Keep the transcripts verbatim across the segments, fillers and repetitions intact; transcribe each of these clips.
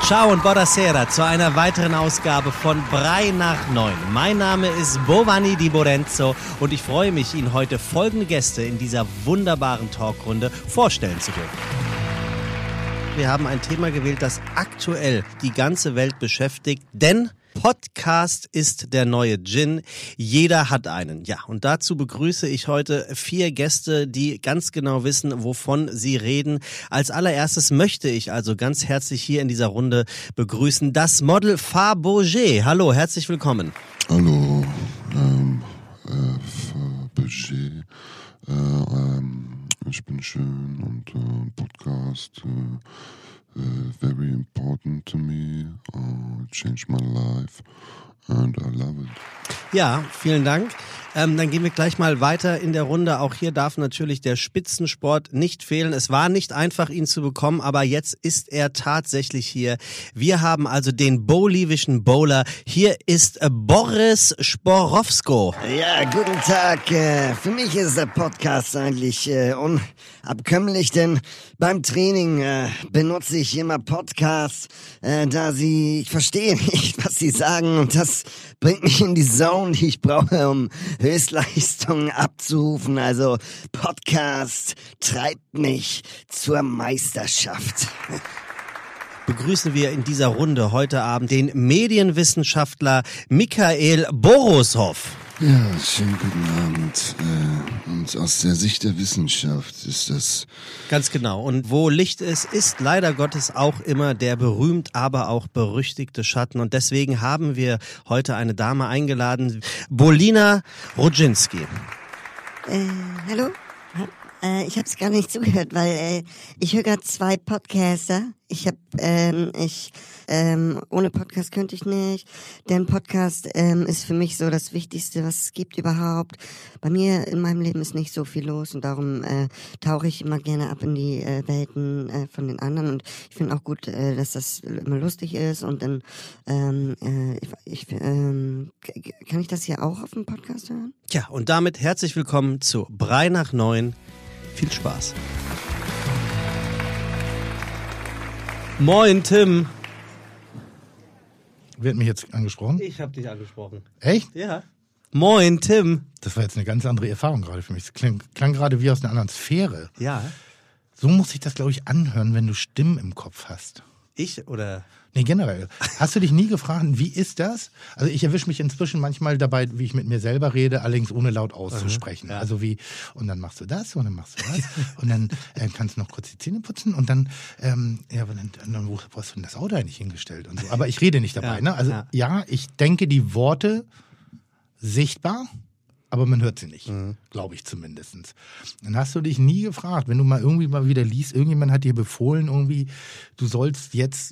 Ciao und buonasera zu einer weiteren Ausgabe von Brei nach neun. Mein Name ist Bovani Di Borenzo und ich freue mich, Ihnen heute folgende Gäste in dieser wunderbaren Talkrunde vorstellen zu dürfen. Wir haben ein Thema gewählt, das aktuell die ganze Welt beschäftigt, denn Podcast ist der neue Gin. Jeder hat einen. Ja, und dazu begrüße ich heute vier Gäste, die ganz genau wissen, wovon sie reden. Als allererstes möchte ich also ganz herzlich hier in dieser Runde begrüßen das Model Fabergé. Hallo, herzlich willkommen. Hallo, ähm, äh, Fabergé. Äh, ähm, ich bin schön und äh, Podcast. Äh, Uh, very important to me, uh, it changed my life and I love it. Ja, vielen Dank. Ähm, dann gehen wir gleich mal weiter in der Runde. Auch hier darf natürlich der Spitzensport nicht fehlen. Es war nicht einfach, ihn zu bekommen, aber jetzt ist er tatsächlich hier. Wir haben also den bolivischen Bowler. Hier ist äh, Boris Sporowsko. Ja, guten Tag. Äh, für mich ist der Podcast eigentlich äh, unabkömmlich, denn beim Training äh, benutze ich immer Podcasts, äh, da sie, ich verstehe nicht, was sie sagen und das bringt mich in die Zone, die ich brauche, um Höchstleistungen abzurufen. Also Podcast treibt mich zur Meisterschaft. Begrüßen wir in dieser Runde heute Abend den Medienwissenschaftler Michael Borisov. Ja, schönen guten Abend. Äh, und aus der Sicht der Wissenschaft ist das... Ganz genau. Und wo Licht ist, ist leider Gottes auch immer der berühmt, aber auch berüchtigte Schatten. Und deswegen haben wir heute eine Dame eingeladen, Bolina Rodzinski. Äh, hallo? Äh, ich habe es gar nicht zugehört, weil äh, ich höre gerade zwei Podcaster. Ich habe, ähm, ich, ähm, ohne Podcast könnte ich nicht, denn Podcast ähm, ist für mich so das Wichtigste, was es gibt überhaupt. Bei mir in meinem Leben ist nicht so viel los und darum äh, tauche ich immer gerne ab in die äh, Welten äh, von den anderen und ich finde auch gut, äh, dass das immer lustig ist und dann, ähm, äh, ich, ich ähm, kann ich das hier auch auf dem Podcast hören? Tja, und damit herzlich willkommen zu Brei nach neun. Viel Spaß. Moin, Tim. Wer hat mich jetzt angesprochen? Ich habe dich angesprochen. Echt? Ja. Moin, Tim. Das war jetzt eine ganz andere Erfahrung gerade für mich. Es klang, klang gerade wie aus einer anderen Sphäre. Ja. So muss sich das, glaube ich, anhören, wenn du Stimmen im Kopf hast. Ich oder... Nee, generell. Hast du dich nie gefragt, wie ist das? Also ich erwische mich inzwischen manchmal dabei, wie ich mit mir selber rede, allerdings ohne laut auszusprechen. Mhm, ja. Also wie, und dann machst du das und dann machst du das und dann äh, kannst du noch kurz die Zähne putzen und dann, ähm, ja, aber dann, dann wo, wo hast du denn das Auto eigentlich hingestellt und so. Aber ich rede nicht dabei, ja, ne? Also ja. ja, ich denke die Worte sichtbar, aber man hört sie nicht, mhm. glaube ich zumindest. Dann hast du dich nie gefragt, wenn du mal irgendwie mal wieder liest, irgendjemand hat dir befohlen irgendwie, du sollst jetzt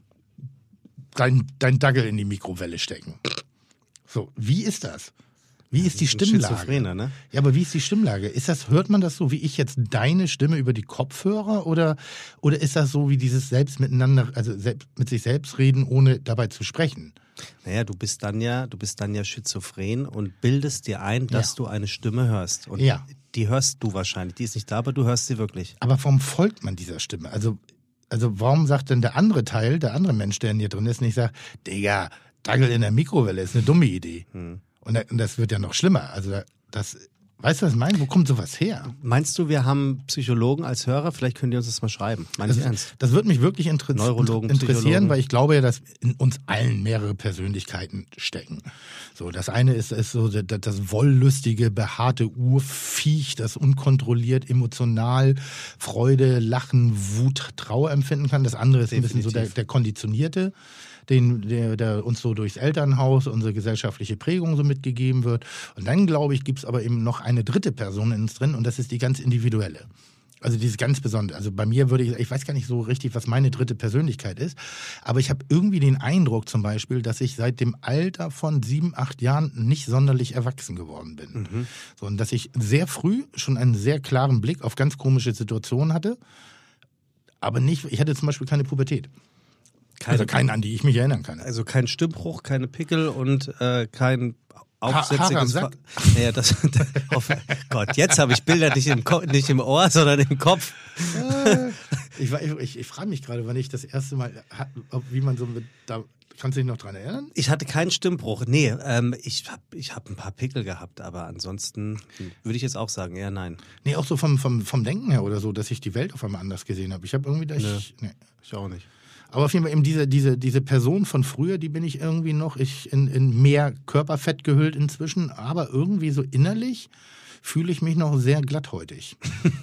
Dein, dein Dackel in die Mikrowelle stecken. So, wie ist das? Wie ist die Stimmlage? Schizophrener, ne? Ja, aber wie ist die Stimmlage? Ist das, hört man das so wie ich jetzt deine Stimme über die Kopfhörer oder, oder ist das so wie dieses selbst miteinander, also selbst, mit sich selbst reden, ohne dabei zu sprechen? Naja, du bist dann ja, du bist dann ja schizophren und bildest dir ein, dass Ja. du eine Stimme hörst. Und Ja. die hörst du wahrscheinlich. Die ist nicht da, aber du hörst sie wirklich. Aber warum folgt man dieser Stimme? Also, Also warum sagt denn der andere Teil, der andere Mensch, der in dir drin ist, nicht sagt, Digga, Dackel in der Mikrowelle ist eine dumme Idee. Hm. Und das wird ja noch schlimmer. Also das, weißt du, was ich meine? Wo kommt sowas her? Meinst du, wir haben Psychologen als Hörer? Vielleicht können die uns das mal schreiben. Meinst du Das, ernst? das würde mich wirklich inter- Neurologen, interessieren, Psychologen. weil ich glaube ja, dass in uns allen mehrere Persönlichkeiten stecken. So, das eine ist, ist so das, das wollüstige, behaarte Urviech, das unkontrolliert, emotional Freude, Lachen, Wut, Trauer empfinden kann. Das andere ist Definitiv. ein bisschen so der, der Konditionierte, den, der, der uns so durchs Elternhaus, unsere gesellschaftliche Prägung so mitgegeben wird. Und dann, glaube ich, gibt es aber eben noch eine dritte Person in uns drin und das ist die ganz individuelle. Also dieses ganz Besondere. Also bei mir würde ich, ich weiß gar nicht so richtig, was meine dritte Persönlichkeit ist, aber ich habe irgendwie den Eindruck zum Beispiel, dass ich seit dem Alter von sieben, acht Jahren nicht sonderlich erwachsen geworden bin. Mhm. So, und dass ich sehr früh schon einen sehr klaren Blick auf ganz komische Situationen hatte, aber nicht, ich hatte zum Beispiel keine Pubertät. Keine, also keinen, an die ich mich erinnern kann. Also kein Stimmbruch, keine Pickel und äh, kein Haare am aufsätziges... Sack? Naja, das, oh Gott, jetzt habe ich Bilder nicht im, Ko- nicht im Ohr, sondern im Kopf. Ich, war- ich, ich frage mich gerade, wann ich das erste Mal, hat- ob- wie man so mit, da, kannst du dich noch dran erinnern? Ich hatte keinen Stimmbruch. Nee, ähm, ich habe ich hab ein paar Pickel gehabt, aber ansonsten würde ich jetzt auch sagen, eher nein. Nee, auch so vom, vom, vom Denken her oder so, dass ich die Welt auf einmal anders gesehen habe. Ich habe irgendwie, das, Nö. nee. Ich auch nicht. Aber auf jeden Fall eben diese, diese, diese Person von früher, die bin ich irgendwie noch ich in, in mehr Körperfett gehüllt inzwischen, aber irgendwie so innerlich fühle ich mich noch sehr glatthäutig.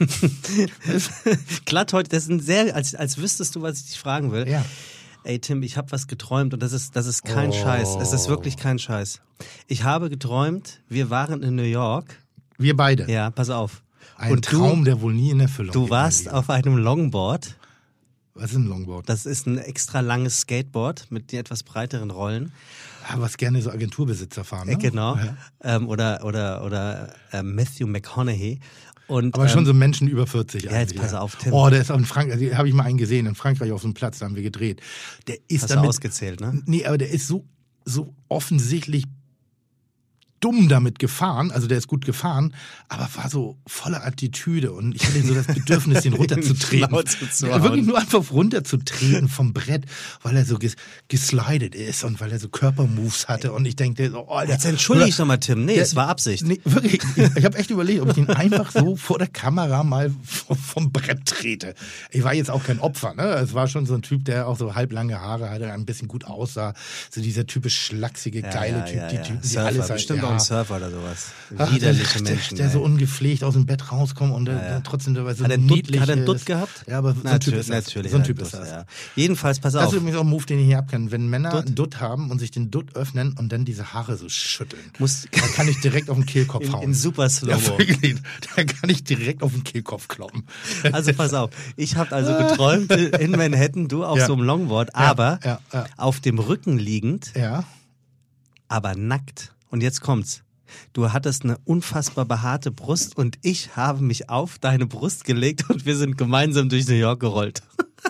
Glatt heute, das ist ein sehr, als, als wüsstest du, was ich dich fragen will. Ja. Ey Tim, ich habe was geträumt und das ist, das ist kein Oh. Scheiß. Es ist wirklich kein Scheiß. Ich habe geträumt, wir waren in New York. Wir beide. Ja, pass auf. Ein und Traum, du, der wohl nie in Erfüllung du geht, warst mein Lieber. auf einem Longboard. Was ist ein Longboard? Das ist ein extra langes Skateboard mit etwas breiteren Rollen. Ah, was gerne so Agenturbesitzer fahren, ne? Äh, Genau. Ja. Ähm, oder oder, oder äh, Matthew McConaughey. Und, Aber schon ähm, so Menschen über vierzig ja, jetzt eigentlich, pass auf, Tim. Oh, der ist auch in Frankreich, habe ich mal einen gesehen, in Frankreich auf so einem Platz, da haben wir gedreht. Der ist hast du damit, ausgezählt, ne? Nee, aber der ist so, so offensichtlich dumm damit gefahren, also der ist gut gefahren, aber war so voller Attitüde und ich hatte so das Bedürfnis, den runterzutreten. Schnauze zu Ja, hauen. wirklich nur einfach runterzutreten vom Brett, weil er so ges geslidet ist und weil er so Körpermoves hatte und ich denke, so, oh, Jetzt entschuldige ich nochmal, Tim. Nee, Der- es war Absicht. Nee, wirklich. Ich, ich habe echt überlegt, ob ich ihn einfach so vor der Kamera mal vom, vom Brett trete. Ich war jetzt auch kein Opfer, ne? Es war schon so ein Typ, der auch so halblange Haare hatte, ein bisschen gut aussah. So dieser typisch schlachsige, geile ja, Typ, ja, die ja. Typen, die Surfer, alles halt, bestimmt ja. auch ein Surfer oder sowas. Ach, Widerliche der, Menschen. Der, der so ey. ungepflegt aus dem Bett rauskommt und der, der trotzdem dabei so Hat er einen Dutt, niedlich hat er einen ist. Dutt gehabt? Ja, aber so ein Typ natürlich, ist das. natürlich. So ein hat er Typ einen ist Dutt, das. ja. Jedenfalls, pass Das auf. ist übrigens auch ein Move, den ich hier abkenne. Wenn Männer Dutt? einen Dutt haben und sich den Dutt öffnen und dann diese Haare so schütteln, Muss- dann kann ich direkt auf den Kehlkopf In, hauen. in super Ja, Slow-Mo. wirklich. Da kann ich direkt auf den Kehlkopf kloppen. Also pass auf, ich habe also geträumt in Manhattan, du auf Ja. so einem Longboard, aber ja, ja. auf dem Rücken liegend, Ja. aber nackt. Und jetzt kommt's. Du hattest eine unfassbar behaarte Brust und ich habe mich auf deine Brust gelegt und wir sind gemeinsam durch New York gerollt.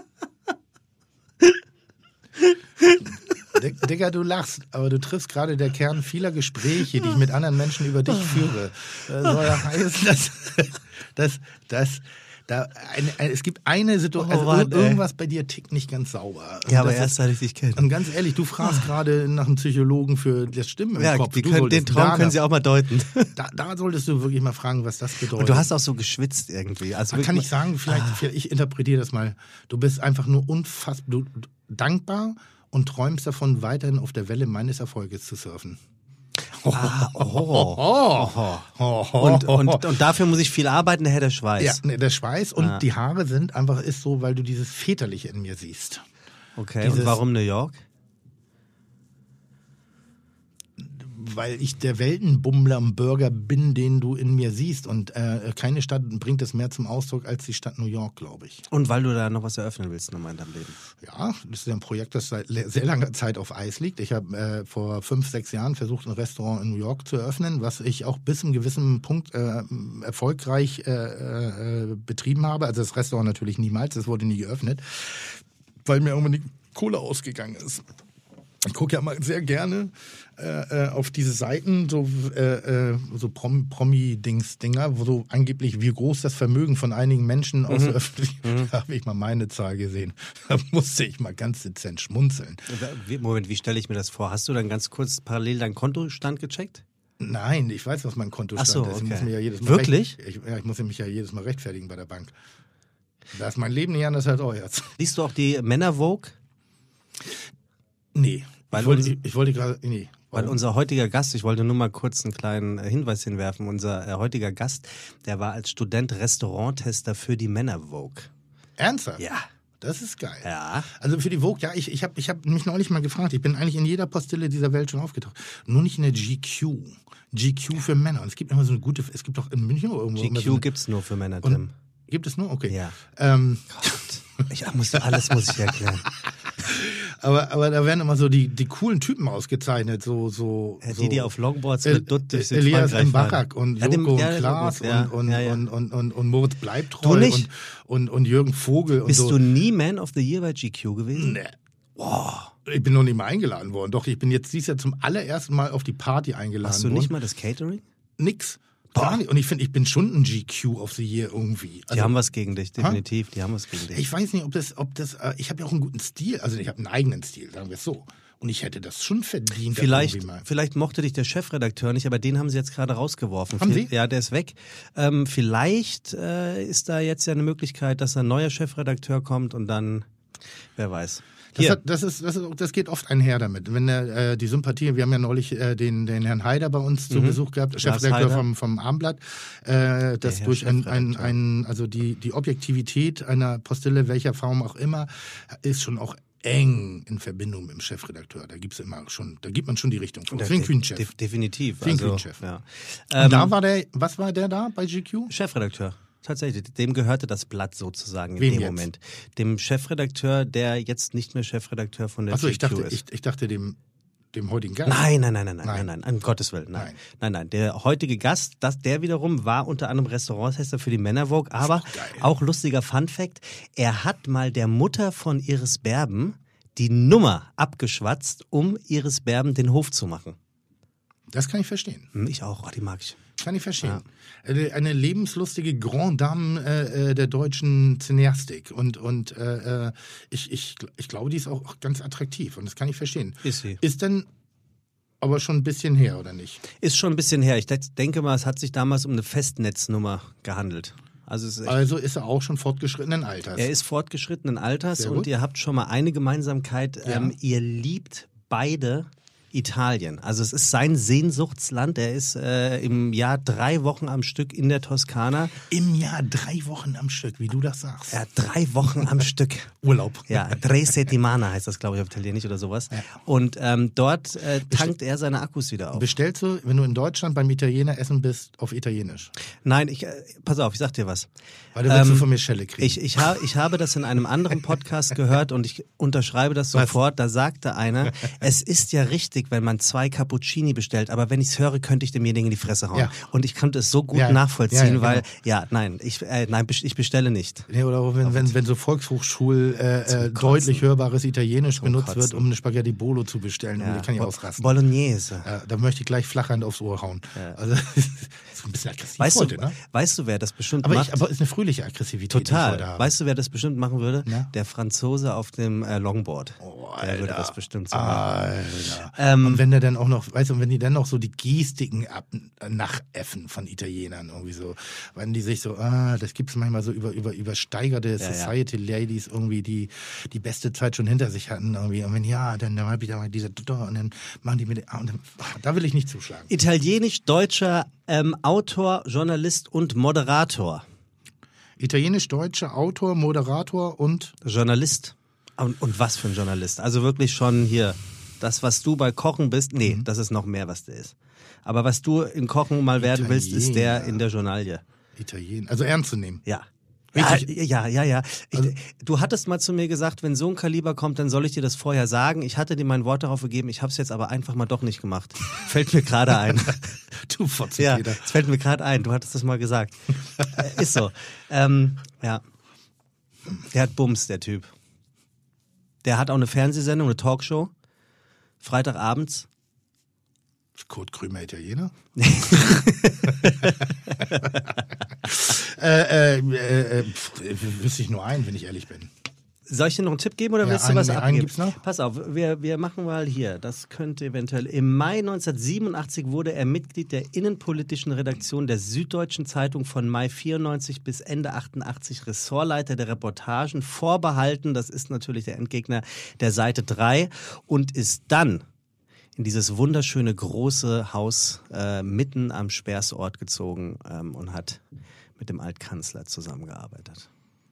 Dick- Digga, du lachst, aber du triffst gerade der Kern vieler Gespräche, die ich mit anderen Menschen über dich führe. Das soll ja heißen, dass, dass, dass da eine, eine, es gibt eine Situation, Oh, also Mann, ey. irgendwas bei dir tickt nicht ganz sauber. Und Ja, aber das erst ist- seit ich dich kenne. Und ganz ehrlich, du fragst gerade nach einem Psychologen für das Stimmen im Ja, Kopf. die Du können, den solltest Traum da- können sie auch mal deuten. Da, da solltest du wirklich mal fragen, was das bedeutet. Und du hast auch so geschwitzt irgendwie. Also Man kann wirklich- ich sagen, vielleicht, vielleicht ich interpretiere das mal. Du bist einfach nur unfassbar du, du, dankbar und träumst davon, weiterhin auf der Welle meines Erfolges zu surfen. Ah, oh. Oh. Oh. Und, und, und dafür muss ich viel arbeiten, daher der Schweiß. ja, ne, der Schweiß und Ah. die Haare sind einfach ist so, weil du dieses Väterliche in mir siehst. Okay, Dieses- und warum New York? Weil ich der Weltenbummler und Bürger bin, den du in mir siehst. Und äh, keine Stadt bringt es mehr zum Ausdruck als die Stadt New York, glaube ich. Und weil du da noch was eröffnen willst nochmal in deinem Leben. Ja, das ist ja ein Projekt, das seit le- sehr langer Zeit auf Eis liegt. Ich habe äh, vor fünf, sechs Jahren versucht, ein Restaurant in New York zu eröffnen, was ich auch bis zum gewissen Punkt äh, erfolgreich äh, äh, betrieben habe. Also das Restaurant natürlich niemals, das wurde nie geöffnet, weil mir irgendwann die Kohle ausgegangen ist. Ich gucke ja mal sehr gerne äh, äh, auf diese Seiten, so, äh, äh, so Prom Promi-Dings-Dinger, wo so angeblich, wie groß das Vermögen von einigen Menschen aus der Öffentlichkeit, da habe ich mal meine Zahl gesehen. Da musste ich mal ganz dezent schmunzeln. Wie- Moment, wie stelle ich mir das vor? Hast du dann ganz kurz parallel deinen Kontostand gecheckt? Nein, ich weiß, was mein Kontostand Ach so, ist. Ich okay. muss mir ja jedes Mal Wirklich? Recht, ich, ja, ich muss mich ja jedes Mal rechtfertigen bei der Bank. Da ist mein Leben nicht anders als euers. Liest du auch die Männer-Vogue? Nee, Weil ich wollte, uns- ich, ich wollte gerade, nee. Weil Warum? unser heutiger Gast, ich wollte nur mal kurz einen kleinen äh, Hinweis hinwerfen, unser äh, heutiger Gast, der war als Student Restauranttester für die Männer-Vogue. Ernsthaft? Ja. Das ist geil. Ja. Also für die Vogue, ja, ich, ich habe ich hab mich neulich mal gefragt, ich bin eigentlich in jeder Postille dieser Welt schon aufgetaucht. Nur nicht in der G Q. G Q für Männer. Und es gibt immer so eine gute, es gibt doch in München oder irgendwo. immer G so Q eine, gibt's nur für Männer, und, Tim. Gibt es nur? Okay. Ja. Ähm, Ich muss, alles muss ich erklären. aber, aber da werden immer so die, die coolen Typen ausgezeichnet, so, so. Ja, so die, die auf Longboards El- mit Dutt durch Elias Südfrankreich Mbarak fahren. und Ja, dem- Joko ja, und das Klaas war gut, ja. und, und, Ja, ja. Und, und, und, und Moritz Bleibtreu Du nicht? Und, und, und Jürgen Vogel Bist und so. du nie Man of the Year bei G Q gewesen? Nee. Boah. Ich bin noch nicht mal eingeladen worden. Doch, ich bin jetzt dieses Jahr zum allerersten Mal auf die Party eingeladen Hast du worden. nicht mal das Catering? Nix. Gar nicht. Und ich finde, ich bin schon ein G Q of the Year irgendwie. Also, die haben was gegen dich, definitiv. Ha? Die haben was gegen dich. Ich weiß nicht, ob das, ob das, äh, ich habe ja auch einen guten Stil, also ich habe einen eigenen Stil, sagen wir es so. Und ich hätte das schon verdient. Vielleicht, vielleicht mochte dich der Chefredakteur nicht, aber den haben sie jetzt gerade rausgeworfen. Haben Sie? Ja, der ist weg. Ähm, vielleicht äh, ist da jetzt ja eine Möglichkeit, dass ein neuer Chefredakteur kommt und dann, wer weiß. Das, hat, das, ist, das, ist, das geht oft einher damit. Wenn der, äh, die Sympathie, wir haben ja neulich äh, den, den Herrn Haider bei uns zu mhm. Besuch gehabt, Chefredakteur vom, vom Abendblatt, äh, das durch ein, ein, ein, also die, die Objektivität einer Postille, welcher Form auch immer, ist schon auch eng in Verbindung mit dem Chefredakteur. Da gibt's immer schon, da gibt man schon die Richtung vor. Für den Queen-Chef. De- definitiv. Für den also, Queen-Chef. Ja. Und ähm, da war der, was war der da bei G Q? Chefredakteur. Tatsächlich, dem gehörte das Blatt sozusagen in Wem dem jetzt? Moment. Dem Chefredakteur, der jetzt nicht mehr Chefredakteur von der Achso, G Q ich dachte, ist. Ich, ich dachte dem, dem heutigen Gast. Nein, nein, nein, nein, nein, Nein. nein, nein, um Gottes Willen, nein. Nein. Nein, nein, der heutige Gast, das, der wiederum war unter anderem Restauranttester für die Männervogue, aber auch lustiger Funfact, er hat mal der Mutter von Iris Berben die Nummer abgeschwatzt, um Iris Berben den Hof zu machen. Das kann ich verstehen. Ich auch, oh, die mag ich. Kann ich verstehen. Ja. Eine lebenslustige Grand Dame äh, der deutschen Cineastik. Und, und äh, ich, ich, ich glaube, die ist auch ganz attraktiv. Und das kann ich verstehen. Ist sie. Ist denn aber schon ein bisschen her, oder nicht? Ist schon ein bisschen her. Ich denke mal, es hat sich damals um eine Festnetznummer gehandelt. Also, es ist, also ist er auch schon fortgeschrittenen Alters. Er ist fortgeschrittenen Alters Sehr und gut. ihr habt schon mal eine Gemeinsamkeit. Ja. Ähm, ihr liebt beide Italien. Also es ist sein Sehnsuchtsland. Er ist äh, im Jahr drei Wochen am Stück in der Toskana. Im Jahr drei Wochen am Stück, wie du das sagst. Ja, drei Wochen am Stück. Urlaub. Ja, tre settimane heißt das, glaube ich, auf Italienisch oder sowas. Ja. Und ähm, dort äh, tankt er seine Akkus wieder auf. Bestellst du, wenn du in Deutschland beim Italiener essen bist, auf Italienisch? Nein, ich, äh, pass auf, ich sag dir was. Weil du willst ähm, du von mir Schelle kriegen. Ich, ich, ha, ich habe das in einem anderen Podcast gehört und ich unterschreibe das sofort. Da sagte einer, es ist ja richtig, wenn man zwei Cappuccini bestellt, aber wenn ich es höre, könnte ich demjenigen in die Fresse hauen. Ja. Und ich konnte es so gut ja. nachvollziehen, ja, ja, genau. weil, ja, nein, ich, äh, nein, ich bestelle nicht. Nee, oder auch wenn, wenn, wenn so Volkshochschul äh, äh, deutlich hörbares Italienisch Zum benutzt Kotzen. wird, um eine Spaghetti Bolo zu bestellen, Ja. die kann ich Bo- ausrasten. Bolognese. Ja, da möchte ich gleich Flachhand aufs Ohr hauen. Ja. Also das ist ein bisschen aggressiv Weißt, heute, du, ne? weißt du, wer das bestimmt Aber, macht? ich, aber ist eine fröhliche Aggressivität, die ich Total. heute habe. Weißt du, wer das bestimmt machen würde? Na? Der Franzose auf dem äh, Longboard. Oh, Der würde Alter. das bestimmt so machen. Alter. Ähm, und wenn der dann auch noch, weißt du, wenn die dann noch so die Gestiken ab, nachäffen von Italienern irgendwie so, wenn die sich so, ah, das gibt's manchmal so über, über, übersteigerte ja. Society Ladies irgendwie, die die beste Zeit schon hinter sich hatten irgendwie. Und wenn ja, dann, dann hab ich da mal diese, und dann machen die mir, den, und dann, ach, da will ich nicht zuschlagen. Italienisch-deutscher ähm, Autor, Journalist und Moderator. Italienisch-deutscher Autor, Moderator und Journalist. Und, und was für ein Journalist. Also wirklich schon hier, das, was du bei Kochen bist, nee, Mhm. das ist noch mehr, was der ist. Aber was du in Kochen mal werden willst, ist der Italiener. in der Journalie. Italien, also ernst zu nehmen. Ja. Ja, Richtig. ja, ja, ja. Ich, Also- du hattest mal zu mir gesagt, wenn so ein Kaliber kommt, dann soll ich dir das vorher sagen. Ich hatte dir mein Wort darauf gegeben, ich habe es jetzt aber einfach mal doch nicht gemacht. Fällt mir gerade ein. Du Fotze, Ja, Peter. es fällt mir gerade ein, du hattest das mal gesagt. Äh, Ist so. Ähm, ja. Der hat Bums, der Typ. Der hat auch eine Fernsehsendung, eine Talkshow. Freitagabends. Kurt Krömer Italiener? äh, äh, äh, äh, pf, wüsste ich nur einen, wenn ich ehrlich bin. Soll ich dir noch einen Tipp geben oder Ja, willst du einen- was einen abgeben? gibt's noch? Pass auf, wir, wir machen mal hier. Das könnte eventuell. Im Mai neunzehnhundertsiebenundachtzig wurde er Mitglied der innenpolitischen Redaktion der Süddeutschen Zeitung von Mai vierundneunzig bis Ende achtundachtzig, Ressortleiter der Reportagen, vorbehalten. Das ist natürlich der Endgegner der Seite drei und ist dann in dieses wunderschöne große Haus äh, mitten am Speersort gezogen ähm, und hat mit dem Altkanzler zusammengearbeitet.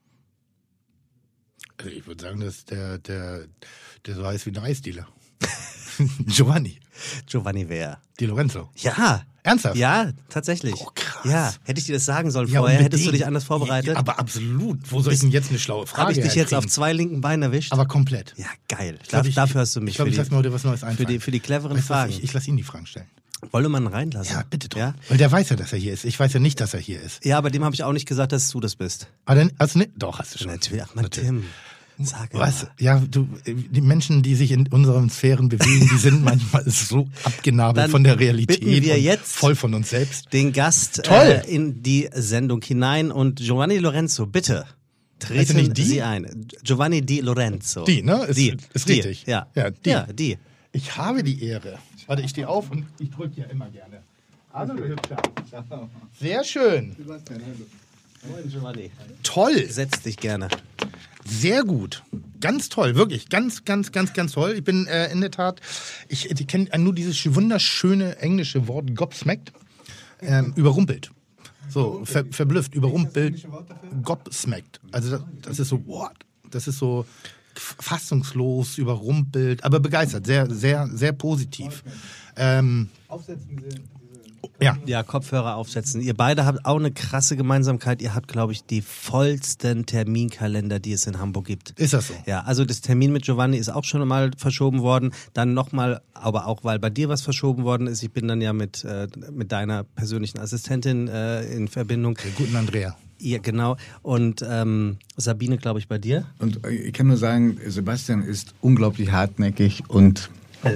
Also ich würde sagen, dass der, der, der so heißt wie ein Eisdealer. Giovanni. Giovanni Wehr. Di Lorenzo. Ja. Ernsthaft? Ja, tatsächlich. Oh, krass. Ja, hätte ich dir das sagen sollen Ja, vorher, hättest du unbedingt. dich anders vorbereitet. Ja, aber absolut. Wo soll ich denn jetzt eine schlaue Frage Habe ich dich jetzt auf herkriegen? zwei linken Beinen erwischt? Aber komplett. ja, geil. Ich glaub, Daf- ich- dafür hast du mich Ich glaube, für, ich lasse mir heute was Neues die, einfallen. für, die, für die cleveren Weißt du was, Fragen. Ich, ich lasse ihn die Fragen stellen. Wollte man reinlassen? Ja, bitte doch. Ja, Weil der weiß ja, dass er hier ist. Ich weiß ja nicht, dass er hier ist. ja aber dem habe ich auch nicht gesagt, dass du das bist. Aber dann, also, ne, doch, hast du schon. Natürlich. Ach, Mann, Tim. Sag Was? mal. Ja, du, die Menschen, die sich in unseren Sphären bewegen, die sind manchmal so abgenabelt Dann von der Realität bitten wir und jetzt voll von uns selbst. Den Gast Toll. äh, in die Sendung hinein und Giovanni Lorenzo, bitte. Heißt er Treten nicht die? Sie ein. Giovanni Di Lorenzo. Die, ne? Ist, die. ist die. richtig. Ja. Ja, die. Ja, die. Ich habe die Ehre. Warte, ich stehe auf und ich drücke ja immer gerne. Also, du Hübscher. Sehr schön. Moin, Giovanni. Toll. Setz dich gerne. Sehr gut. Ganz toll, wirklich. Ganz, ganz, ganz, ganz toll. Ich bin äh, in der Tat, ich, ich kenne nur dieses wunderschöne englische Wort gobsmacked. Ähm, überrumpelt. So, ver, verblüfft, überrumpelt, gobsmacked. Also das, das ist so, what? Das ist so fassungslos, überrumpelt, aber begeistert. Sehr, sehr, sehr positiv. Ähm, ja. Ja, Kopfhörer aufsetzen. Ihr beide habt auch eine krasse Gemeinsamkeit. Ihr habt, glaube ich, die vollsten Terminkalender, die es in Hamburg gibt. Ist das so? Ja, also das Termin mit Giovanni ist auch schon mal verschoben worden. Dann nochmal, aber auch weil bei dir was verschoben worden ist. Ich bin dann ja mit, äh, mit deiner persönlichen Assistentin äh, in Verbindung. Den guten Andrea. Ja, genau. Und ähm, Sabine, glaube ich, bei dir. Und ich kann nur sagen, Sebastian ist unglaublich hartnäckig und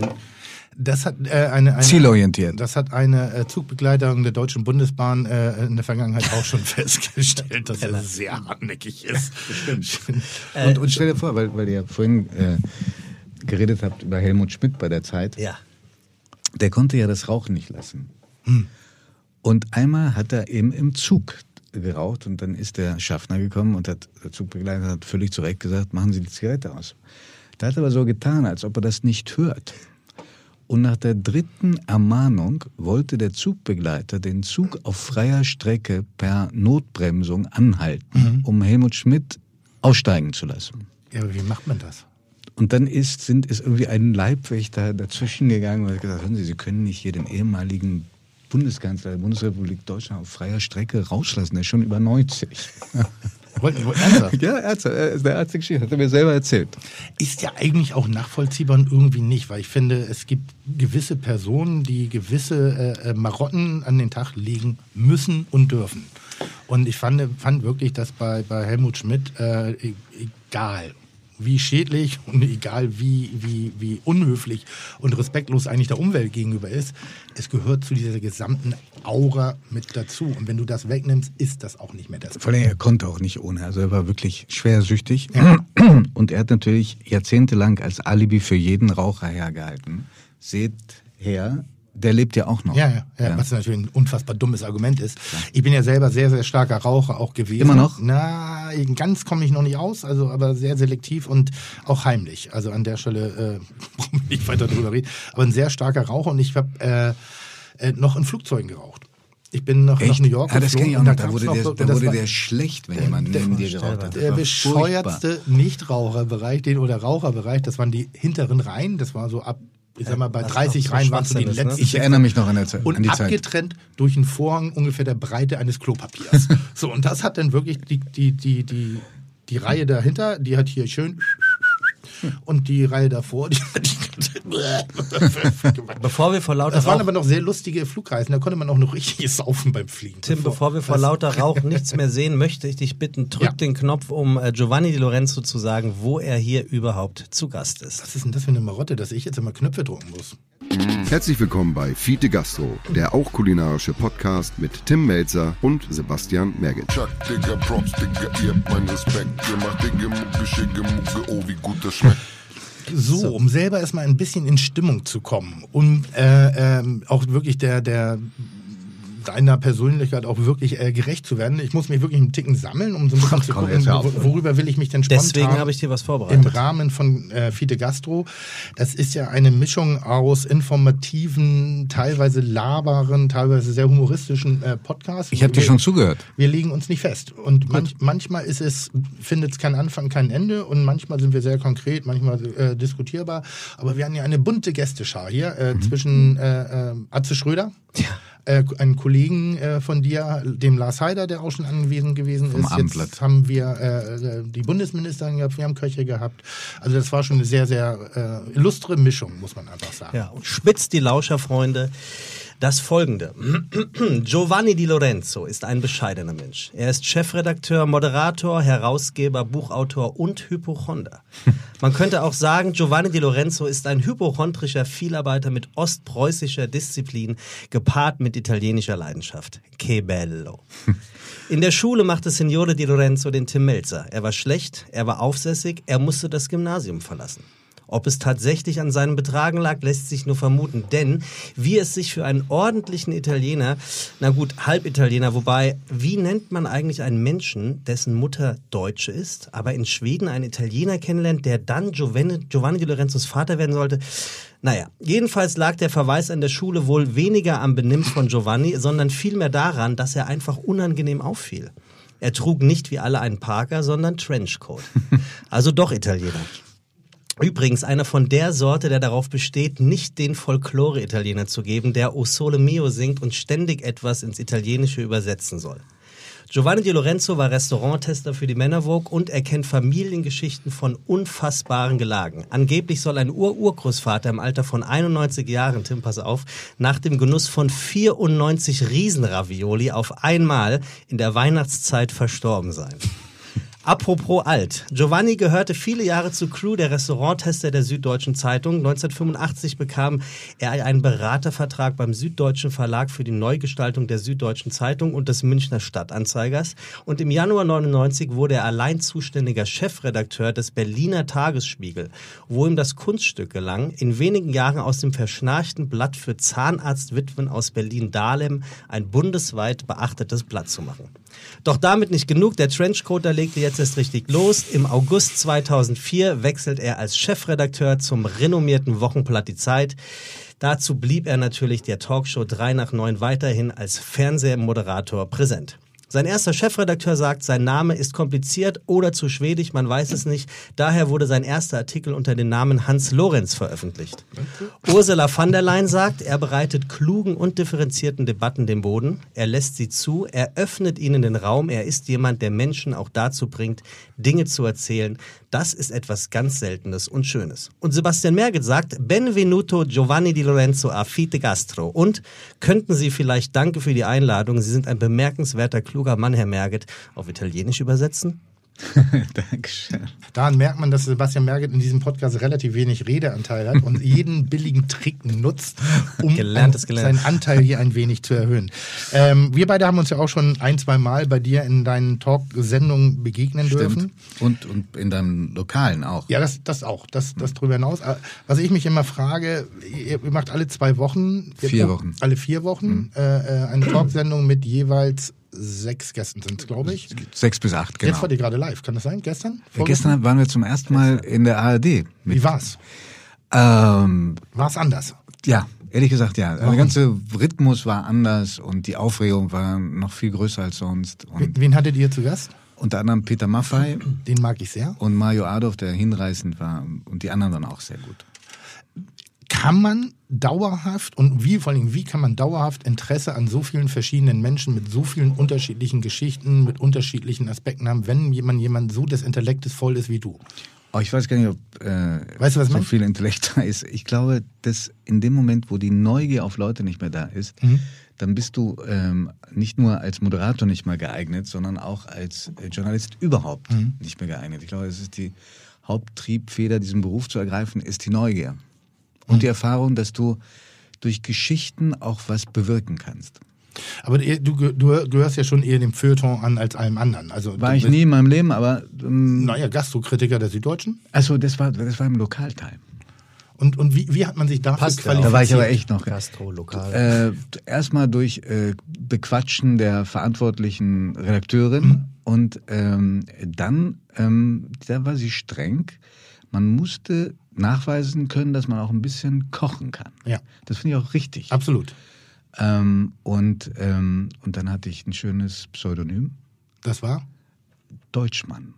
Das hat äh, eine, eine zielorientiert. Das hat eine äh, Zugbegleiterin der Deutschen Bundesbahn äh, in der Vergangenheit auch schon festgestellt, dass er sehr hartnäckig ist. Und, und stell dir vor, weil, weil ihr ja vorhin äh, geredet habt über Helmut Schmidt bei der Zeit, Ja. der konnte ja das Rauchen nicht lassen. Hm. Und einmal hat er eben im Zug geraucht und dann ist der Schaffner gekommen und hat, der Zugbegleiter hat völlig zu Recht gesagt, machen Sie die Zigarette aus. Der hat aber so getan, als ob er das nicht hört. Und nach der dritten Ermahnung wollte der Zugbegleiter den Zug auf freier Strecke per Notbremsung anhalten, Mhm. um Helmut Schmidt aussteigen zu lassen. Ja, aber wie macht man das? Und dann ist, sind, ist irgendwie ein Leibwächter dazwischen gegangen und hat gesagt, hören Sie, Sie können nicht hier den ehemaligen Bundeskanzler der Bundesrepublik Deutschland auf freier Strecke rauslassen, der ist schon über neunzig. Wollten wollten ernsthaft? Ja, Ärzte, äh, der Arzt Geschichte hat er mir selber erzählt. Ist ja eigentlich auch nachvollziehbar und irgendwie nicht, weil ich finde, es gibt gewisse Personen, die gewisse äh, Marotten an den Tag legen müssen und dürfen. Und ich fand, fand wirklich, dass bei, bei Helmut Schmidt, äh, e- egal wie schädlich und egal wie, wie, wie unhöflich und respektlos eigentlich der Umwelt gegenüber ist, es gehört zu dieser gesamten Aura mit dazu. Und wenn du das wegnimmst, ist das auch nicht mehr das. Vor allem, er konnte auch nicht ohne. Also er war wirklich schwersüchtig. Und er hat natürlich jahrzehntelang als Alibi für jeden Raucher hergehalten. Seht her, der lebt ja auch noch. Ja, ja, ja, was natürlich ein unfassbar dummes Argument ist. Ich bin ja selber sehr, sehr starker Raucher auch gewesen. Immer noch? Na, ganz komme ich noch nicht aus, also aber sehr selektiv und auch heimlich. Also an der Stelle äh, brauchen wir nicht weiter drüber reden. Aber ein sehr starker Raucher und ich habe äh, äh, noch in Flugzeugen geraucht. Ich bin noch nach New York Ja, das kenne ich auch geflogen noch. und Da gab's wurde, noch- der, da das wurde war der schlecht, wenn jemand der- neben dir geraucht hat. Das Der war bescheuertste Nichtraucherbereich, den oder Raucherbereich, das waren die hinteren Reihen. Das war so ab, ich sag mal, bei Was dreißig auch so Reihen waren so die Schwachsinn ist, ne? letzten. Ich erinnere mich noch an, der Zeit, Und an die Zeit. abgetrennt durch einen Vorhang ungefähr der Breite eines Klopapiers. So, und das hat dann wirklich die, die, die, die, die Reihe dahinter, die hat hier schön. Und die Reihe davor, die hat Bevor wir vor lauter Das waren Rauch, aber noch sehr lustige Flugreisen, da konnte man auch noch richtig saufen beim Fliegen. Tim, bevor wir vor lauter Rauch nichts mehr sehen, möchte ich dich bitten, drück Ja. den Knopf, um äh, Giovanni Di Lorenzo zu sagen, wo er hier überhaupt zu Gast ist. Was ist denn das für eine Marotte, dass ich jetzt immer Knöpfe drücken muss? Herzlich willkommen bei Fiete Gastro, der auch kulinarische Podcast mit Tim Melzer und Sebastian Merget. Chuck, Digga, Props, Digga, ihr habt meinen Respekt. Ihr macht Digga, Mucke, Schicke, Mucke, oh, wie gut das schmeckt. So, um selber erstmal ein bisschen in Stimmung zu kommen und äh, ähm, auch wirklich der, der deiner Persönlichkeit auch wirklich äh, gerecht zu werden. Ich muss mich wirklich einen Ticken sammeln, um so ein bisschen zu komm, gucken, jetzt hör auf. wo- worüber will ich mich denn spontan Deswegen habe ich dir was im vorbereitet. Rahmen von äh, Fiete Gastro. Das ist ja eine Mischung aus informativen, teilweise laberen, teilweise sehr humoristischen äh, Podcasts. Ich habe dir Wir- schon zugehört. wir legen uns nicht fest. Und manch, manchmal ist es, findet es keinen Anfang, kein Ende. Und manchmal sind wir sehr konkret, manchmal äh, diskutierbar. Aber wir haben ja eine bunte Gästeschar hier äh, zwischen äh, äh, Atze Schröder, äh, einen Kollegen äh, von dir, dem Lars Heider, der auch schon anwesend gewesen Vom ist. Abendblatt. Jetzt haben wir äh, die Bundesministerin gehabt, wir haben Köche gehabt. Also das war schon eine sehr, sehr äh, illustre Mischung, muss man einfach sagen. Ja, und spitzt die Lauscherfreunde. Das Folgende. Giovanni Di Lorenzo ist ein bescheidener Mensch. Er ist Chefredakteur, Moderator, Herausgeber, Buchautor und Hypochonder. Man könnte auch sagen, Giovanni Di Lorenzo ist ein hypochondrischer Vielarbeiter mit ostpreußischer Disziplin, gepaart mit italienischer Leidenschaft. Che bello. In der Schule machte Signore Di Lorenzo den Tim Melzer. Er war schlecht, er war aufsässig, er musste das Gymnasium verlassen. Ob es tatsächlich an seinem Betragen lag, lässt sich nur vermuten, denn wie es sich für einen ordentlichen Italiener, na gut, Halbitaliener, wobei, wie nennt man eigentlich einen Menschen, dessen Mutter Deutsche ist, aber in Schweden einen Italiener kennenlernt, der dann Giovanni, Giovanni Di Lorenzos Vater werden sollte? Naja, jedenfalls lag der Verweis an der Schule wohl weniger am Benimm von Giovanni, sondern vielmehr daran, dass er einfach unangenehm auffiel. Er trug nicht wie alle einen Parker, sondern Trenchcoat. Also doch Italiener. Übrigens einer von der Sorte, der darauf besteht, nicht den Folklore-Italiener zu geben, der O Sole Mio singt und ständig etwas ins Italienische übersetzen soll. Giovanni Di Lorenzo war Restauranttester für die Männervogue und er kennt Familiengeschichten von unfassbaren Gelagen. Angeblich soll ein Ur-Urgroßvater im Alter von einundneunzig Jahren, Tim, pass auf, nach dem Genuss von vierundneunzig Riesenravioli auf einmal in der Weihnachtszeit verstorben sein. Apropos alt. Giovanni gehörte viele Jahre zur Crew der Restauranttester der Süddeutschen Zeitung. neunzehnhundertfünfundachtzig bekam er einen Beratervertrag beim Süddeutschen Verlag für die Neugestaltung der Süddeutschen Zeitung und des Münchner Stadtanzeigers. Und im Januar neunundneunzig wurde er allein zuständiger Chefredakteur des Berliner Tagesspiegel, wo ihm das Kunststück gelang, in wenigen Jahren aus dem verschnarchten Blatt für Zahnarztwitwen aus Berlin-Dahlem ein bundesweit beachtetes Blatt zu machen. Doch damit nicht genug, der Trenchcoater legte jetzt erst richtig los. Im August zweitausendvier wechselt er als Chefredakteur zum renommierten Wochenblatt Die Zeit. Dazu blieb er natürlich der Talkshow drei nach neun weiterhin als Fernsehmoderator präsent. Sein erster Chefredakteur sagt, sein Name ist kompliziert oder zu schwedisch, man weiß es nicht. Daher wurde sein erster Artikel unter dem Namen Hans Lorenz veröffentlicht. Ursula von der Leyen sagt, er bereitet klugen und differenzierten Debatten den Boden. Er lässt sie zu, er öffnet ihnen den Raum. Er ist jemand, der Menschen auch dazu bringt, Dinge zu erzählen. Das ist etwas ganz Seltenes und Schönes. Und Sebastian Merget sagt, Benvenuto Giovanni Di Lorenzo a Fite Gastro. Und könnten Sie vielleicht, danke für die Einladung, Sie sind ein bemerkenswerter, kluger Mann, Herr Merget, auf Italienisch übersetzen? Dankeschön. Daran merkt man, dass Sebastian Merget in diesem Podcast relativ wenig Redeanteil hat und jeden billigen Trick nutzt, um gelernt ist gelernt. seinen Anteil hier ein wenig zu erhöhen. Ähm, wir beide haben uns ja auch schon ein, zwei Mal bei dir in deinen Talk-Sendungen begegnen Stimmt. dürfen. Und, und in deinem Lokalen auch. Ja, das, das auch, das, das drüber hinaus. Was ich mich immer frage, ihr macht alle zwei Wochen, Vier Wochen. alle vier Wochen Mhm. äh, eine Talksendung mit jeweils sechs Gästen sind es, glaube ich. Sechs bis acht, genau. Jetzt war die gerade live, kann das sein? Gestern? Ja, gestern waren wir zum ersten Mal in der A R D. Mit, Wie war's? Ähm, War es anders? ja, ehrlich gesagt, ja. Warum? Der ganze Rhythmus war anders und die Aufregung war noch viel größer als sonst. Und Wen, wen hattet ihr zu Gast? unter anderem Peter Maffay Den mag ich sehr. und Mario Adolf, der hinreißend war. Und die anderen waren auch sehr gut. Kann man dauerhaft und wie vor allem wie kann man dauerhaft Interesse an so vielen verschiedenen Menschen mit so vielen unterschiedlichen Geschichten, mit unterschiedlichen Aspekten haben, wenn jemand jemand so des Intellektes voll ist wie du? Oh, ich weiß gar nicht, ob äh, Weißt du, was ich so meine? viel Intellekt da ist. Ich glaube, dass in dem Moment, wo die Neugier auf Leute nicht mehr da ist, Mhm. dann bist du ähm, nicht nur als Moderator nicht mehr geeignet, sondern auch als äh, Journalist überhaupt Mhm. nicht mehr geeignet. Ich glaube, es ist die Haupttriebfeder, diesen Beruf zu ergreifen, ist die Neugier. Und Mhm. die Erfahrung, dass du durch Geschichten auch was bewirken kannst. Aber ihr- du, ge- du gehörst ja schon eher dem Feuilleton an als allem anderen. Also War du ich bist- nie in meinem Leben, aber ähm, Naja, Gastrokritiker der Süddeutschen. also das war das war im Lokalteil. Und, und wie, wie hat man sich dafür Passt ja auch. qualifiziert? Da war ich aber echt noch. Gastro, lokal. Äh, erstmal durch äh, Bequatschen der verantwortlichen Redakteurin Mhm. und ähm, dann, ähm, da war sie streng. Man musste nachweisen können, dass man auch ein bisschen kochen kann. Ja, Das finde ich auch richtig. absolut. Ähm, und, ähm, und dann hatte ich ein schönes Pseudonym. Das war? Deutschmann.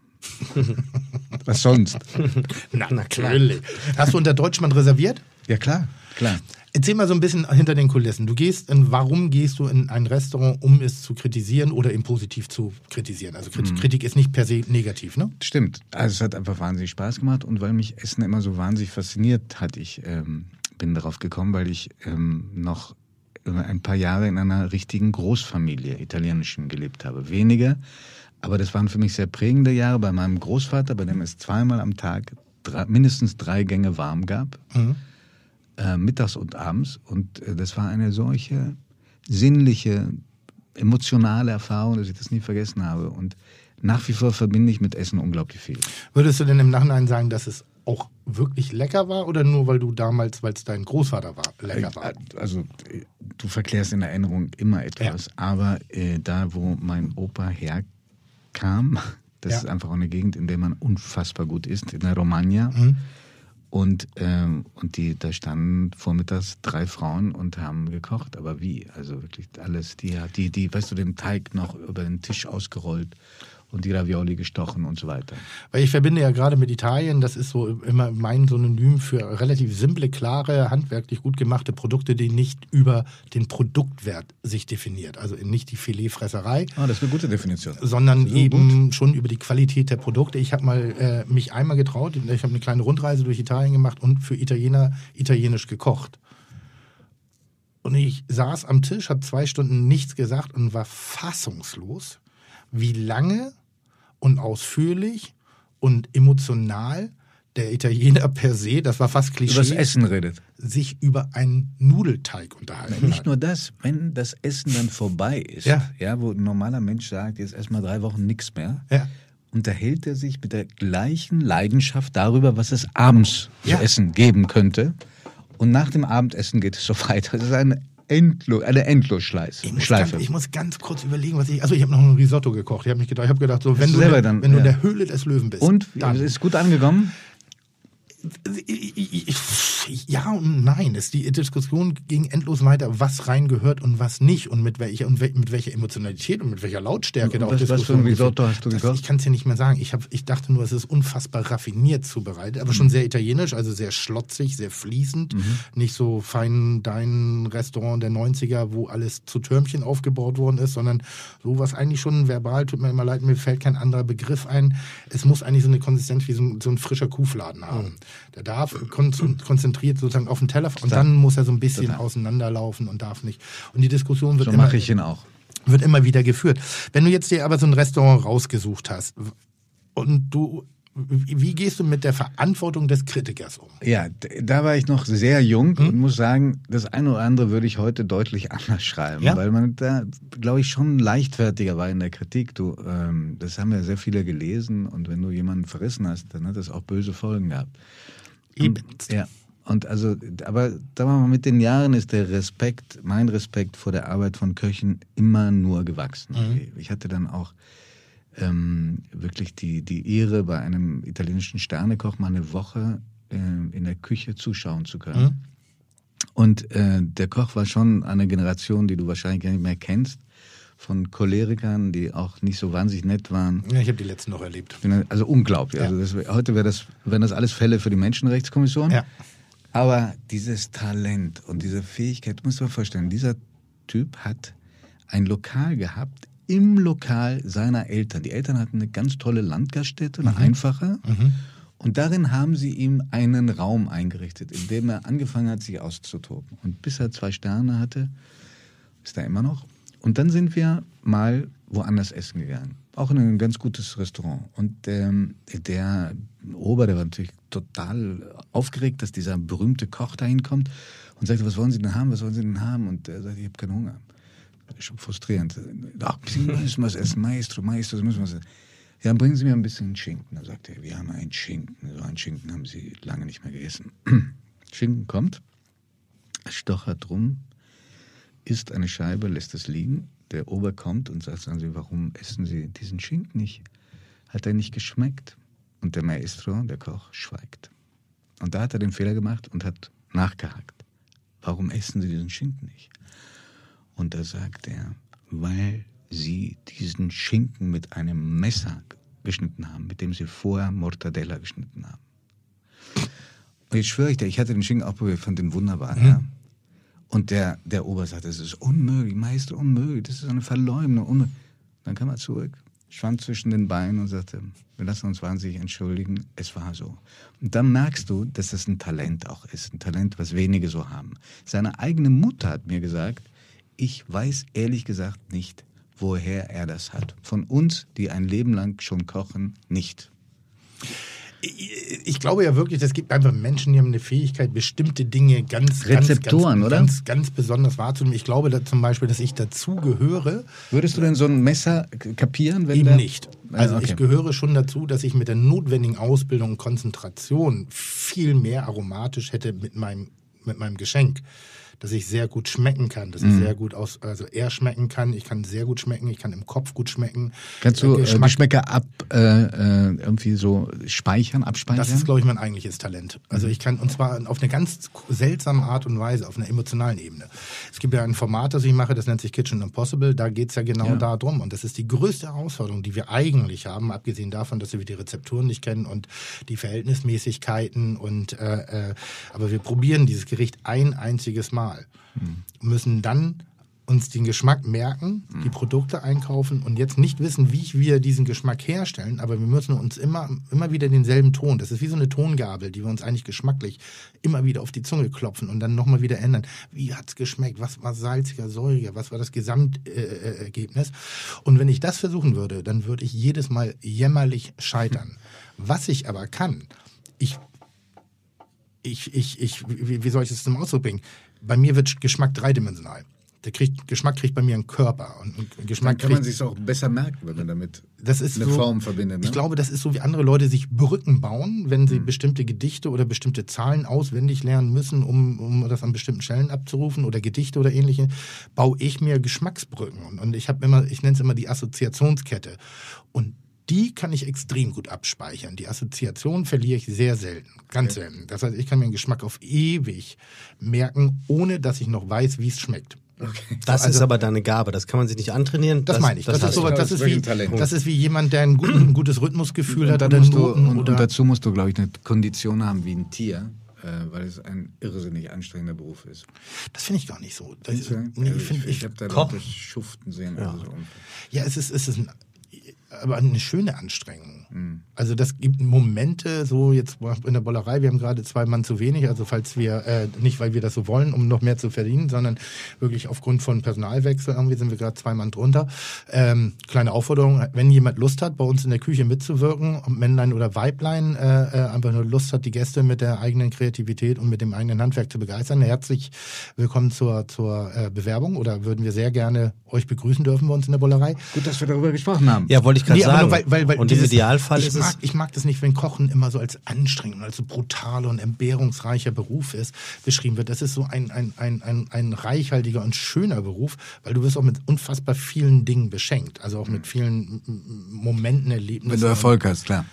Was sonst? Na, natürlich. Hast du unter Deutschmann reserviert? Ja, klar, klar. Erzähl mal so ein bisschen hinter den Kulissen. Du gehst in, warum gehst du in ein Restaurant, um es zu kritisieren oder eben positiv zu kritisieren? Also Kritik, Kritik ist nicht per se negativ, ne? Stimmt. Also es hat einfach wahnsinnig Spaß gemacht und weil mich Essen immer so wahnsinnig fasziniert hat, ich ähm, bin darauf gekommen, weil ich ähm, noch ein paar Jahre in einer richtigen Großfamilie, italienischen, gelebt habe. Weniger, aber das waren für mich sehr prägende Jahre bei meinem Großvater, bei dem es zweimal am Tag drei, mindestens drei Gänge warm gab, mhm. äh, mittags und abends. Und äh, das war eine solche sinnliche, emotionale Erfahrung, dass ich das nie vergessen habe. Und nach wie vor verbinde ich mit Essen unglaublich viel. Würdest du denn im Nachhinein sagen, dass es auch wirklich lecker war oder nur, weil du damals, weil es dein Großvater war, lecker war? Also du verklärst in Erinnerung immer etwas, ja. aber äh, da, wo mein Opa herkam, das ja. ist einfach auch eine Gegend, in der man unfassbar gut isst, in der Romagna. Mhm. Und, ähm, und die, da standen vormittags drei Frauen und haben gekocht. Aber wie? Also wirklich alles, die, die, die, weißt du, den Teig noch über den Tisch ausgerollt und die Ravioli gestochen und so weiter. Weil ich verbinde ja gerade mit Italien, das ist so immer mein Synonym für relativ simple, klare, handwerklich gut gemachte Produkte, die nicht über den Produktwert sich definiert. Also nicht die Filetfresserei. Ah, das ist eine gute Definition. Sondern eben gut. schon über die Qualität der Produkte. Ich habe mal äh, mich einmal getraut, ich habe eine kleine Rundreise durch Italien gemacht und für Italiener italienisch gekocht. Und ich saß am Tisch, habe zwei Stunden nichts gesagt und war fassungslos, wie lange und ausführlich und emotional der Italiener per se, das war fast Klischee, über das Essen redet, sich über einen Nudelteig unterhalten Nicht hat. nur das, wenn das Essen dann vorbei ist, ja. Ja, wo ein normaler Mensch sagt, jetzt erstmal drei Wochen nichts mehr, ja. unterhält er sich mit der gleichen Leidenschaft darüber, was es abends ja. zu essen geben könnte. Und nach dem Abendessen geht es so weiter. Das ist eine Endlo- eine Endlosschleife. Ich, ich muss ganz kurz überlegen, was ich. Also ich habe noch ein Risotto gekocht. Ich habe mich gedacht, ich habe gedacht, so wenn du, der, dann, wenn du ja. in der Höhle des Löwen bist. Und dann, ist gut angekommen? Ja und nein. Es, die Diskussion ging endlos weiter, was reingehört und was nicht und mit welcher und mit welcher Emotionalität und mit welcher Lautstärke da auch Diskussion. Was für ein Risotto hast du das, gekocht? Ich kann es ja nicht mehr sagen. Ich, hab, ich dachte nur, es ist unfassbar raffiniert zubereitet, aber mhm. schon sehr italienisch, also sehr schlotzig, sehr fließend. Mhm. Nicht so fein dein Restaurant der neunziger, wo alles zu Türmchen aufgebaut worden ist, sondern sowas eigentlich schon verbal, tut mir immer leid, mir fällt kein anderer Begriff ein. Es muss eigentlich so eine Konsistenz wie so ein, so ein frischer Kuhfladen haben. Mhm. Der darf kon- konzentriert sozusagen auf den Teller und dann muss er so ein bisschen Total. auseinanderlaufen und darf nicht. Und die Diskussion wird so immer, mache ich ihn auch. wird immer wieder geführt. Wenn du jetzt dir aber so ein Restaurant rausgesucht hast und du, wie gehst du mit der Verantwortung des Kritikers um? Ja, da war ich noch sehr jung hm? und muss sagen, das eine oder andere würde ich heute deutlich anders schreiben, ja? weil man da, glaube ich, schon leichtfertiger war in der Kritik. Du, ähm, das haben ja sehr viele gelesen und wenn du jemanden verrissen hast, dann hat das auch böse Folgen gehabt. Eben. Ja. Und also, aber sagen wir mal, mit den Jahren ist der Respekt, mein Respekt vor der Arbeit von Köchen immer nur gewachsen. Mhm. Ich hatte dann auch ähm, wirklich die, die Ehre, bei einem italienischen Sternekoch mal eine Woche äh, in der Küche zuschauen zu können. Mhm. Und äh, der Koch war schon eine Generation, die du wahrscheinlich gar nicht mehr kennst, von Cholerikern, die auch nicht so wahnsinnig nett waren. Ja, ich habe die letzten noch erlebt. Also unglaublich. Ja. Also das, heute wäre das, wären das alles Fälle für die Menschenrechtskommission. Ja. Aber dieses Talent und diese Fähigkeit, musst du dir vorstellen, dieser Typ hat ein Lokal gehabt im Lokal seiner Eltern. Die Eltern hatten eine ganz tolle Landgaststätte, eine mhm. einfache. Mhm. Und darin haben sie ihm einen Raum eingerichtet, in dem er angefangen hat, sich auszutoben. Und bis er zwei Sterne hatte, ist er immer noch. Und dann sind wir mal woanders essen gegangen. Auch in ein ganz gutes Restaurant. Und ähm, der Ober, der war natürlich total aufgeregt, dass dieser berühmte Koch da hinkommt und sagte, was wollen Sie denn haben, was wollen Sie denn haben? Und er sagte, ich habe keinen Hunger. Das ist schon frustrierend. Ach, Sie müssen was essen, Maestro, Maestro, Sie müssen was essen. Ja, dann bringen Sie mir ein bisschen Schinken. Dann sagt er, wir haben einen Schinken. So einen Schinken haben Sie lange nicht mehr gegessen. Schinken kommt, stochert rum, isst eine Scheibe, lässt es liegen. Der Ober kommt und sagt, sagen Sie, warum essen Sie diesen Schinken nicht? Hat er nicht geschmeckt? Und der Maestro, der Koch, schweigt. Und da hat er den Fehler gemacht und hat nachgehakt. Warum essen Sie diesen Schinken nicht? Und da sagt er, weil Sie diesen Schinken mit einem Messer geschnitten haben, mit dem Sie vorher Mortadella geschnitten haben. Und jetzt schwöre ich dir, ich hatte den Schinken auch probiert, fand den wunderbar, mhm. ja. Und der, der Ober sagt, das ist unmöglich, Meister, unmöglich, das ist eine Verleumdung. Unmöglich. Dann kam er zurück, schwand zwischen den Beinen und sagte, wir lassen uns wahnsinnig entschuldigen, es war so. Und dann merkst du, dass das ein Talent auch ist, ein Talent, was wenige so haben. Seine eigene Mutter hat mir gesagt, Ich weiß ehrlich gesagt nicht, woher er das hat. Von uns, die ein Leben lang schon kochen, nicht. Ich glaube ja wirklich, es gibt einfach Menschen, die haben eine Fähigkeit, bestimmte Dinge ganz, Rezeptoren, ganz, oder? ganz, ganz besonders wahrzunehmen. Ich glaube da zum Beispiel, dass ich dazu gehöre. Würdest du denn so ein Messer kapieren? Wenn Eben der... nicht. Also okay. ich gehöre schon dazu, dass ich mit der notwendigen Ausbildung und Konzentration viel mehr aromatisch hätte mit meinem, mit meinem Geschenk. Dass ich sehr gut schmecken kann, dass ich Mhm. sehr gut aus, also er schmecken kann, ich kann sehr gut schmecken, ich kann im Kopf gut schmecken. Kannst du äh, Geschmack- Geschmäcker ab, äh, äh, irgendwie so speichern, abspeichern? Das ist, glaube ich, mein eigentliches Talent. Also ich kann, und zwar auf eine ganz seltsame Art und Weise, auf einer emotionalen Ebene. Es gibt ja ein Format, das ich mache, das nennt sich Kitchen Impossible, da geht's ja genau Ja. darum. Und das ist die größte Herausforderung, die wir eigentlich haben, abgesehen davon, dass wir die Rezepturen nicht kennen und die Verhältnismäßigkeiten. Und äh, äh, aber wir probieren dieses Gericht ein einziges Mal. Mhm. Müssen dann uns den Geschmack merken, die Produkte einkaufen und jetzt nicht wissen, wie wir diesen Geschmack herstellen, aber wir müssen uns immer, immer wieder denselben Ton, das ist wie so eine Tongabel, die wir uns eigentlich geschmacklich immer wieder auf die Zunge klopfen und dann nochmal wieder ändern. Wie hat's geschmeckt? Was war salziger, säuriger? Was war das Gesamtergebnis? Und wenn ich das versuchen würde, dann würde ich jedes Mal jämmerlich scheitern. Was ich aber kann, ich, ich, ich, ich wie, wie soll ich das zum Ausdruck bringen? Bei mir wird Geschmack dreidimensional. Der kriegt, Geschmack kriegt bei mir einen Körper. Und Geschmack Dann kann man kriegt, sich auch besser merken, wenn man damit das ist eine so, Form verbindet. Ne? Ich glaube, das ist so, wie andere Leute sich Brücken bauen, wenn sie mhm. bestimmte Gedichte oder bestimmte Zahlen auswendig lernen müssen, um, um das an bestimmten Stellen abzurufen oder Gedichte oder ähnliche, baue ich mir Geschmacksbrücken. Und, und ich habe immer, ich nenne es immer die Assoziationskette. Und die kann ich extrem gut abspeichern. Die Assoziation verliere ich sehr selten, ganz okay. selten. Das heißt, ich kann mir einen Geschmack auf ewig merken, ohne dass ich noch weiß, wie es schmeckt. Okay. Das also, ist aber deine Gabe, das kann man sich nicht antrainieren. Das, das meine ich. Das, das, ist, so, das, ist, wie, das ist wie jemand, der ein, gut, ein gutes Rhythmusgefühl hat. Oder musst du, und, oder und dazu musst du, glaube ich, eine Kondition haben wie ein Tier, äh, weil es ein irrsinnig anstrengender Beruf ist. Das finde ich gar nicht so. Das, ich nee, also ich ich, ich habe da Leute schuften sehen. Ja, also so. ja es ist, es ist ein, aber eine schöne Anstrengung. Mhm. Also das gibt Momente, so jetzt in der Bollerei, wir haben gerade zwei Mann zu wenig, also falls wir, äh, nicht weil wir das so wollen, um noch mehr zu verdienen, sondern wirklich aufgrund von Personalwechsel, irgendwie sind wir gerade zwei Mann drunter. Ähm, kleine Aufforderung, wenn jemand Lust hat, bei uns in der Küche mitzuwirken, ob Männlein oder Weiblein, äh, einfach nur Lust hat, die Gäste mit der eigenen Kreativität und mit dem eigenen Handwerk zu begeistern, herzlich willkommen zur, zur äh, Bewerbung oder würden wir sehr gerne euch begrüßen dürfen bei uns in der Bollerei. Gut, dass wir darüber gesprochen haben. Ja, wollte ich gerade nee, sagen. Nur, weil, weil, weil und dieses, im Idealfall ich ist mag, es... Ich mag das nicht, wenn Kochen immer so als anstrengend, als so brutaler und entbehrungsreicher Beruf ist, beschrieben wird. Das ist so ein, ein, ein, ein, ein reichhaltiger und schöner Beruf, weil du wirst auch mit unfassbar vielen Dingen beschenkt. Also auch mit vielen Momenten, Erlebnissen. Wenn du Erfolg hast, klar.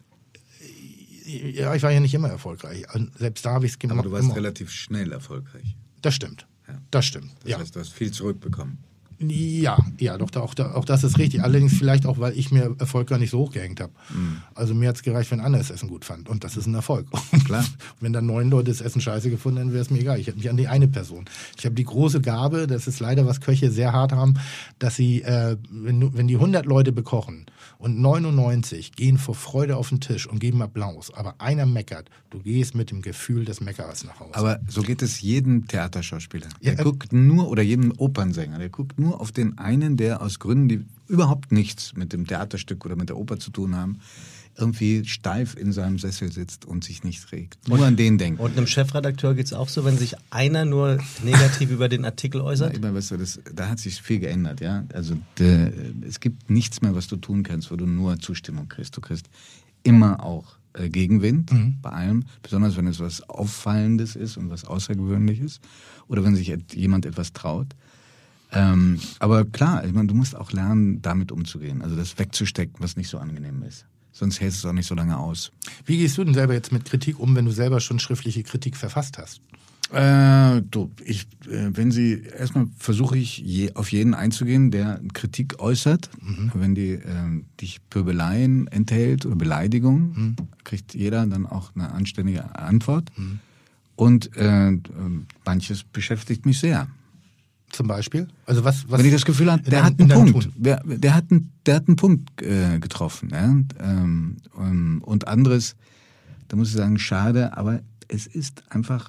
Ja, ich war ja nicht immer erfolgreich. Selbst da habe ich es gemacht. Aber du warst immer. relativ schnell erfolgreich. Das stimmt. Ja. Das stimmt. Das ja. heißt, du hast viel zurückbekommen. Ja, ja, doch, auch, auch das ist richtig. Allerdings vielleicht auch, weil ich mir Erfolg gar nicht so hochgehängt habe. Mm. Also mir hat es gereicht, wenn einer das Essen gut fand. Und das ist ein Erfolg. Klar. Wenn dann neun Leute das Essen scheiße gefunden hätten, wäre es mir egal. Ich hätte mich an die eine Person. Ich habe die große Gabe, das ist leider, was Köche sehr hart haben, dass sie, äh, wenn, wenn die hundert Leute bekochen und neunundneunzig gehen vor Freude auf den Tisch und geben Applaus, aber einer meckert, du gehst mit dem Gefühl des Meckerers nach Hause. Aber so geht es jedem Theaterschauspieler. Der ja, äh, guckt nur, oder jedem Opernsänger, der guckt nur auf den einen, der aus Gründen, die überhaupt nichts mit dem Theaterstück oder mit der Oper zu tun haben, irgendwie steif in seinem Sessel sitzt und sich nicht regt. Nur und, an den denken. Und einem Chefredakteur geht es auch so, wenn sich einer nur negativ über den Artikel äußert? Ja, weißt du, das, da hat sich viel geändert. Ja? Also de, es gibt nichts mehr, was du tun kannst, wo du nur Zustimmung kriegst. Du kriegst immer auch äh, Gegenwind mhm. bei allem, besonders wenn es was Auffallendes ist und was Außergewöhnliches oder wenn sich et- jemand etwas traut. Ähm, aber klar, ich meine, du musst auch lernen, damit umzugehen, also das wegzustecken, was nicht so angenehm ist. Sonst hältst du es auch nicht so lange aus. Wie gehst du denn selber jetzt mit Kritik um, wenn du selber schon schriftliche Kritik verfasst hast? Äh, du, ich, äh, wenn sie, erstmal versuche ich je, auf jeden einzugehen, der Kritik äußert. Mhm. Wenn die äh, dich Pöbeleien enthält oder Beleidigung, mhm. kriegt jeder dann auch eine anständige Antwort. Mhm. Und äh, manches beschäftigt mich sehr. Zum Beispiel? Also was, was wenn ich das Gefühl habe, der hat einen Punkt. Der, der, hat einen, der hat einen Punkt äh, getroffen. Ja? Ähm, und anderes, da muss ich sagen, schade, aber es ist einfach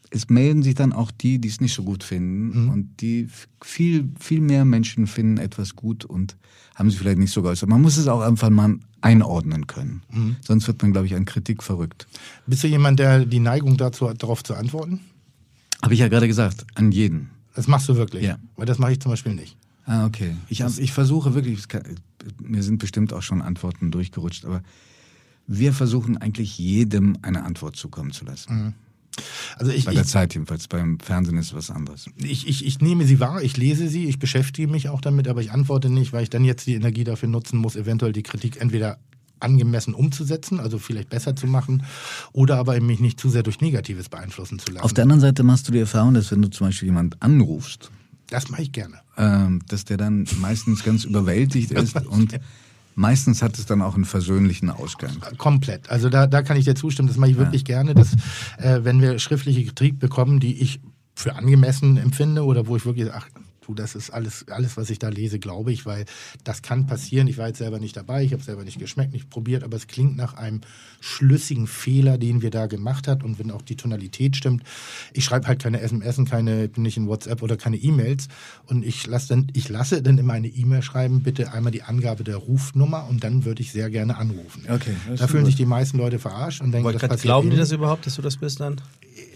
es melden sich dann auch die, die es nicht so gut finden. Mhm. Und die viel, viel mehr Menschen finden etwas gut und haben sich vielleicht nicht so geäußert. Man muss es auch einfach mal einordnen können. Mhm. Sonst wird man, glaube ich, an Kritik verrückt. Bist du jemand, der die Neigung dazu hat, darauf zu antworten? Habe ich ja gerade gesagt, an jeden. Das machst du wirklich? Ja. Weil das mache ich zum Beispiel nicht. Ah, okay. Ich, hab, ich versuche wirklich, es kann, mir sind bestimmt auch schon Antworten durchgerutscht, aber wir versuchen eigentlich jedem eine Antwort zukommen zu lassen. Mhm. Also ich, Bei der ich, Zeit jedenfalls, beim Fernsehen ist was anderes. ich, ich, ich nehme sie wahr, ich lese sie, ich beschäftige mich auch damit, aber ich antworte nicht, weil ich dann jetzt die Energie dafür nutzen muss, eventuell die Kritik entweder angemessen umzusetzen, also vielleicht besser zu machen, oder aber mich nicht zu sehr durch Negatives beeinflussen zu lassen. Auf der anderen Seite machst du die Erfahrung, dass wenn du zum Beispiel jemand anrufst, das mache ich gerne. ähm, dass der dann meistens ganz überwältigt ist und meistens hat es dann auch einen versöhnlichen Ausgang. Komplett. Also da, da kann ich dir zustimmen, das mache ich wirklich ja. gerne, dass äh, wenn wir schriftliche Kritik bekommen, die ich für angemessen empfinde oder wo ich wirklich, ach du, das ist alles, alles, was ich da lese, glaube ich, weil das kann passieren. Ich war jetzt selber nicht dabei, ich habe selber nicht geschmeckt, nicht probiert, aber es klingt nach einem schlüssigen Fehler, den wir da gemacht hat und wenn auch die Tonalität stimmt. Ich schreibe halt keine S M S, keine, bin nicht in WhatsApp oder keine E-Mails und ich lasse dann, ich lasse dann immer eine E-Mail schreiben, bitte einmal die Angabe der Rufnummer und dann würde ich sehr gerne anrufen. Okay, da fühlen sich die meisten Leute verarscht und denken, das passiert glauben die eben. das überhaupt, dass du das bist dann?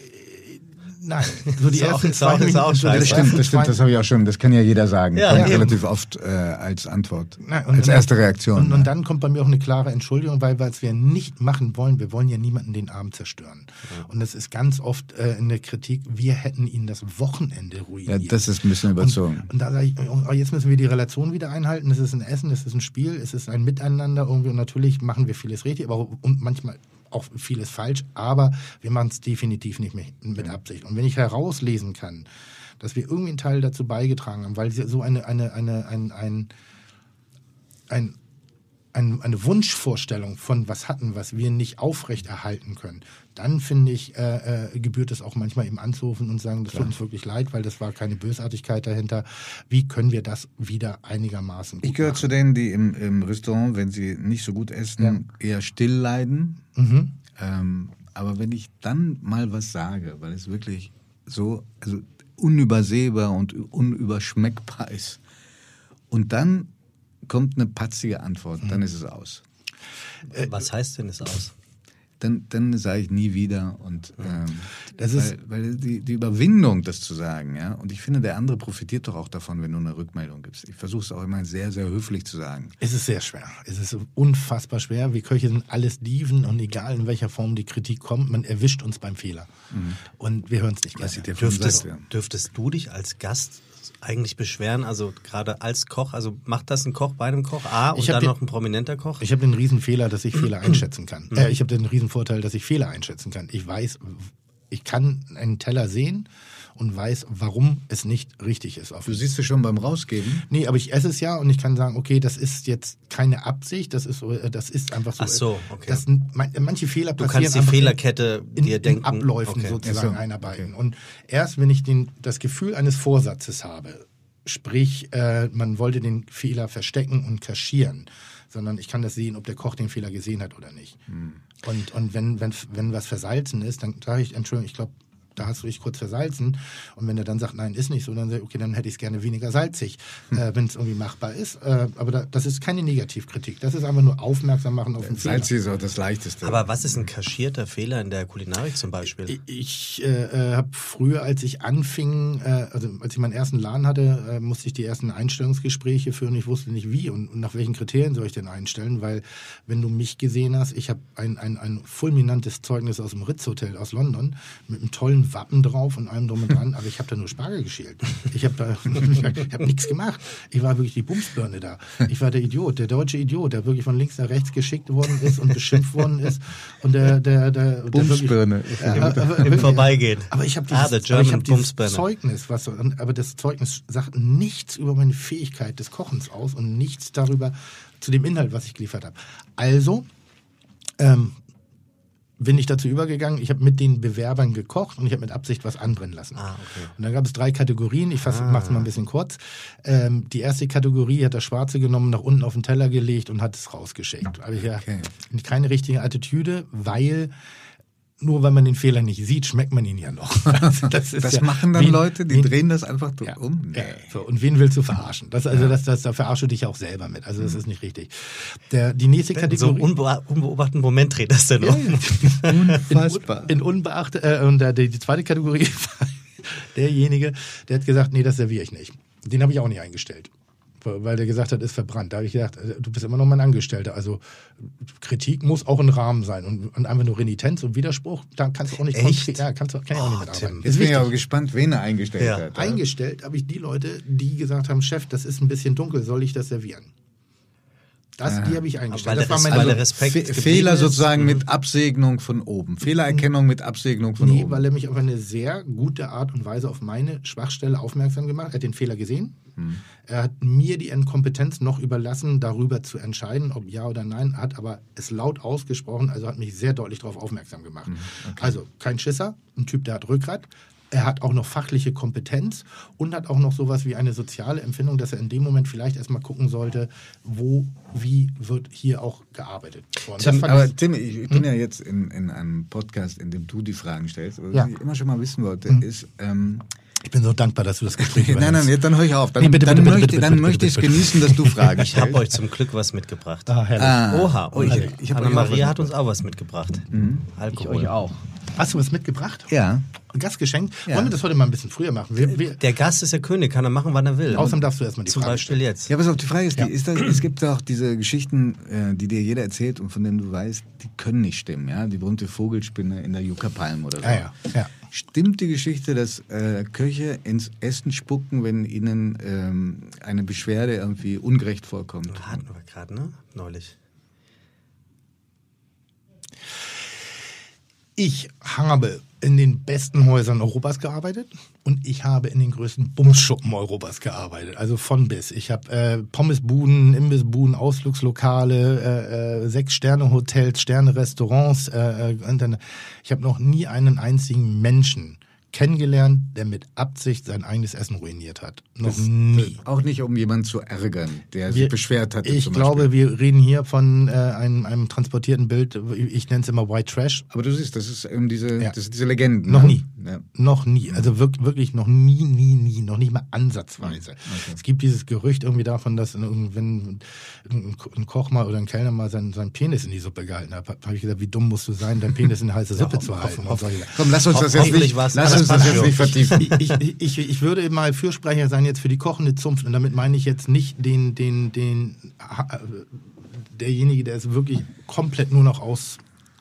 Nein, so die Ist auch- ersten ist zwei auch- ist Minuten. auch so die scheiße. Das stimmt, das stimmt, das habe ich auch schon, das kann ja jeder sagen. Ja, Kommt eben. relativ oft äh, als Antwort, Nein, und- als erste Reaktion. Und, ne? und dann kommt bei mir auch eine klare Entschuldigung, weil was wir nicht machen wollen, wir wollen ja niemanden den Abend zerstören. Und das ist ganz oft äh, in der Kritik, wir hätten ihnen das Wochenende ja, ruiniert. das ist ein bisschen überzogen. Und, und da sage ich, oh, jetzt müssen wir die Relation wieder einhalten. Es ist ein Essen, es ist ein Spiel, es ist ein Miteinander irgendwie. Und natürlich machen wir vieles richtig, aber und manchmal auch vieles falsch. Aber wir machen es definitiv nicht mit, mit Absicht. Und wenn ich herauslesen kann, dass wir irgendwie einen Teil dazu beigetragen haben, weil sie so eine, eine, eine, ein, ein, ein Ein, eine Wunschvorstellung von was hatten, was wir nicht aufrechterhalten können, dann finde ich, äh, äh, gebührt es auch manchmal eben anzurufen und sagen, das tut uns wirklich leid, weil das war keine Bösartigkeit dahinter. Wie können wir das wieder einigermaßen gut Ich gehöre machen? zu denen, die im, im Restaurant, wenn sie nicht so gut essen, eher still leiden. Mhm. Ähm, aber wenn ich dann mal was sage, weil es wirklich so also unübersehbar und unüberschmeckbar ist, und dann kommt eine patzige Antwort, dann ist es aus. Was heißt denn es aus? Dann, dann sage ich nie wieder. Und ähm, Das weil, ist- weil die, die Überwindung, das zu sagen, ja. Und ich finde, der andere profitiert doch auch davon, wenn du eine Rückmeldung gibst. Ich versuche es auch immer sehr, sehr höflich zu sagen. Es ist sehr schwer. Es ist unfassbar schwer. Wir Köche sind alles Dieven und egal in welcher Form die Kritik kommt, man erwischt uns beim Fehler. Und wir hören es nicht Was gerne. ich dir vorhin Dürftest, sagte. dürftest du dich als Gast eigentlich beschweren, also gerade als Koch, also macht das ein Koch bei einem Koch A und Ich hab dann den- noch ein prominenter Koch? Ich habe den riesen Fehler, dass ich Fehler einschätzen kann. Äh, ich habe den riesen Vorteil, dass ich Fehler einschätzen kann. Ich weiß, ich kann einen Teller sehen und weiß, warum es nicht richtig ist. Auf Du siehst es schon beim Rausgeben. Nee, aber ich esse es ja und ich kann sagen, okay, das ist jetzt keine Absicht, das ist so, äh, das ist einfach so. Ach so, okay. Das, man, manche Fehler Du passieren kannst die einfach Fehlerkette in, dir in, denken. in Abläufen Okay. sozusagen Ach so, einarbeiten. Und erst wenn ich den, das Gefühl eines Vorsatzes habe, sprich, äh, man wollte den Fehler verstecken und kaschieren, sondern ich kann das sehen, ob der Koch den Fehler gesehen hat oder nicht. Hm. Und, und wenn, wenn, wenn was versalzen ist, dann sage ich, Entschuldigung, ich glaube, da hast du dich kurz versalzen. Und wenn er dann sagt, nein, ist nicht so, dann sage ich, okay, dann hätte ich es gerne weniger salzig, Hm. äh, wenn es irgendwie machbar ist. Äh, aber da, das ist keine Negativkritik. Das ist einfach nur aufmerksam machen auf den Fehler. Salz ist auch das Leichteste. Aber was ist ein kaschierter Fehler in der Kulinarik zum Beispiel? Ich äh, habe früher, als ich anfing, äh, also als ich meinen ersten Laden hatte, äh, musste ich die ersten Einstellungsgespräche führen. Ich wusste nicht wie und, und nach welchen Kriterien soll ich denn einstellen, weil wenn du mich gesehen hast, ich habe ein, ein, ein fulminantes Zeugnis aus dem Ritz Hotel aus London mit einem tollen Wappen drauf und allem drum und dran, aber ich habe da nur Spargel geschält. Ich habe da ich hab nichts gemacht. Ich war wirklich die Bumsbirne da. Ich war der Idiot, der deutsche Idiot, der wirklich von links nach rechts geschickt worden ist und beschimpft worden ist und der der der, der Bumsbirne. wirklich, ja, aber- aber Im wirklich- Vorbeigehen. aber ich habe Ah, dieses, the aber ich German hab dieses Bumsbirne. Zeugnis, was, so- aber das Zeugnis sagt nichts über meine Fähigkeit des Kochens aus und nichts darüber zu dem Inhalt, was ich geliefert habe. Also ähm, bin ich dazu übergegangen, ich habe mit den Bewerbern gekocht und ich habe mit Absicht was anbrennen lassen. Ah, okay. Und dann gab es drei Kategorien, ich Ah. mache es mal ein bisschen kurz. Ähm, die erste Kategorie hat das Schwarze genommen, nach unten auf den Teller gelegt und hat es rausgeschickt. Aber ja, Okay. keine richtige Attitüde, weil nur weil man den Fehler nicht sieht, schmeckt man ihn ja noch. Also das ist Das ja, machen dann wen, Leute, die wen, drehen das einfach ja, um. Nee. Ja, so, und wen willst du verarschen? Das, also das, das, da verarschst du dich ja auch selber mit. Also das ist nicht richtig. Der, die nächste So Kategorie... unbe unbeobachteten Moment dreht das denn um. Unfassbar. In, in Unbeacht, äh, und der, die zweite Kategorie war derjenige, der hat gesagt, nee, das serviere ich nicht. Den habe ich auch nicht eingestellt. Weil der gesagt hat, ist verbrannt. Da habe ich gedacht, du bist immer noch mein Angestellter. Also Kritik muss auch ein Rahmen sein. Und, und einfach nur Renitenz und Widerspruch, da kannst du auch nicht... Echt? Ja, kannst du, kann ich auch nicht mitarbeiten. Tim. Jetzt bin ich aber gespannt, wen er eingestellt Ja. hat. Eingestellt habe ich die Leute, die gesagt haben, Chef, das ist ein bisschen dunkel, soll ich das servieren? Das, Ja. Die habe ich eingestellt. Weil Das war der mein Res- weil also, der Respekt Fe geblieben Fehler ist. sozusagen mit Absegnung von oben. Fehlererkennung mit Absegnung von Nee, oben. weil er mich auf eine sehr gute Art und Weise auf meine Schwachstelle aufmerksam gemacht hat. Er hat den Fehler gesehen. Hm. Er hat mir die Inkompetenz noch überlassen, darüber zu entscheiden, ob ja oder nein, hat aber es laut ausgesprochen, also hat mich sehr deutlich darauf aufmerksam gemacht. Hm, Also kein Schisser, ein Typ, der hat Rückgrat. Er hat auch noch fachliche Kompetenz und hat auch noch sowas wie eine soziale Empfindung, dass er in dem Moment vielleicht erstmal gucken sollte, wo, wie wird hier auch gearbeitet. So, und das Tim, fand aber ich- Tim, ich, ich bin ja jetzt in, in einem Podcast, in dem du die Fragen stellst. Aber Ja. was ich immer schon mal wissen wollte, ist... Ähm, ich bin so dankbar, dass du das Gespräch nein, nein, übernimmst. jetzt dann höre ich auf. Dann, Nee, bitte, dann bitte, bitte, möchte, bitte, dann bitte, möchte bitte, ich es bitte. genießen, dass du Fragen Ich habe stellst. euch zum Glück was mitgebracht. Ah, herrlich. Ah. Oha, Oh, ich- ui. ich hab euch auch Anna-Maria was hat uns auch was mitgebracht. Alkohol. auch. Hast du was mitgebracht? Ja. Ein Gastgeschenk? Ja. Wollen wir das heute mal ein bisschen früher machen? Wir, wir, Der Gast ist der König, kann er machen, wann er will. außerdem darfst du erstmal die Zum Frage Beispiel stellen. jetzt. Ja, pass auf, die Frage ist, die, Ja. ist das, es gibt auch diese Geschichten, äh, die dir jeder erzählt und von denen du weißt, die können nicht stimmen. Ja? Die berühmte Vogelspinne in der Yucca-Palm oder so. Ja, ja, ja. Stimmt die Geschichte, dass äh, Köche ins Essen spucken, wenn ihnen ähm, eine Beschwerde irgendwie ungerecht vorkommt? Hatten wir gerade, ne? Neulich. Ich habe in den besten Häusern Europas gearbeitet und ich habe in den größten Bumsschuppen Europas gearbeitet. Also von bis. Ich habe äh, Pommesbuden, Imbissbuden, Ausflugslokale, äh, äh, Sechs-Sterne-Hotels, Sterne-Restaurants. Äh, äh, und dann, ich habe noch nie einen einzigen Menschen kennengelernt, der mit Absicht sein eigenes Essen ruiniert hat. Noch nie. Auch nicht, um jemanden zu ärgern, der Wir- sich beschwert hat. Ich zum glaube, Beispiel. wir reden hier von äh, einem, einem transportierten Bild, ich nenne es immer White Trash. Aber du siehst, das ist eben diese, Ja. das ist diese Legenden. Noch ne? nie. Ja. Noch nie. Also wirklich, wirklich noch nie, nie, nie. Noch nicht mal ansatzweise. Es gibt dieses Gerücht irgendwie davon, dass wenn ein ein Koch mal oder ein Kellner mal seinen, seinen Penis in die Suppe gehalten hat, habe ich gesagt, wie dumm musst du sein, deinen Penis in die heiße Suppe zu halten. Und solche- Komm, lass uns das jetzt Hoffentlich nicht, war's lass alles uns das jetzt Passion. nicht vertiefen. ich, ich, ich, ich würde mal Fürsprecher sein jetzt für die kochende Zunft und damit meine ich jetzt nicht den, den, den, äh, derjenige, der es wirklich komplett nur noch aus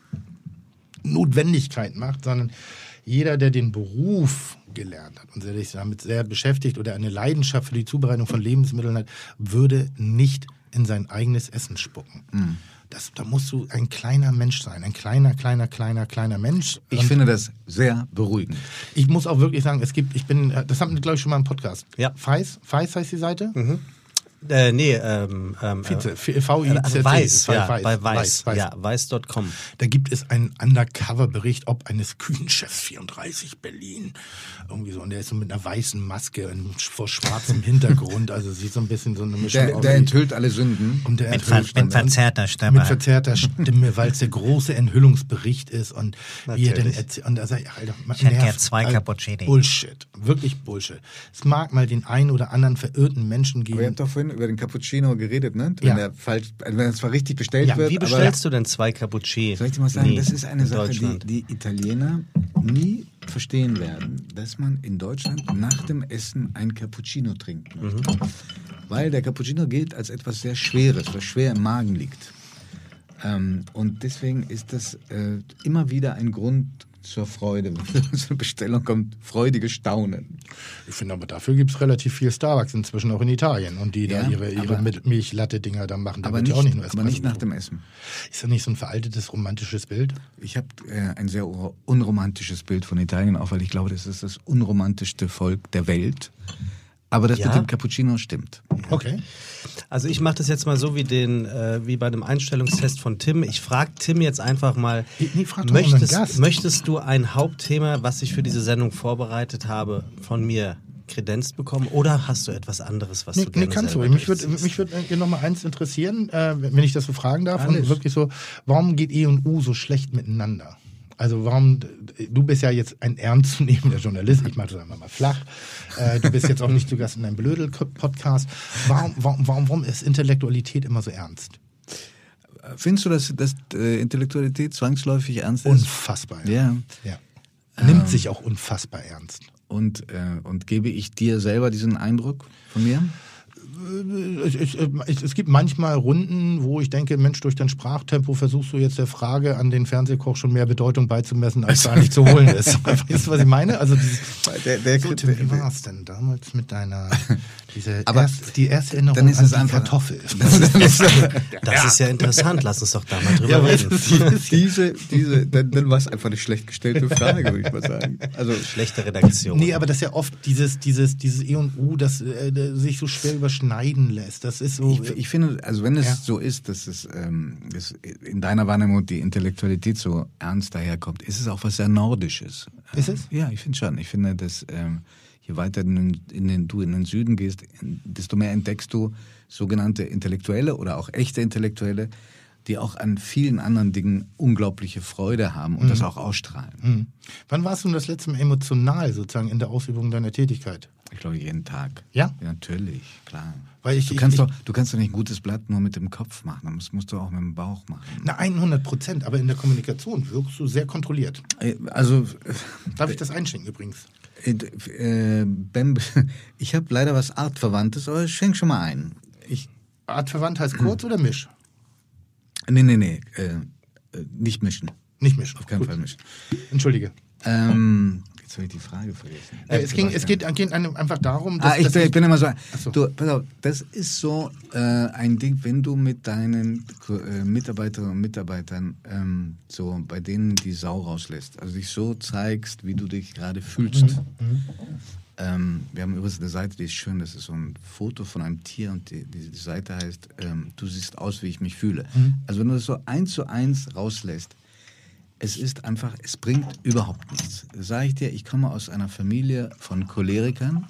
Notwendigkeit macht, sondern jeder, der den Beruf gelernt hat und sich damit sehr beschäftigt oder eine Leidenschaft für die Zubereitung von Lebensmitteln hat, würde nicht in sein eigenes Essen spucken. Das, da musst du ein kleiner Mensch sein, ein kleiner, kleiner, kleiner, kleiner Mensch. Ich Und finde das sehr beruhigend. ich muss auch wirklich sagen, es gibt, ich bin, das haben wir, glaube ich, schon mal im Podcast. Ja. Feis, Feis heißt die Seite? Äh, nee, ähm, ähm, Vize, äh, V I Z T. Weiß, ja, Weiß, bei Weiß, Weiß. ja, weiß Punkt com. Da gibt es einen Undercover-Bericht, ob eines Küchenchefs vierunddreißig Berlin. Irgendwie so. Und der ist so mit einer weißen Maske und vor schwarzem Hintergrund. Also sieht so ein bisschen so eine Mischung Der, aus. der enthüllt alle Sünden. Und der Mit, enthüllt ver mit dann- verzerrter Stimme. Mit verzerrter Stimme, weil es der große Enthüllungsbericht ist und wie er denn Natürlich. erzählt. Und da sag ich, Alter, Ich hätte nervt. gern zwei Alter, Cappuccini. Bullshit. Wirklich Bullshit. Es mag mal den einen oder anderen verirrten Menschen Aber ihr geben. habt doch vorhin über den Cappuccino geredet, ne? Wenn Ja. der falsch, also wenn er zwar richtig bestellt Ja, wird, Wie aber bestellst du denn zwei Cappuccini? soll ich dir mal sagen, Nee, das ist eine in Sache, die, Deutschland. die Italiener nie verstehen werden, dass man in Deutschland nach dem Essen ein Cappuccino trinken möchte. Mhm. Weil der Cappuccino gilt als etwas sehr Schweres, was schwer im Magen liegt. Ähm, und deswegen ist das äh, immer wieder ein Grund zur Freude. Wenn so eine Bestellung kommt, freudiges Staunen. Ich finde aber dafür gibt es relativ viel Starbucks inzwischen auch in Italien und die Ja, da ihre, ihre aber- Mil- Milchlatte-Dinger da machen. Da Aber wird nicht, ja auch nicht nur aber nicht nach Espresso. dem Essen. Ist das nicht so ein veraltetes romantisches Bild? Ich habe äh, ein sehr ur- unromantisches Bild von Italien, auch weil ich glaube, das ist das unromantischste Volk der Welt. Aber das Ja? mit dem Cappuccino stimmt. Okay. Also ich mache das jetzt mal so wie den, äh, wie bei dem Einstellungstest von Tim. Ich frage Tim jetzt einfach mal, Nee, nee, frag doch mal unseren möchtest, Gast. möchtest du ein Hauptthema, was ich für diese Sendung vorbereitet habe, von mir kredenzt bekommen? Oder hast du etwas anderes, was Nee, du nee, gerne kannst du. selber Mich würde durchziehst? mich würd äh, noch mal eins interessieren, äh, wenn ich das so fragen darf. Alles. Und wirklich so, warum geht E und U so schlecht miteinander? Also warum, du bist ja jetzt ein ernstzunehmender Journalist, ich mache das einfach mal flach, äh, du bist jetzt auch nicht zu Gast in einem Blödel-Podcast. Warum, warum, warum, warum ist Intellektualität immer so ernst? Findest du, dass, dass äh, Intellektualität zwangsläufig ernst ist? Unfassbar. Ja. ja. Nimmt Ähm, sich auch unfassbar ernst. Und, äh, und gebe ich dir selber diesen Eindruck von mir? Es, es, es, es gibt manchmal Runden, wo ich denke, Mensch, durch dein Sprachtempo versuchst du jetzt der Frage an den Fernsehkoch schon mehr Bedeutung beizumessen, als da nicht zu holen ist. Weißt du, was ich meine? Also dieses, der, der, so, Tim, wie war es denn damals mit deiner, diese aber erst, die erste Erinnerung dann ist an es die einfach, Kartoffel? Das ist, das ist ja interessant, lass uns doch da mal drüber Ja, reden. diese, diese, dann, dann war es einfach eine schlecht gestellte Frage, würde ich mal sagen. Also, Schlechte Redaktion. Nee, aber das ist ja oft dieses, dieses, dieses E und U, das äh, sich so schwer überschneiden lässt. Das ist so. ich, ich finde, also wenn es Ja. so ist, dass es ähm, dass in deiner Wahrnehmung die Intellektualität so ernst daherkommt, ist es auch was sehr Nordisches. Ist es? Ja, ich finde schon. Ich finde, dass ähm, je weiter in den, in den, du in den Süden gehst, desto mehr entdeckst du sogenannte Intellektuelle oder auch echte Intellektuelle, die auch an vielen anderen Dingen unglaubliche Freude haben und Mhm. das auch ausstrahlen. Hm. Wann warst du das letzte Mal emotional sozusagen in der Ausübung deiner Tätigkeit? Ich glaube, jeden Tag. Ja? Ja, natürlich, klar. Weil ich, Du ich, kannst, ich, doch, du kannst doch nicht ein gutes Blatt nur mit dem Kopf machen, das musst du auch mit dem Bauch machen. Na, hundert Prozent, aber in der Kommunikation wirkst du sehr kontrolliert. Also, Darf ich das einschenken übrigens? äh, äh, Ben, ich habe leider was Artverwandtes, aber schenk schon mal ein. Ich, Artverwandt heißt kurz oder misch? nee, nee, nee, äh, äh, nicht mischen. Nicht mischen. Auf keinen Gut. Fall mischen. Entschuldige. Ähm, jetzt habe ich die Frage vergessen. Äh, es, ging, es geht, geht einem einfach darum, dass, Ah, ich, dass bin, ich bin immer so. Ach so. Du, pass auf, das ist so äh, ein Ding, wenn du mit deinen äh, Mitarbeiterinnen und Mitarbeitern ähm, so bei denen die Sau rauslässt, also dich so zeigst, wie du dich gerade fühlst. Mhm. Ähm, wir haben übrigens eine Seite, die ist schön, das ist so ein Foto von einem Tier und die, die, die Seite heißt, ähm, du siehst aus, wie ich mich fühle. Mhm. Also wenn du das so eins zu eins rauslässt, es ist einfach, es bringt überhaupt nichts. Das sage ich dir, ich komme aus einer Familie von Cholerikern.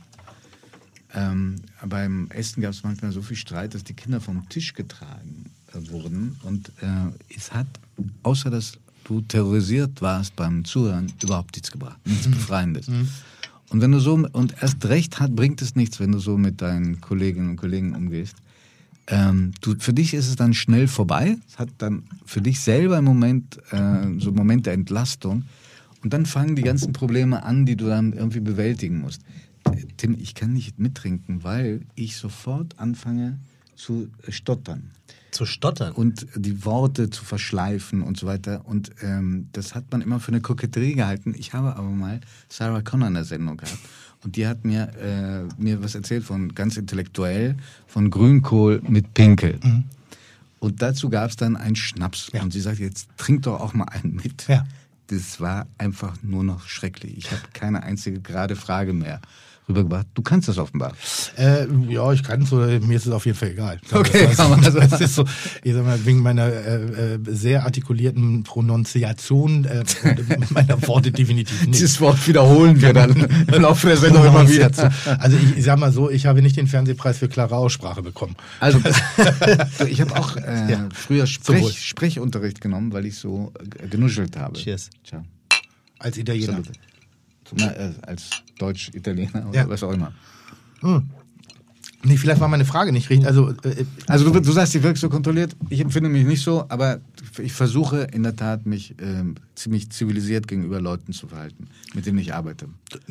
Ähm, beim Essen gab es manchmal so viel Streit, dass die Kinder vom Tisch getragen äh, wurden. Und äh, es hat, außer dass du terrorisiert warst beim Zuhören, überhaupt nichts gebracht. Nichts Befreiendes. Und wenn du so, und erst recht hat, bringt es nichts, wenn du so mit deinen Kolleginnen und Kollegen umgehst. Ähm, du, für dich ist es dann schnell vorbei. Es hat dann für dich selber im Moment äh, so Moment der Entlastung. Und dann fangen die ganzen Probleme an, die du dann irgendwie bewältigen musst. Tim, ich kann nicht mittrinken, weil ich sofort anfange zu stottern. Zu stottern. Und die Worte zu verschleifen und so weiter. Und ähm, das hat man immer für eine Koketterie gehalten. Ich habe aber mal Sarah Connor in der Sendung gehabt. Und die hat mir, äh, mir was erzählt von ganz intellektuell, von Grünkohl mit Pinkel. Mhm. Und dazu gab es dann einen Schnaps. Ja. Und sie sagt, jetzt trink doch auch mal einen mit. Ja. Das war einfach nur noch schrecklich. Ich habe keine einzige gerade Frage mehr rübergebracht. Du kannst das offenbar. Äh, ja, ich kann es, oder mir ist es auf jeden Fall egal. Okay, das, kann man also, sagen. das ist so, ich sag mal, wegen meiner äh, äh, sehr artikulierten Pronunciation äh, meiner Worte definitiv nicht. Dieses Wort wiederholen wir dann im Laufe der Sendung immer wieder. Also ich, ich sag mal so, ich habe nicht den Fernsehpreis für klare Aussprache bekommen. Also, ich habe auch äh, Ja. früher Zum Wohl. Sprech, Sprechunterricht genommen, weil ich so äh, genuschelt habe. Cheers. Ciao. Als Italiener. Salute. Na, äh, als Deutsch-Italiener oder Ja. was auch immer. Hm. Nee, vielleicht war meine Frage nicht richtig. Also, äh, Also du, du sagst, ich wirke so kontrolliert. Ich empfinde mich nicht so, aber ich versuche in der Tat, mich ähm, ziemlich zivilisiert gegenüber Leuten zu verhalten, mit denen ich arbeite.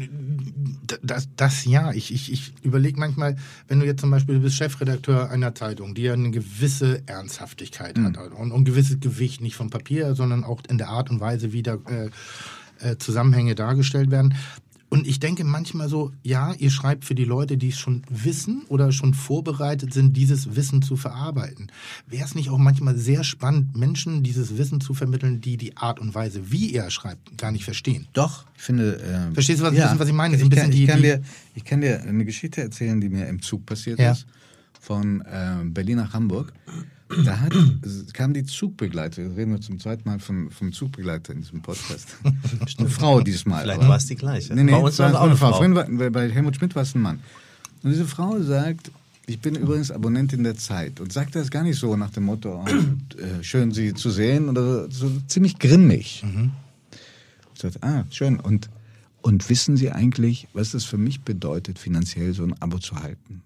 Das, das ja, ich, ich, ich überlege manchmal, wenn du jetzt zum Beispiel, du bist Chefredakteur einer Zeitung, die ja eine gewisse Ernsthaftigkeit Mhm. hat und, und ein gewisses Gewicht, nicht vom Papier, sondern auch in der Art und Weise, wie da äh, äh, Zusammenhänge dargestellt werden. Und ich denke manchmal so, ja, ihr schreibt für die Leute, die es schon wissen oder schon vorbereitet sind, dieses Wissen zu verarbeiten. Wäre es nicht auch manchmal sehr spannend, Menschen dieses Wissen zu vermitteln, die die Art und Weise, wie er schreibt, gar nicht verstehen? Doch, ich finde... Ähm, Verstehst du, was, ein bisschen, was ich meine? So ein ich, kann, bisschen ich, die, kann die, dir, ich kann dir eine Geschichte erzählen, die mir im Zug passiert Ja. ist, von äh, Berlin nach Hamburg. Da hat, kam die Zugbegleiterin, reden wir zum zweiten Mal von, vom Zugbegleiter in diesem Podcast. Eine Frau diesmal. Vielleicht aber- war es die gleiche. Nee, nee, Bei uns es war war es auch eine eine Frau. Frau. Vorhin war, bei Helmut Schmidt war es ein Mann. Und diese Frau sagt, ich bin übrigens Abonnentin der Zeit. Und sagt das gar nicht so nach dem Motto, oh, äh, schön Sie zu sehen, oder so, so ziemlich grimmig. Mhm. Ich sagte, ah, schön. Und, und wissen Sie eigentlich, was das für mich bedeutet, finanziell so ein Abo zu halten?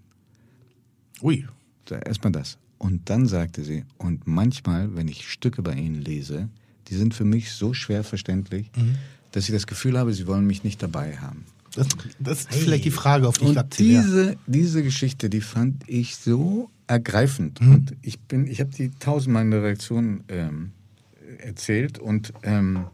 Ui. Erstmal das. Und dann sagte sie, und manchmal, wenn ich Stücke bei Ihnen lese, die sind für mich so schwer verständlich, mhm. dass ich das Gefühl habe, Sie wollen mich nicht dabei haben. Das, das ist hey. vielleicht die Frage, auf die und ich abziehe. Diese, diese Geschichte, die fand ich so ergreifend. Mhm. Und ich bin, ich habe die tausendmal in der Reaktion ähm, erzählt und ähm,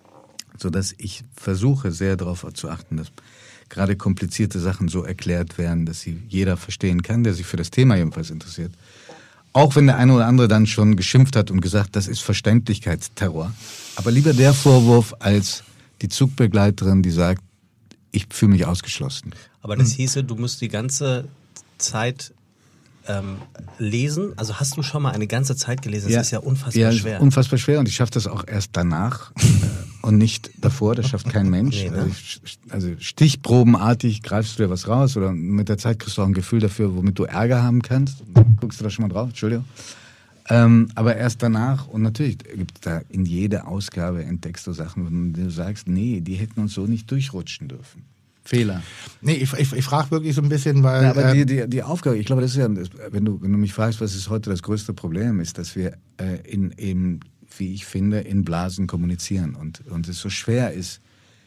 so dass ich versuche sehr darauf zu achten, dass gerade komplizierte Sachen so erklärt werden, dass sie jeder verstehen kann, der sich für das Thema jedenfalls interessiert. Auch wenn der eine oder andere dann schon geschimpft hat und gesagt, das ist Verständlichkeitsterror. Aber lieber der Vorwurf als die Zugbegleiterin, die sagt, ich fühle mich ausgeschlossen. Aber das hieße, du musst die ganze Zeit ähm, lesen. Also hast du schon mal eine ganze Zeit gelesen? Das ja, ist ja unfassbar ja, schwer. unfassbar schwer und ich schaffe das auch erst danach äh, und nicht davor. Das schafft kein Mensch. Nee, ne? also, ich, also stichprobenartig greifst du dir was raus oder mit der Zeit kriegst du auch ein Gefühl dafür, womit du Ärger haben kannst. Guckst du da schon mal drauf? Entschuldigung. Ähm, aber erst danach, und natürlich gibt es da in jeder Ausgabe entdeckst du Sachen, wo du sagst, nee, die hätten uns so nicht durchrutschen dürfen. Fehler. Nee, ich, ich, ich frage wirklich so ein bisschen, weil... Ja, aber ähm, die, die, die Aufgabe, ich glaube, das ist ja, wenn du, wenn du mich fragst, was ist heute das größte Problem, ist, dass wir äh, in, in, wie ich finde, in Blasen kommunizieren und, und es so schwer ist,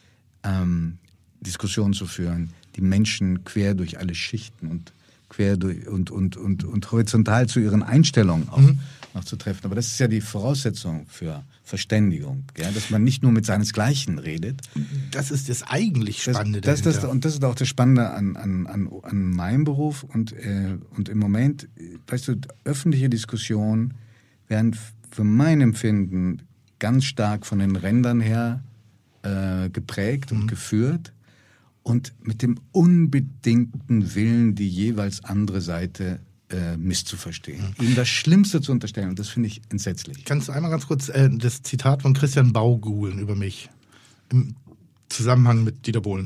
ähm, Diskussionen zu führen, die Menschen quer durch alle Schichten und quer durch und, und, und, und horizontal zu ihren Einstellungen auch mhm. noch zu treffen. Aber das ist ja die Voraussetzung für Verständigung, ja? Dass man nicht nur mit seinesgleichen redet. Das ist das eigentlich Spannende. Das, das, das, und das ist auch das Spannende an, an, an, an meinem Beruf. Und, äh, und im Moment, weißt du, öffentliche Diskussionen werden für mein Empfinden ganz stark von den Rändern her äh, geprägt mhm. und geführt. Und mit dem unbedingten Willen, die jeweils andere Seite äh, misszuverstehen. Mhm. Ihm das Schlimmste zu unterstellen. Und das finde ich entsetzlich. Kannst du einmal ganz kurz äh, das Zitat von Christian Bau googeln über mich? Im Zusammenhang mit Dieter Bohlen.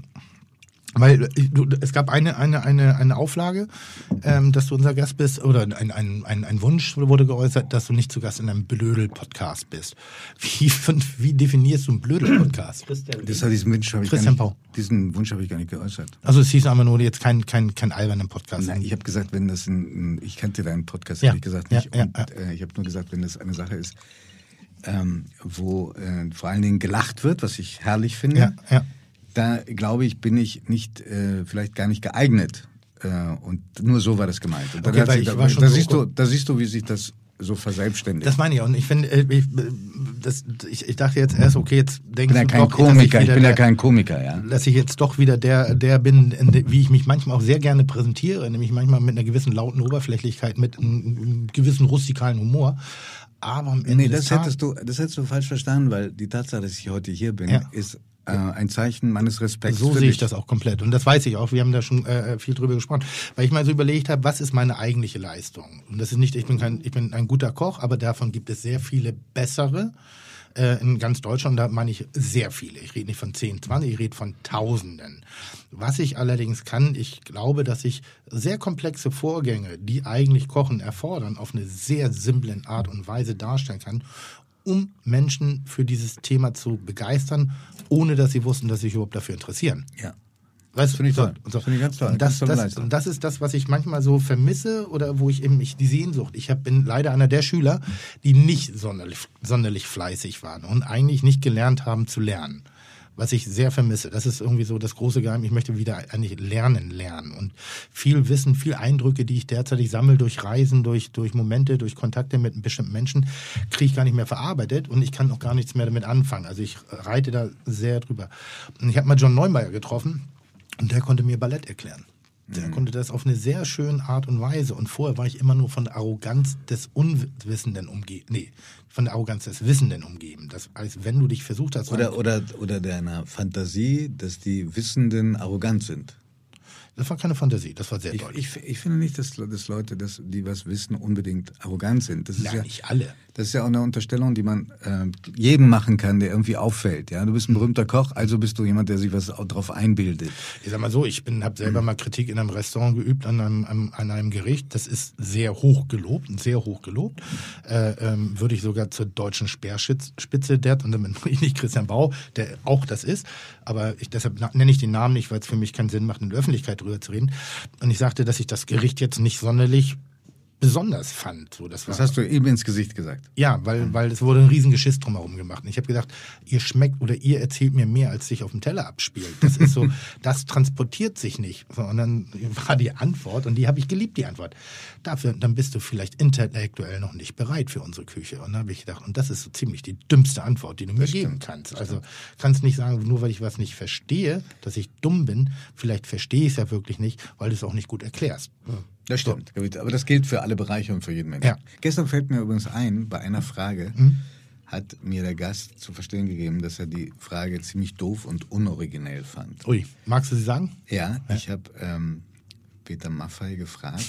Weil du, es gab eine, eine, eine, eine Auflage, ähm, dass du unser Gast bist, oder ein, ein, ein, ein Wunsch wurde geäußert, dass du nicht zu Gast in einem Blödel-Podcast bist. Wie, wie definierst du einen Blödel-Podcast? Das hat diesen Wunsch habe ich, Christian gar nicht, diesen Wunsch habe ich gar nicht geäußert. Also es hieß einfach nur jetzt kein, kein, kein albernen Podcast. Nein, ich habe gesagt, wenn das ein, ich kannte deinen Podcast, ja. habe ich gesagt nicht. Ja, ja, und äh, ich habe nur gesagt, wenn das eine Sache ist, ähm, wo äh, vor allen Dingen gelacht wird, was ich herrlich finde, ja, ja. da glaube ich, bin ich nicht, äh, vielleicht gar nicht geeignet. Äh, und nur so war das gemeint. Und okay, da, weil ich da, war schon da, so siehst du, da siehst du, wie sich das so verselbstständigt. Das meine ich auch. Und ich finde, ich, das, ich, ich dachte jetzt erst, okay, jetzt denkst du... Ich bin ja kein doch, Komiker, ich, ich bin der, ja kein Komiker, ja. Dass ich jetzt doch wieder der, der bin, wie ich mich manchmal auch sehr gerne präsentiere, nämlich manchmal mit einer gewissen lauten Oberflächlichkeit, mit einem, einem gewissen rustikalen Humor. Aber am Ende nee, das hättest du, das hättest du falsch verstanden, weil die Tatsache, dass ich heute hier bin, ja. ist äh, ein Zeichen meines Respekts. So für sehe dich. ich das auch komplett. Und das weiß ich auch. Wir haben da schon äh, viel drüber gesprochen. Weil ich mal so überlegt habe, was ist meine eigentliche Leistung? Und das ist nicht, ich bin kein, ich bin ein guter Koch, aber davon gibt es sehr viele bessere äh, in ganz Deutschland. Da meine ich sehr viele. Ich rede nicht von zehn, zwanzig, ich rede von Tausenden. Was ich allerdings kann, ich glaube, dass ich sehr komplexe Vorgänge, die eigentlich Kochen erfordern, auf eine sehr simple Art und Weise darstellen kann, um Menschen für dieses Thema zu begeistern, ohne dass sie wussten, dass sie sich überhaupt dafür interessieren. Ja. Weißt du, Finde ich so, toll. so. Finde ich ganz toll. Und das, ganz das, und das ist das, was ich manchmal so vermisse oder wo ich eben ich, die Sehnsucht. Ich hab, bin leider einer der Schüler, die nicht sonderlich, sonderlich fleißig waren und eigentlich nicht gelernt haben zu lernen. Was ich sehr vermisse. Das ist irgendwie so das große Geheimnis. Ich möchte wieder eigentlich lernen, lernen. Und viel Wissen, viel Eindrücke, die ich derzeitig sammle durch Reisen, durch, durch Momente, durch Kontakte mit bestimmten Menschen, kriege ich gar nicht mehr verarbeitet und ich kann auch gar nichts mehr damit anfangen. Also ich reite da sehr drüber. Und ich habe mal John Neumeier getroffen und der konnte mir Ballett erklären. Der mhm. konnte das auf eine sehr schöne Art und Weise. Und vorher war ich immer nur von der Arroganz des Unwissenden umgeben. Nee, von der Arroganz des Wissenden umgeben. Das heißt, wenn du dich versucht hast... Oder, oder, oder deiner Fantasie, dass die Wissenden arrogant sind. Das war keine Fantasie, das war sehr ich, deutlich. Ich, ich finde nicht, dass, dass Leute, dass, die was wissen, unbedingt arrogant sind. Das ist Nein, ja, nicht alle. Das ist ja auch eine Unterstellung, die man äh, jedem machen kann, der irgendwie auffällt. Ja, du bist ein berühmter Koch, also bist du jemand, der sich was auch drauf einbildet. Ich sag mal so, ich bin, habe selber mal Kritik in einem Restaurant geübt an einem, an, an einem Gericht. Das ist sehr hoch gelobt, sehr hoch gelobt. Äh, ähm, würde ich sogar zur deutschen Speerspitze, der, und damit meine ich nicht Christian Bau, der auch das ist. Aber ich, deshalb nenne ich den Namen nicht, weil es für mich keinen Sinn macht, in der Öffentlichkeit drüber zu reden. Und ich sagte, dass ich das Gericht jetzt nicht sonderlich besonders fand. So, das, war, das hast du eben ins Gesicht gesagt. Ja, weil, weil es wurde ein Riesengeschiss drumherum gemacht. Und ich habe gedacht, ihr schmeckt oder ihr erzählt mir mehr, als sich auf dem Teller abspielt. Das ist so, das transportiert sich nicht. So, und dann war die Antwort, und die habe ich geliebt, die Antwort. Dafür, dann bist du vielleicht intellektuell noch nicht bereit für unsere Küche. Und dann habe ich gedacht, und das ist so ziemlich die dümmste Antwort, die du mir Das geben stimmt. kannst. Also kannst nicht sagen, nur weil ich was nicht verstehe, dass ich dumm bin. Vielleicht verstehe ich es ja wirklich nicht, weil du es auch nicht gut erklärst. Das stimmt. Aber das gilt für alle Bereiche und für jeden Menschen. Ja. Gestern fällt mir übrigens ein, bei einer Frage Mhm. hat mir der Gast zu verstehen gegeben, dass er die Frage ziemlich doof und unoriginell fand. Ui, magst du sie sagen? Ja, ich habe ähm, Peter Maffay gefragt.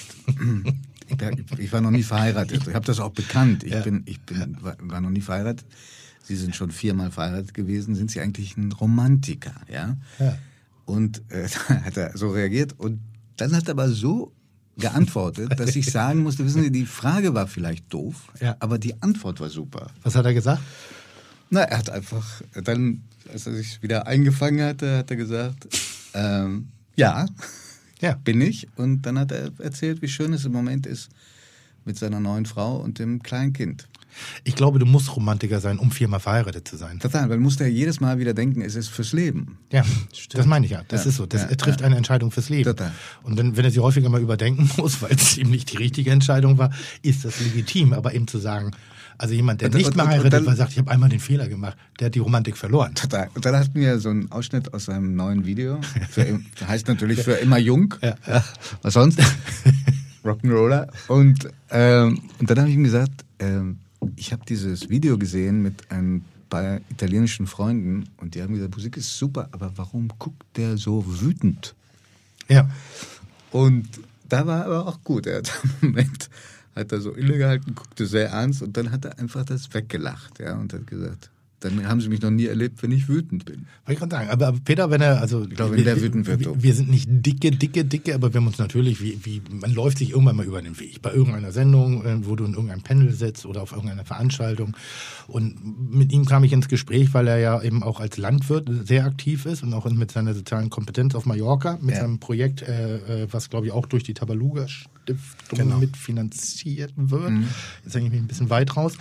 ich, ich war noch nie verheiratet. Ich habe das auch bekannt. Ich, Ja. bin, ich bin, war, war noch nie verheiratet. Sie sind schon viermal verheiratet gewesen. Sind Sie eigentlich ein Romantiker? Ja. Ja. Und äh, da hat er so reagiert. Und dann hat er aber so geantwortet, dass ich sagen musste, wissen Sie, die Frage war vielleicht doof, Ja. aber die Antwort war super. Was hat er gesagt? Na, er hat einfach, dann, als er sich wieder eingefangen hatte, hat er gesagt, ähm, ja, Ja. bin ich. Und dann hat er erzählt, wie schön es im Moment ist mit seiner neuen Frau und dem kleinen Kind. Ich glaube, du musst Romantiker sein, um viermal verheiratet zu sein. Total, weil musste er jedes Mal wieder denken, es ist fürs Leben. Ja, das meine ich ja. Das Ja, ist so. Das, ja, er trifft ja. eine Entscheidung fürs Leben. Total. Und dann, wenn er sie häufiger mal überdenken muss, weil es eben nicht die richtige Entscheidung war, ist das legitim. Aber eben zu sagen, also jemand, der Und- nicht und- mehr und- und heiratet, dann- weil er sagt, ich habe einmal den Fehler gemacht, der hat die Romantik verloren. Total. Und dann hatten wir so einen Ausschnitt aus seinem neuen Video. Für, im- heißt natürlich für immer jung. Ja, ja. Was sonst? Rock'n'Roller. Und, ähm, und dann habe ich ihm gesagt, ähm, ich habe dieses Video gesehen mit ein paar italienischen Freunden und die haben gesagt, Musik ist super, aber warum guckt der so wütend? Ja. Und da war aber auch gut. Er hat im Moment hat er so innegehalten, guckte sehr ernst und dann hat er einfach das weggelacht, ja, und hat gesagt, dann haben sie mich noch nie erlebt, wenn ich wütend bin. Wollte ich gerade sagen. Aber, aber Peter, wenn er, also. Ich glaube, wenn der wütend wird, wir, so. wir sind nicht dicke, dicke, dicke, aber wir haben uns natürlich, wie, wie, man läuft sich irgendwann mal über den Weg. Bei irgendeiner Sendung, äh, wo du in irgendeinem Panel sitzt oder auf irgendeiner Veranstaltung. Und mit ihm kam ich ins Gespräch, weil er ja eben auch als Landwirt sehr aktiv ist und auch mit seiner sozialen Kompetenz auf Mallorca, mit Ja. seinem Projekt, äh, äh, was glaube ich auch durch die Tabaluga Stiftung Genau. mitfinanziert wird. Jetzt hänge ich mich ein bisschen weit raus.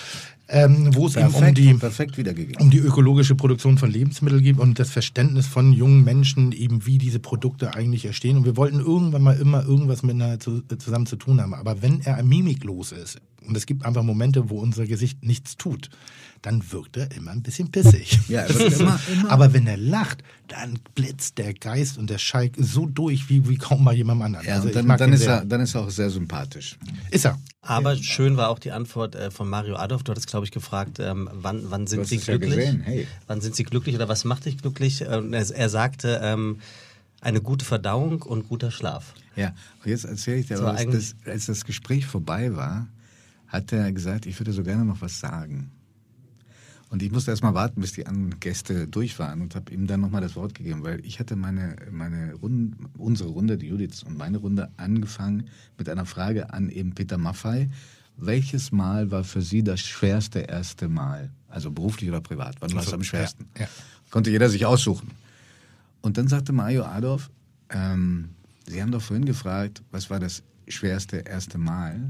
Ähm, wo es eben um Perfekt, die perfekt wiedergegeben. um die ökologische Produktion von Lebensmitteln geht und das Verständnis von jungen Menschen eben, wie diese Produkte eigentlich entstehen. Und wir wollten irgendwann mal immer irgendwas miteinander zu, zusammen zu tun haben. Aber wenn er mimiklos ist und es gibt einfach Momente, wo unser Gesicht nichts tut, dann wirkt er immer ein bisschen pissig. Ja, er wird immer- immer- Aber wenn er lacht, dann blitzt der Geist und der Schalk so durch wie, wie kaum mal jemandem anderen. Ja, Also und ich dann, mag dann, ihn ist sehr. er, dann ist er auch sehr sympathisch. Ist er. Aber schön war auch die Antwort äh, von Mario Adolf. Du hattest, glaube ich, gefragt, ähm, wann, wann sind hast Sie es ja glücklich? gesehen, hey. Wann sind Sie glücklich oder was macht dich glücklich? Und er, er sagte, ähm, eine gute Verdauung und guter Schlaf. Ja, und jetzt erzähle ich dir, Das war aber, als eigentlich- das, als das Gespräch vorbei war, hat er gesagt, ich würde so gerne noch was sagen. Und ich musste erst mal warten, bis die anderen Gäste durch waren und habe ihm dann nochmal das Wort gegeben, weil ich hatte meine, meine Runde, unsere Runde, die Judiths und meine Runde, angefangen mit einer Frage an eben Peter Maffay. Welches Mal war für Sie das schwerste erste Mal? Also beruflich oder privat? Wann war es Also, am schwersten? ja, ja. Konnte jeder sich aussuchen. Und dann sagte Mario Adolf, ähm, Sie haben doch vorhin gefragt, was war das schwerste erste Mal?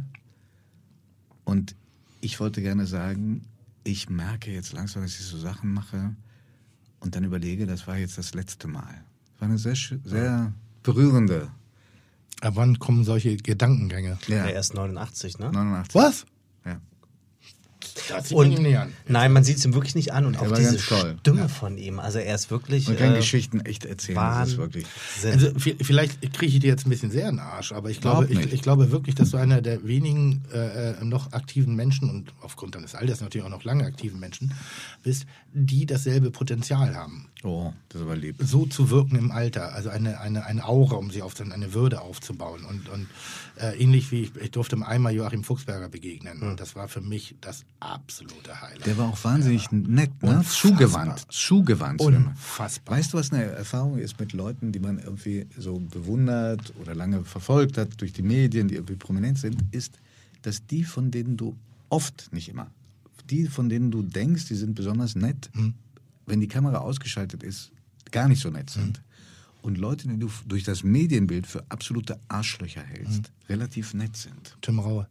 Und ich wollte gerne sagen, ich merke jetzt langsam, dass ich so Sachen mache und dann überlege, das war jetzt das letzte Mal. Das war eine sehr, schö- sehr berührende. Aber wann kommen solche Gedankengänge? Ja, Er ist neunundachtzig, ne? neunundachtzig. Was? Ja. Das sieht man ihm nicht an. Nein, man sieht es ihm wirklich nicht an. Und Er auch war diese ganz toll. Stimme Ja. von ihm. Also er ist wirklich. Man kann äh, Geschichten echt erzählen, das ist wirklich. Wahnsinn. Also vi- vielleicht kriege ich dir jetzt ein bisschen sehr in den Arsch, aber ich glaube, Überhaupt ich, nicht. ich glaube wirklich, dass du einer der wenigen äh, äh, noch aktiven Menschen und aufgrund deines Alters natürlich auch noch lange aktiven Menschen bist, die dasselbe Potenzial haben. Oh, das ist aber lieb. So zu wirken im Alter, also eine, eine, eine Aura, um sich auf eine Würde aufzubauen. Und, und äh, ähnlich wie ich, ich durfte einmal Joachim Fuchsberger begegnen. Mhm. Und das war für mich das absolute Highlight. Der war auch wahnsinnig ja. nett, ne? Unfassbar. Zugewandt. Zugewandt. Unfassbar. Weißt du, was eine Erfahrung ist mit Leuten, die man irgendwie so bewundert oder lange verfolgt hat durch die Medien, die irgendwie prominent sind, ist, dass die, von denen du oft, nicht immer, die, von denen du denkst, die sind besonders nett, mhm. wenn die Kamera ausgeschaltet ist, gar nicht so nett sind. Mhm. Und Leute, die du durch das Medienbild für absolute Arschlöcher hältst, mhm. relativ nett sind. Tim Raue.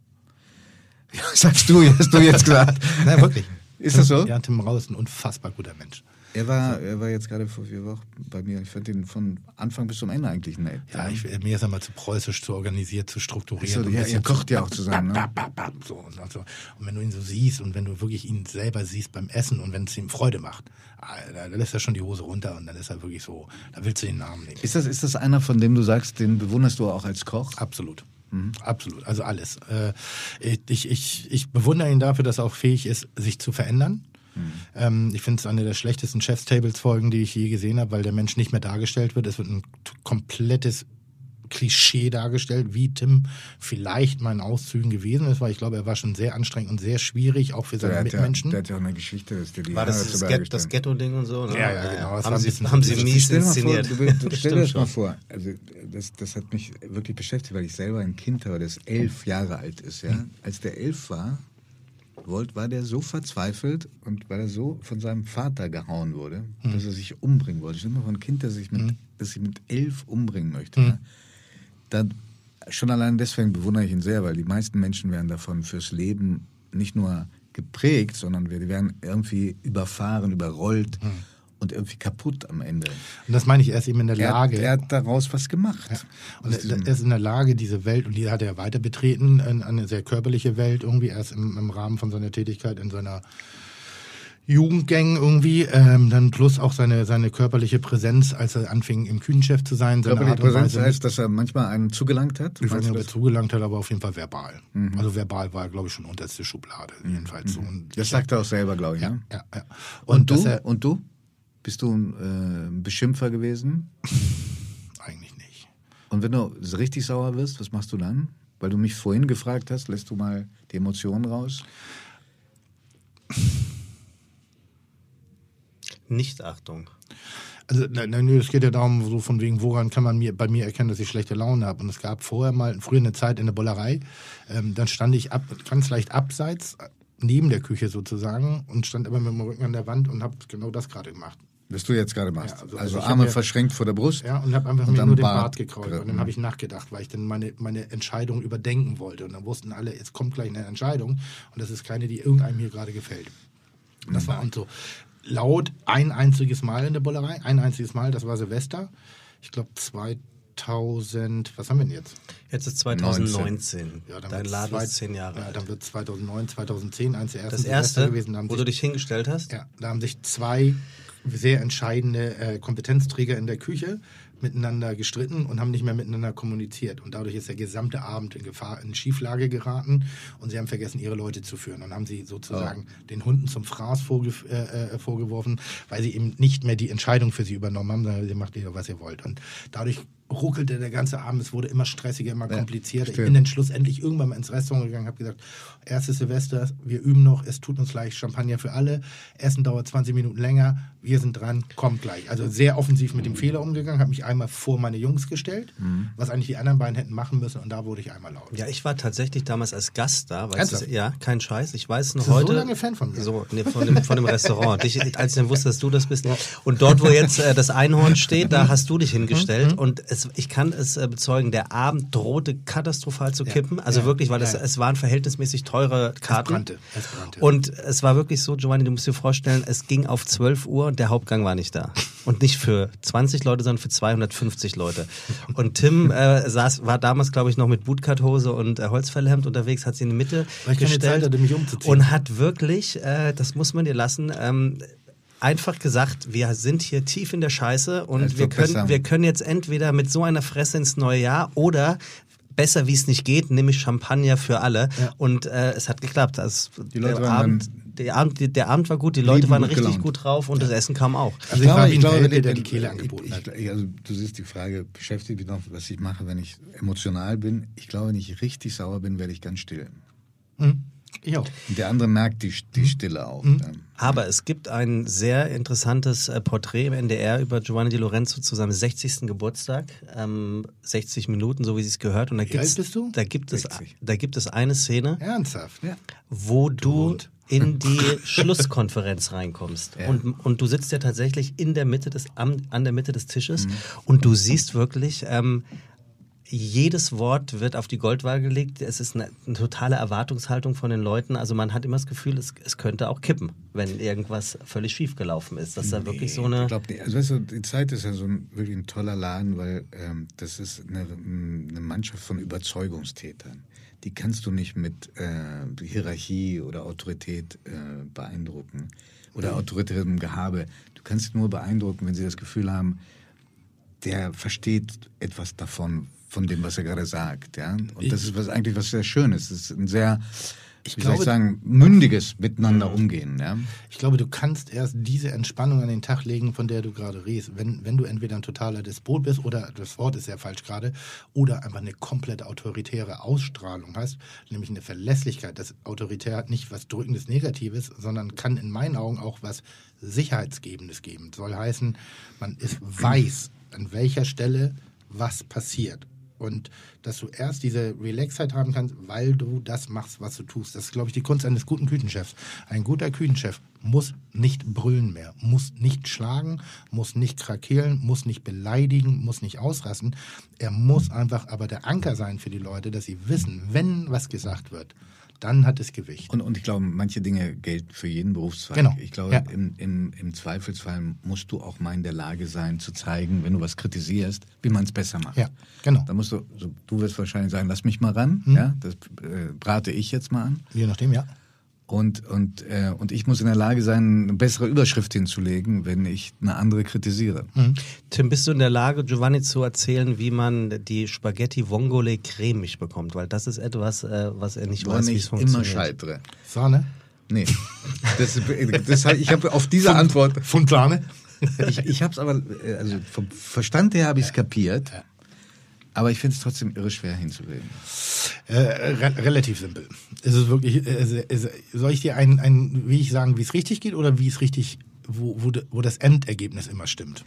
Ja, sagst du, hast du jetzt gesagt. Nein, wirklich. Ist das so? Ja, Tim Raue ist ein unfassbar guter Mensch. Er war, er war jetzt gerade vor vier Wochen bei mir. Ich fand ihn von Anfang bis zum Ende eigentlich nett. Ja, ich, mir ist er mal zu preußisch, zu organisiert, zu strukturiert. So, ja, ihr kocht ja auch zusammen, ne? So, und, so. Und wenn du ihn so siehst und wenn du wirklich ihn selber siehst beim Essen und wenn es ihm Freude macht, da lässt er schon die Hose runter und dann ist er wirklich so, da willst du den Namen nehmen. Ist das, ist das einer, von dem du sagst, den bewunderst du auch als Koch? Absolut. Mhm. Absolut, also alles. Ich, ich, ich bewundere ihn dafür, dass er auch fähig ist, sich zu verändern. Mhm. Ähm, ich finde es eine der schlechtesten Chef's-Tables-Folgen, die ich je gesehen habe, weil der Mensch nicht mehr dargestellt wird. Es wird ein komplettes Klischee dargestellt, wie Tim vielleicht mal in Auszügen gewesen ist, weil ich glaube, er war schon sehr anstrengend und sehr schwierig, auch für seine der Mitmenschen. Ja, der hat ja auch eine Geschichte, dass der die war das das, Get, das Ghetto-Ding und so? Ne? Ja, ja, genau. Das haben, haben, sie, haben sie mies inszeniert. Vor, du, du stell dir das mal vor. Also das, das hat mich wirklich beschäftigt, weil ich selber ein Kind habe, das elf Jahre alt ist. Ja? Mhm. Als der elf war, wollt, war der so verzweifelt und weil er so von seinem Vater gehauen wurde, mhm. dass er sich umbringen wollte. Ich stelle mir vor, ein Kind, das sich mit, mhm. das sich mit elf umbringen möchte. Mhm. Ja? Dann, schon allein deswegen bewundere ich ihn sehr, weil die meisten Menschen werden davon fürs Leben nicht nur geprägt, sondern wir werden irgendwie überfahren, überrollt mhm. und irgendwie kaputt am Ende. Und das meine ich, er ist eben in der Lage. Er, er hat daraus was gemacht. Ja. Und er, er ist in der Lage, diese Welt, und die hat er weiter betreten, eine sehr körperliche Welt irgendwie, erst im, im Rahmen von seiner Tätigkeit in seiner Jugendgang irgendwie, ähm, dann plus auch seine, seine körperliche Präsenz, als er anfing, im Küchenchef zu sein. Seine körperliche Präsenz heißt, dass er manchmal einen zugelangt hat? Ich weiß nicht, ob er zugelangt hat, aber auf jeden Fall verbal. Mhm. Also verbal war er, glaube ich, schon unterste Schublade. Mhm. Jedenfalls so. Und das sagt er auch selber, glaube ich. Ja, ne? ja, ja. Und, und, du? Er, und du? Bist du ein äh, Beschimpfer gewesen? Eigentlich nicht. Und wenn du richtig sauer wirst, was machst du dann? Weil du mich vorhin gefragt hast, lässt du mal die Emotionen raus? Nichtachtung. Also es geht ja darum, so von wegen, woran kann man mir, bei mir erkennen, dass ich schlechte Laune habe. Und es gab vorher mal, früher eine Zeit in der Bollerei, ähm, dann stand ich ab, ganz leicht abseits, neben der Küche sozusagen, und stand aber mit dem Rücken an der Wand und habe genau das gerade gemacht. Was du jetzt gerade machst. Ja, also, also, also Arme ja, verschränkt vor der Brust. Ja, und habe einfach und mir nur den Bart, Bart gekrault. Und dann habe ich nachgedacht, weil ich dann meine, meine Entscheidung überdenken wollte. Und dann wussten alle, jetzt kommt gleich eine Entscheidung. Und das ist keine, die irgendeinem hier gerade gefällt. Und das mhm. war und so. Laut ein einziges Mal in der Bollerei, ein einziges Mal, das war Silvester. Ich glaube zweitausend, was haben wir denn jetzt? Jetzt ist zwanzig neunzehn. Ja, dein Laden ist zehn Jahre ja, alt. Dann wird zweitausendneun, zweitausendzehn eins der ersten das erste, gewesen. Da wo sich, du dich hingestellt hast? Ja, da haben sich zwei sehr entscheidende äh, Kompetenzträger in der Küche miteinander gestritten und haben nicht mehr miteinander kommuniziert. Und dadurch ist der gesamte Abend in Gefahr, in Schieflage geraten und sie haben vergessen, ihre Leute zu führen. Und haben sie sozusagen oh. den Hunden zum Fraß vorge äh, vorgeworfen, weil sie eben nicht mehr die Entscheidung für sie übernommen haben, sondern ihr macht ihr, was ihr wollt. Und dadurch ruckelte der ganze Abend, es wurde immer stressiger, immer komplizierter. Ja, ich bin dann schlussendlich irgendwann mal ins Restaurant gegangen, habe gesagt, erstes Silvester, wir üben noch, es tut uns gleich, Champagner für alle, Essen dauert zwanzig Minuten länger, wir sind dran, kommt gleich. Also sehr offensiv mit dem Fehler umgegangen, habe mich einmal vor meine Jungs gestellt, mhm. was eigentlich die anderen beiden hätten machen müssen, und da wurde ich einmal laut. Ja, ich war tatsächlich damals als Gast da. Weißt du, ja, kein Scheiß, ich weiß noch Bist heute. Du so lange Fan von mir? So, nee, von, dem, von dem Restaurant. Dich, als ich dann wusste, dass du das bist. Und dort, wo jetzt äh, das Einhorn steht, da hast du dich hingestellt, mhm. und es, ich kann es bezeugen, der Abend drohte katastrophal zu kippen. Ja, also ja, wirklich, weil ja. es, es waren verhältnismäßig teure Karten. Es brannte, es brannte. Und es war wirklich so, Giovanni, du musst dir vorstellen, es ging auf zwölf Uhr und der Hauptgang war nicht da. Und nicht für zwanzig Leute, sondern für zweihundertfünfzig Leute. Und Tim äh, saß, war damals, glaube ich, noch mit Bootcut-Hose und äh, Holzfällerhemd unterwegs, hat sie in die Mitte weil ich gestellt keine Zeit hatte, mich umzuziehen. Und hat wirklich, äh, das muss man dir lassen, ähm, einfach gesagt, wir sind hier tief in der Scheiße und wir können, wir können jetzt entweder mit so einer Fresse ins neue Jahr oder besser wie es nicht geht, nehme ich Champagner für alle. Ja. Und äh, es hat geklappt. Also, Die Leute der, waren Abend, der, Abend, der Abend war gut, die Leute Lieben waren gut richtig gelaunt. gut drauf und das Essen kam auch. Also ich war wie ein Welpe, der die Kehle angeboten ich, hat. ich, also du siehst, die Frage beschäftigt mich noch, was ich mache, wenn ich emotional bin. Ich glaube, wenn ich richtig sauer bin, werde ich ganz still. Mhm. Ich auch. Und der andere merkt die, die Stille auch. Mhm. Ja. Aber es gibt ein sehr interessantes äh, Porträt im N D R über Giovanni Di Lorenzo zu seinem sechzigsten Geburtstag. Ähm, sechzig Minuten, so wie es gehört. Und da Wie gibt's, alt bist du? Da gibt, es, sechzig. da gibt es eine Szene, Ernsthaft? Ja. wo du Hund. in die Schlusskonferenz reinkommst. Ja. Und, und du sitzt ja tatsächlich in der Mitte des, an, an der Mitte des Tisches Mhm. und du siehst wirklich, ähm, jedes Wort wird auf die Goldwaage gelegt. Es ist eine, eine totale Erwartungshaltung von den Leuten. Also man hat immer das Gefühl, es, es könnte auch kippen, wenn irgendwas völlig schief gelaufen ist. Dass da wirklich so eine... Ich glaube nicht. Also weißt du, die Zeit ist ja so ein, wirklich ein toller Laden, weil ähm, das ist eine, eine Mannschaft von Überzeugungstätern. Die kannst du nicht mit äh, Hierarchie oder Autorität äh, beeindrucken oder autoritärem Gehabe. Du kannst sie nur beeindrucken, wenn sie das Gefühl haben, der versteht etwas davon, von dem, was er gerade sagt. Ja? Und das ist was eigentlich was sehr Schönes. Es ist ein sehr, Ich wie glaube, soll ich sagen, mündiges Miteinander umgehen. Ja? Ich glaube, du kannst erst diese Entspannung an den Tag legen, von der du gerade redest. Wenn, wenn du entweder ein totaler Despot bist oder, das Wort ist sehr falsch gerade, oder einfach eine komplett autoritäre Ausstrahlung hast, nämlich eine Verlässlichkeit. Das Autoritär hat nicht was Drückendes, Negatives, sondern kann in meinen Augen auch was Sicherheitsgebendes geben. Soll heißen, man ist weiß, an welcher Stelle was passiert. Und dass du erst diese Relaxheit haben kannst, weil du das machst, was du tust. Das ist, glaube ich, die Kunst eines guten Küchenchefs. Ein guter Küchenchef muss nicht brüllen mehr, muss nicht schlagen, muss nicht krakeelen, muss nicht beleidigen, muss nicht ausrasten. Er muss einfach aber der Anker sein für die Leute, dass sie wissen, wenn was gesagt wird, dann hat es Gewicht. Und, und ich glaube, manche Dinge gelten für jeden Berufszweig. Genau. Ich glaube, Ja. im, im, im Zweifelsfall musst du auch mal in der Lage sein, zu zeigen, wenn du was kritisierst, wie man es besser macht. Ja, genau. Da musst du, so, du wirst wahrscheinlich sagen, lass mich mal ran. Mhm. Ja, das äh, brate ich jetzt mal an. Je nachdem, ja. Und, und, äh, und ich muss in der Lage sein, eine bessere Überschrift hinzulegen, wenn ich eine andere kritisiere. Mhm. Tim, bist du in der Lage, Giovanni zu erzählen, wie man die Spaghetti Vongole cremig bekommt? Weil das ist etwas, äh, was er nicht Woran weiß, wie es ich immer funktioniert. scheitere. Sahne? Nee. Das, das, ich habe auf diese Antwort... Fontane? Ich, ich habe es aber, äh, also vom Verstand her habe ich es kapiert, aber ich finde es trotzdem irre schwer hinzulegen. Äh, re relativ simpel. Es ist wirklich, äh, es, soll ich dir einen, einen Weg sagen, wie es richtig geht oder wie es richtig, wo, wo, de, wo das Endergebnis immer stimmt?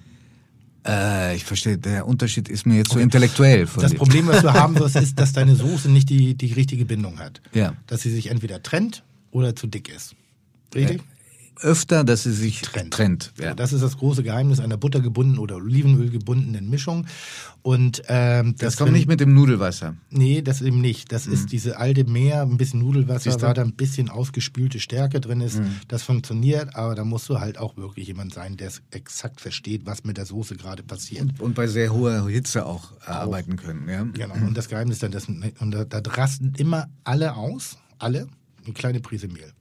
Äh, ich verstehe, der Unterschied ist mir jetzt so intellektuell. Von Das dir. Problem, was du haben wirst, ist, dass deine Soße nicht die, die richtige Bindung hat. Ja. Dass sie sich entweder trennt oder zu dick ist. Richtig? Öfter, dass sie sich Trennt. trennt. Ja. Ja. Das ist das große Geheimnis einer buttergebundenen oder Olivenöl gebundenen Mischung. Und ähm, Das das kommt wenn- nicht mit dem Nudelwasser. Nee, das eben nicht. Das ist diese alte Meer, ein bisschen Nudelwasser, Siehst du? weil da ein bisschen ausgespülte Stärke drin ist. Das funktioniert, aber da musst du halt auch wirklich jemand sein, der es exakt versteht, was mit der Soße gerade passiert. Und, und bei sehr hoher Hitze auch arbeiten können. Ja? Genau. Und das Geheimnis dann, das, und da, da rasten immer alle aus, alle, eine kleine Prise Mehl.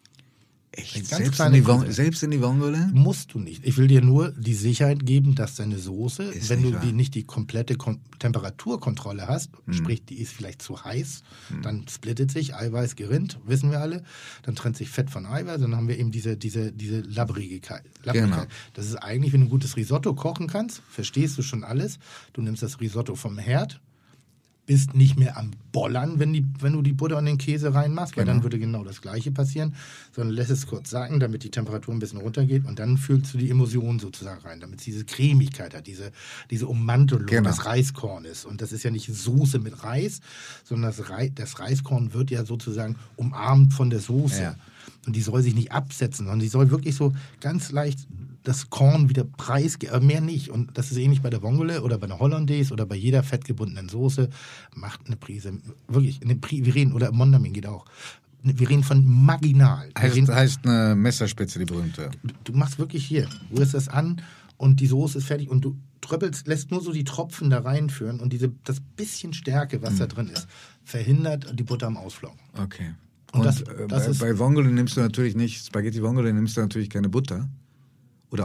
Echt? Ganz Selbst in, kleine die Von, Prise. selbst in die Vongole? Musst du nicht. Ich will dir nur die Sicherheit geben, dass deine Soße, Ist wenn nicht du wahr. die nicht die komplette Kom Temperaturkontrolle hast, Hm. sprich, die ist vielleicht zu heiß, dann splittet sich, Eiweiß gerinnt, wissen wir alle, dann trennt sich Fett von Eiweiß, dann haben wir eben diese, diese, diese Labbrigkeit. Labbrigkeit. Genau. Das ist eigentlich, wenn du ein gutes Risotto kochen kannst, verstehst du schon alles. Du nimmst das Risotto vom Herd, bist nicht mehr am Bollern, wenn, die, wenn du die Butter und den Käse reinmachst, weil Genau. dann würde genau das Gleiche passieren, sondern lässt es kurz sacken, damit die Temperatur ein bisschen runtergeht und dann füllst du die Emulsion sozusagen rein, damit es diese Cremigkeit hat, diese, diese Ummantelung Genau. des Reiskornes. Und das ist ja nicht Soße mit Reis, sondern das, Rei das Reiskorn wird ja sozusagen umarmt von der Soße. Ja. Und die soll sich nicht absetzen, sondern die soll wirklich so ganz leicht das Korn wieder preisgeben, aber mehr nicht. Und das ist ähnlich bei der Vongole oder bei der Hollandaise oder bei jeder fettgebundenen Soße. Macht eine Prise, wirklich, eine Prise, wir reden, oder Mondamin geht auch. Wir reden von marginal. Wir Heißt, reden, heißt eine Messerspitze, die berühmte. du machst wirklich hier, rührst das an und die Soße ist fertig und du tröppelst, lässt nur so die Tropfen da reinführen und diese, das bisschen Stärke, was da drin ist, verhindert die Butter am Ausflogen. Okay. Und Und, das- äh, das bei, ist- bei Vongole nimmst du natürlich nicht, Spaghetti Vongole nimmst du natürlich keine Butter. Oder auch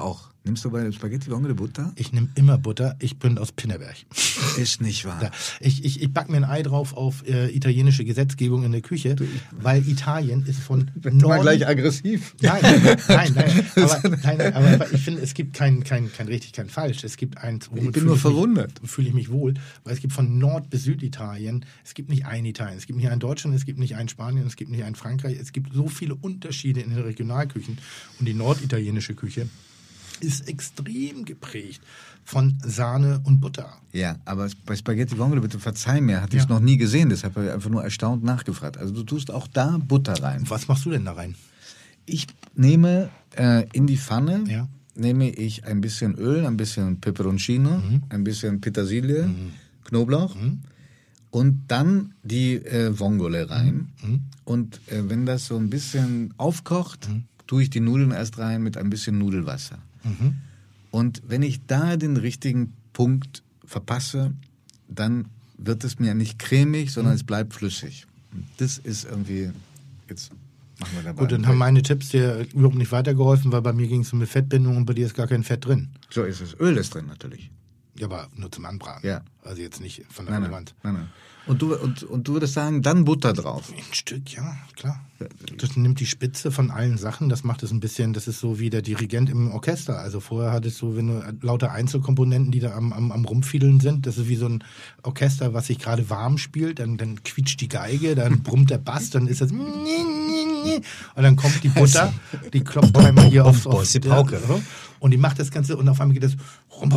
Nimmst du bei Spaghetti Vongole Butter? Ich nehme immer Butter. Ich bin aus Pinneberg. Ist nicht wahr. Ja, ich ich, ich backe mir ein Ei drauf auf äh, italienische Gesetzgebung in der Küche, weil Italien ist von Norden... War gleich aggressiv. Nein, nein, nein. Aber, nein, aber ich finde, es gibt kein, kein, kein richtig, kein falsch. Es gibt eins, ich bin nur ich verwundert. Mich, fühle ich mich wohl, weil es gibt von Nord- bis Süditalien, es gibt nicht ein Italien, es gibt nicht ein Deutschland, es gibt nicht ein Spanien, es gibt nicht ein Frankreich, es gibt so viele Unterschiede in den Regionalküchen. Und die norditalienische Küche ist extrem geprägt von Sahne und Butter. Ja, aber bei Spaghetti Vongole, bitte verzeih mir, hatte Ja. ich noch nie gesehen, deshalb habe ich einfach nur erstaunt nachgefragt. Also du tust auch da Butter rein. Was machst du denn da rein? Ich nehme äh, in die Pfanne, Ja. nehme ich ein bisschen Öl, ein bisschen Peperoncino, Mhm. ein bisschen Petersilie, Mhm. Knoblauch Mhm. und dann die äh, Vongole rein. Mhm. Und äh, wenn das so ein bisschen aufkocht, Mhm. tue ich die Nudeln erst rein mit ein bisschen Nudelwasser. Mhm. Und wenn ich da den richtigen Punkt verpasse, dann wird es mir nicht cremig, sondern Mhm. es bleibt flüssig. Und das ist irgendwie, jetzt machen wir dabei. Gut, dann haben meine Tipps dir überhaupt nicht weitergeholfen, weil bei mir ging es um eine Fettbindung und bei dir ist gar kein Fett drin. So ist es. Öl ist drin natürlich. Ja, aber nur zum Anbraten. Ja. Also jetzt nicht von der Nein, nein, Relevanz. nein, nein. Und du, und, und du würdest sagen, dann Butter drauf. Ein Stück, ja, klar. Das nimmt die Spitze von allen Sachen, das macht es ein bisschen, das ist so wie der Dirigent im Orchester. Also vorher hattest du, wenn du lauter Einzelkomponenten, die da am, am, am Rumfiedeln sind, das ist wie so ein Orchester, was sich gerade warm spielt, dann, dann quietscht die Geige, dann brummt der Bass, dann ist das und dann kommt die Butter, die klopft einmal hier aufs, aufs die Pauke. Ja, und die macht das Ganze und auf einmal geht das Und,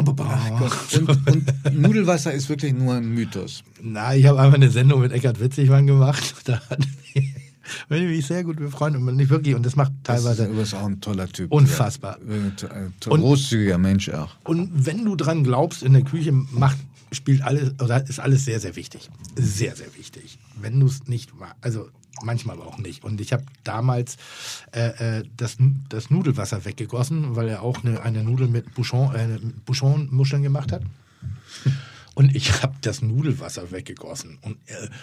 und Nudelwasser ist wirklich nur ein Mythos. Na, ich habe einmal eine Sendung mit Eckhard Witzigmann gemacht. Da hat bin ich mich sehr gut befreundet und nicht wirklich. Und das macht teilweise Das ist auch ein toller Typ. unfassbar. Ein großzügiger Mensch auch. Und wenn du dran glaubst, in der Küche macht, spielt alles, oder ist alles sehr, sehr wichtig. Sehr, sehr wichtig. Wenn du es nicht, also manchmal aber auch nicht. Und ich habe damals äh, das, das Nudelwasser weggegossen, weil er auch eine, eine Nudel mit Bouchon, äh, Bouchon-Muscheln gemacht hat. Und ich habe das Nudelwasser weggegossen. Und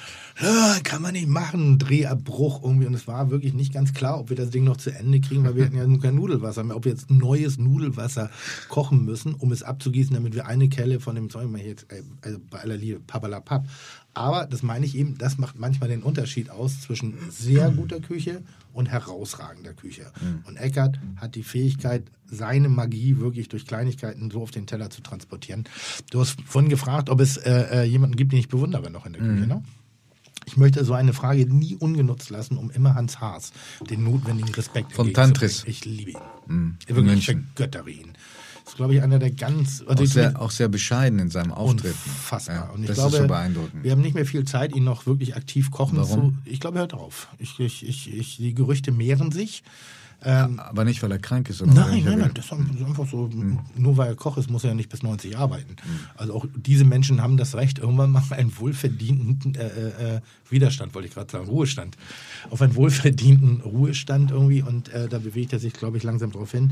äh, kann man nicht machen, Drehabbruch irgendwie. Und es war wirklich nicht ganz klar, ob wir das Ding noch zu Ende kriegen, weil wir hatten ja nun kein Nudelwasser mehr. Ob wir jetzt neues Nudelwasser kochen müssen, um es abzugießen, damit wir eine Kelle von dem Zeug mal jetzt, also bei aller Liebe, pappalapapp. Aber das meine ich eben, das macht manchmal den Unterschied aus zwischen sehr guter Küche und herausragender Küche. Mhm. Und Eckhard hat die Fähigkeit, seine Magie wirklich durch Kleinigkeiten so auf den Teller zu transportieren. Du hast vorhin gefragt, ob es äh, jemanden gibt, den ich bewundere noch in der Küche, mhm. ne? Ich möchte so eine Frage nie ungenutzt lassen, um immer Hans Haas den notwendigen Respekt von Tantris. Ich liebe ihn. Mhm. Wirklich, ich vergöttere ihn. Das ist, glaube ich, einer der ganz... Also auch, sehr, auch sehr bescheiden in seinem Auftreten. Unfassbar. Ja, und ich das glaube, ist so beeindruckend. Wir haben nicht mehr viel Zeit, ihn noch wirklich aktiv kochen Warum? zu... Ich glaube, er hört auf. Ich, ich, ich, ich, die Gerüchte mehren sich. Ähm, aber nicht, weil er krank ist? Oder nein, nein, nein, das ist einfach so, hm. nur weil er Koch ist, muss er ja nicht bis neunzig arbeiten. Hm. Also auch diese Menschen haben das Recht, irgendwann mal einen wohlverdienten äh, äh, Widerstand, wollte ich gerade sagen, Ruhestand, auf einen wohlverdienten Ruhestand irgendwie und äh, da bewegt er sich, glaube ich, langsam drauf hin.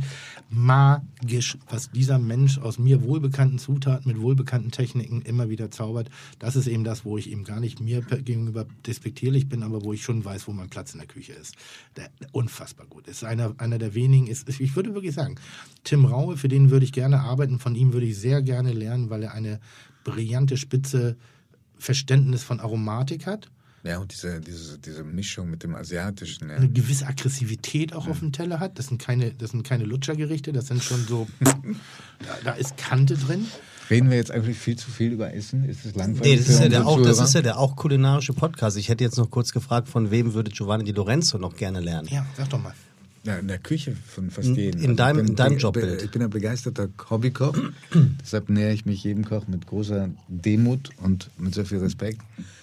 Magisch, was dieser Mensch aus mir wohlbekannten Zutaten mit wohlbekannten Techniken immer wieder zaubert, das ist eben das, wo ich eben gar nicht mir gegenüber despektierlich bin, aber wo ich schon weiß, wo mein Platz in der Küche ist. Der, der unfassbar gut ist. Einer, einer der wenigen ist, ich würde wirklich sagen, Tim Raue, für den würde ich gerne arbeiten, von ihm würde ich sehr gerne lernen, weil er eine brillante, spitze Verständnis von Aromatik hat. Ja, und diese, diese, diese Mischung mit dem Asiatischen. Ja. Eine gewisse Aggressivität auch ja. auf dem Teller hat. Das sind keine, das sind keine Lutschergerichte, das sind schon so, da, da ist Kante drin. Reden wir jetzt eigentlich viel zu viel über Essen? Ist es langweilig? Nee, das ist, ja der auch, das ist ja der auch kulinarische Podcast. Ich hätte jetzt noch kurz gefragt, von wem würde Giovanni Di Lorenzo noch gerne lernen? Ja, sag doch mal. Ja, in der Küche von fast jedem. In deinem, also in deinem Jobbild. Ich bin ein begeisterter Hobbykoch. Deshalb nähere ich mich jedem Koch mit großer Demut und mit sehr viel Respekt.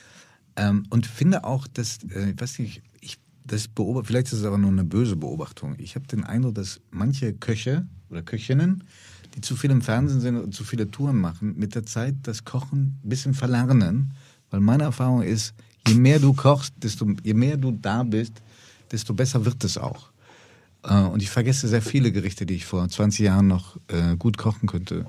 Ähm, und finde auch, dass, äh, ich weiß nicht, ich, das beobachte, vielleicht ist es aber nur eine böse Beobachtung. Ich habe den Eindruck, dass manche Köche oder Köchinnen, die zu viel im Fernsehen sind und zu viele Touren machen, mit der Zeit das Kochen ein bisschen verlernen. Weil meine Erfahrung ist, je mehr du kochst, desto, je mehr du da bist, desto besser wird es auch. Und ich vergesse sehr viele Gerichte, die ich vor zwanzig Jahren noch äh, gut kochen könnte,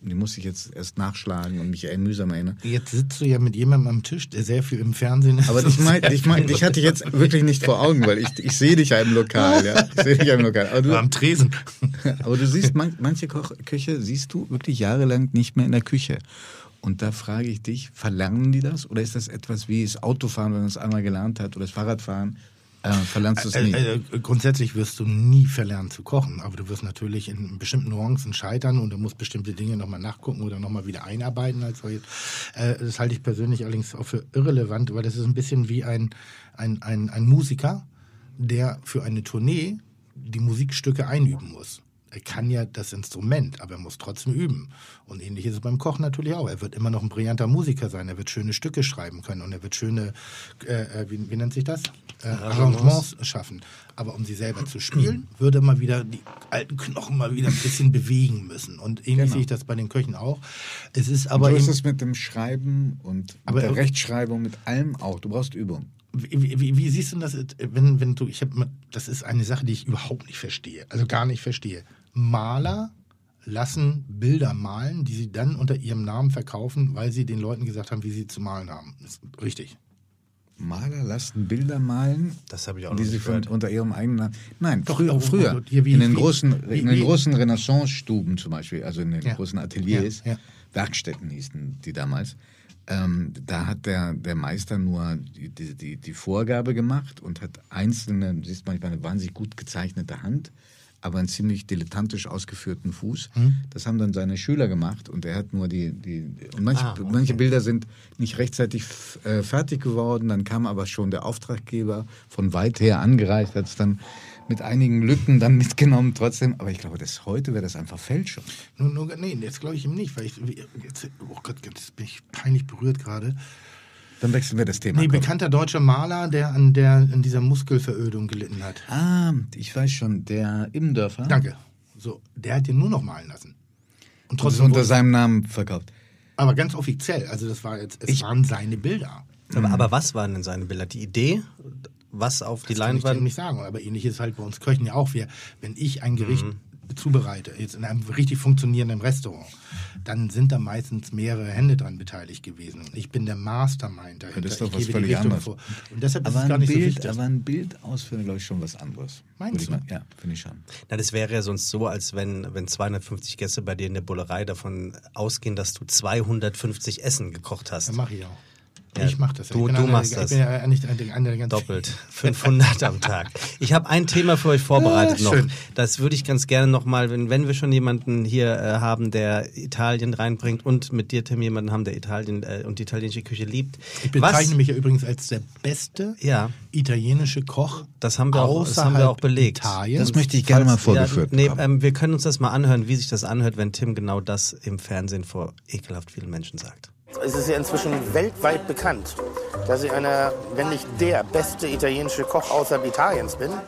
Die muss ich jetzt erst nachschlagen und mich eher mühsam erinnern. Jetzt sitzt du ja mit jemandem am Tisch, der sehr viel im Fernsehen ist. Aber ich meine, ich mein, dich hatte ich jetzt wirklich nicht vor Augen, weil ich, ich sehe dich ja im Lokal. Ja? Ich sehe dich ja im Lokal. Aber du, am Tresen. aber du siehst, man, manche Koch, Köche siehst du wirklich jahrelang nicht mehr in der Küche. Und da frage ich dich, verlernen die das? Oder ist das etwas wie das Autofahren, wenn man es einmal gelernt hat, oder das Fahrradfahren? Äh, verlernst du es nie? Äh, äh, grundsätzlich wirst du nie verlernen zu kochen, aber du wirst natürlich in bestimmten Nuancen scheitern und du musst bestimmte Dinge nochmal nachgucken oder nochmal wieder einarbeiten. Als solches. Äh, das halte ich persönlich allerdings auch für irrelevant, weil das ist ein bisschen wie ein, ein, ein, ein Musiker, der für eine Tournee die Musikstücke einüben muss. Er kann ja das Instrument, aber er muss trotzdem üben. Und ähnlich ist es beim Kochen natürlich auch. Er wird immer noch ein brillanter Musiker sein. Er wird schöne Stücke schreiben können und er wird schöne, äh, wie, wie nennt sich das? Äh, Arrangements schaffen. Aber um sie selber zu spielen, würde man wieder die alten Knochen mal wieder ein bisschen bewegen müssen. Und ähnlich Genau. sehe ich das bei den Köchen auch. Es ist aber Aber so ist eben, es mit dem Schreiben und mit Aber- der Rechtschreibung, mit allem auch. Du brauchst Übung. Wie, wie, wie siehst du das, wenn, wenn du, ich habe, das ist eine Sache, die ich überhaupt nicht verstehe, also gar nicht verstehe. Maler lassen Bilder malen, die sie dann unter ihrem Namen verkaufen, weil sie den Leuten gesagt haben, wie sie zu malen haben. Das ist richtig. Maler lassen Bilder malen, Das habe ich auch noch die nicht sie von, gehört. unter ihrem eigenen Namen. Nein, Doch, früher, oh, oh, früher oh, hier wie- in den wie- großen, wie- in den wie- großen Renaissance-Stuben zum Beispiel, also in den Ja. großen Ateliers, Ja, ja. Werkstätten hießen die damals. Ähm, da hat der, der Meister nur die, die, die, die Vorgabe gemacht und hat einzelne, du siehst manchmal eine wahnsinnig gut gezeichnete Hand, aber einen ziemlich dilettantisch ausgeführten Fuß. Mhm. Das haben dann seine Schüler gemacht und er hat nur die, die und manche, Ah, okay. manche Bilder sind nicht rechtzeitig f- äh, fertig geworden, dann kam aber schon der Auftraggeber von weit her angereist, hat es dann mit einigen Lücken dann mitgenommen trotzdem, aber ich glaube, das heute wäre das einfach Fälschung. Nur, nur, nee, jetzt glaube ich ihm nicht, weil ich, jetzt, oh Gott, jetzt bin ich peinlich berührt gerade. Dann wechseln wir das Thema. Nee, Komm. bekannter deutscher Maler, der an der, an dieser Muskelverödung gelitten hat. Ah, ich weiß schon, der Immendörfer. Danke. So, der hat den nur noch malen lassen. Und Und trotzdem unter wurde, seinem Namen verkauft. aber ganz offiziell, also das war jetzt, es Ich- waren seine Bilder. Aber, aber was waren denn seine Bilder? Die Idee, was auf die Das kann ich dir Leinwand? nicht sagen, aber ähnlich ist es halt bei uns Köchen ja auch. Wir, wenn ich ein Gericht Mhm. zubereite, jetzt in einem richtig funktionierenden Restaurant, dann sind da meistens mehrere Hände dran beteiligt gewesen. Und ich bin der Mastermind dahinter. das ist doch ich was gebe völlig die Richtung anderes. vor. Und deshalb ist Aber es gar ein, nicht so Bild, wichtig. aber ein Bild ausführen, glaube ich, schon was anderes. Meinst Würde ich du? mal- Ja, finde ich schon. Na, das wäre ja sonst so, als wenn, wenn zweihundertfünfzig Gäste bei dir in der Bullerei davon ausgehen, dass du zweihundertfünfzig Essen gekocht hast. Das mache ich auch. Ja, ich mache das. du- ich bin du einer, machst ich das. bin ja eigentlich einer einer der ganz Doppelt. fünfhundert am Tag. Ich habe ein Thema für euch vorbereitet Ah, noch. schön. Das würde ich ganz gerne nochmal, wenn, wenn wir schon jemanden hier äh, haben, der Italien reinbringt und mit dir, Tim, jemanden haben, der Italien äh, und die italienische Küche liebt. Ich bezeichne Was? mich ja übrigens als der beste Ja. italienische Koch. Das haben wir auch, das haben wir außerhalb auch belegt. Italiens. Das möchte ich gerne mal vorgeführt Ja, nee, bekommen. ähm, wir können uns das mal anhören, wie sich das anhört, wenn Tim genau das im Fernsehen vor ekelhaft vielen Menschen sagt. Es ist ja inzwischen weltweit bekannt, dass ich einer, wenn nicht der beste italienische Koch außerhalb Italiens bin.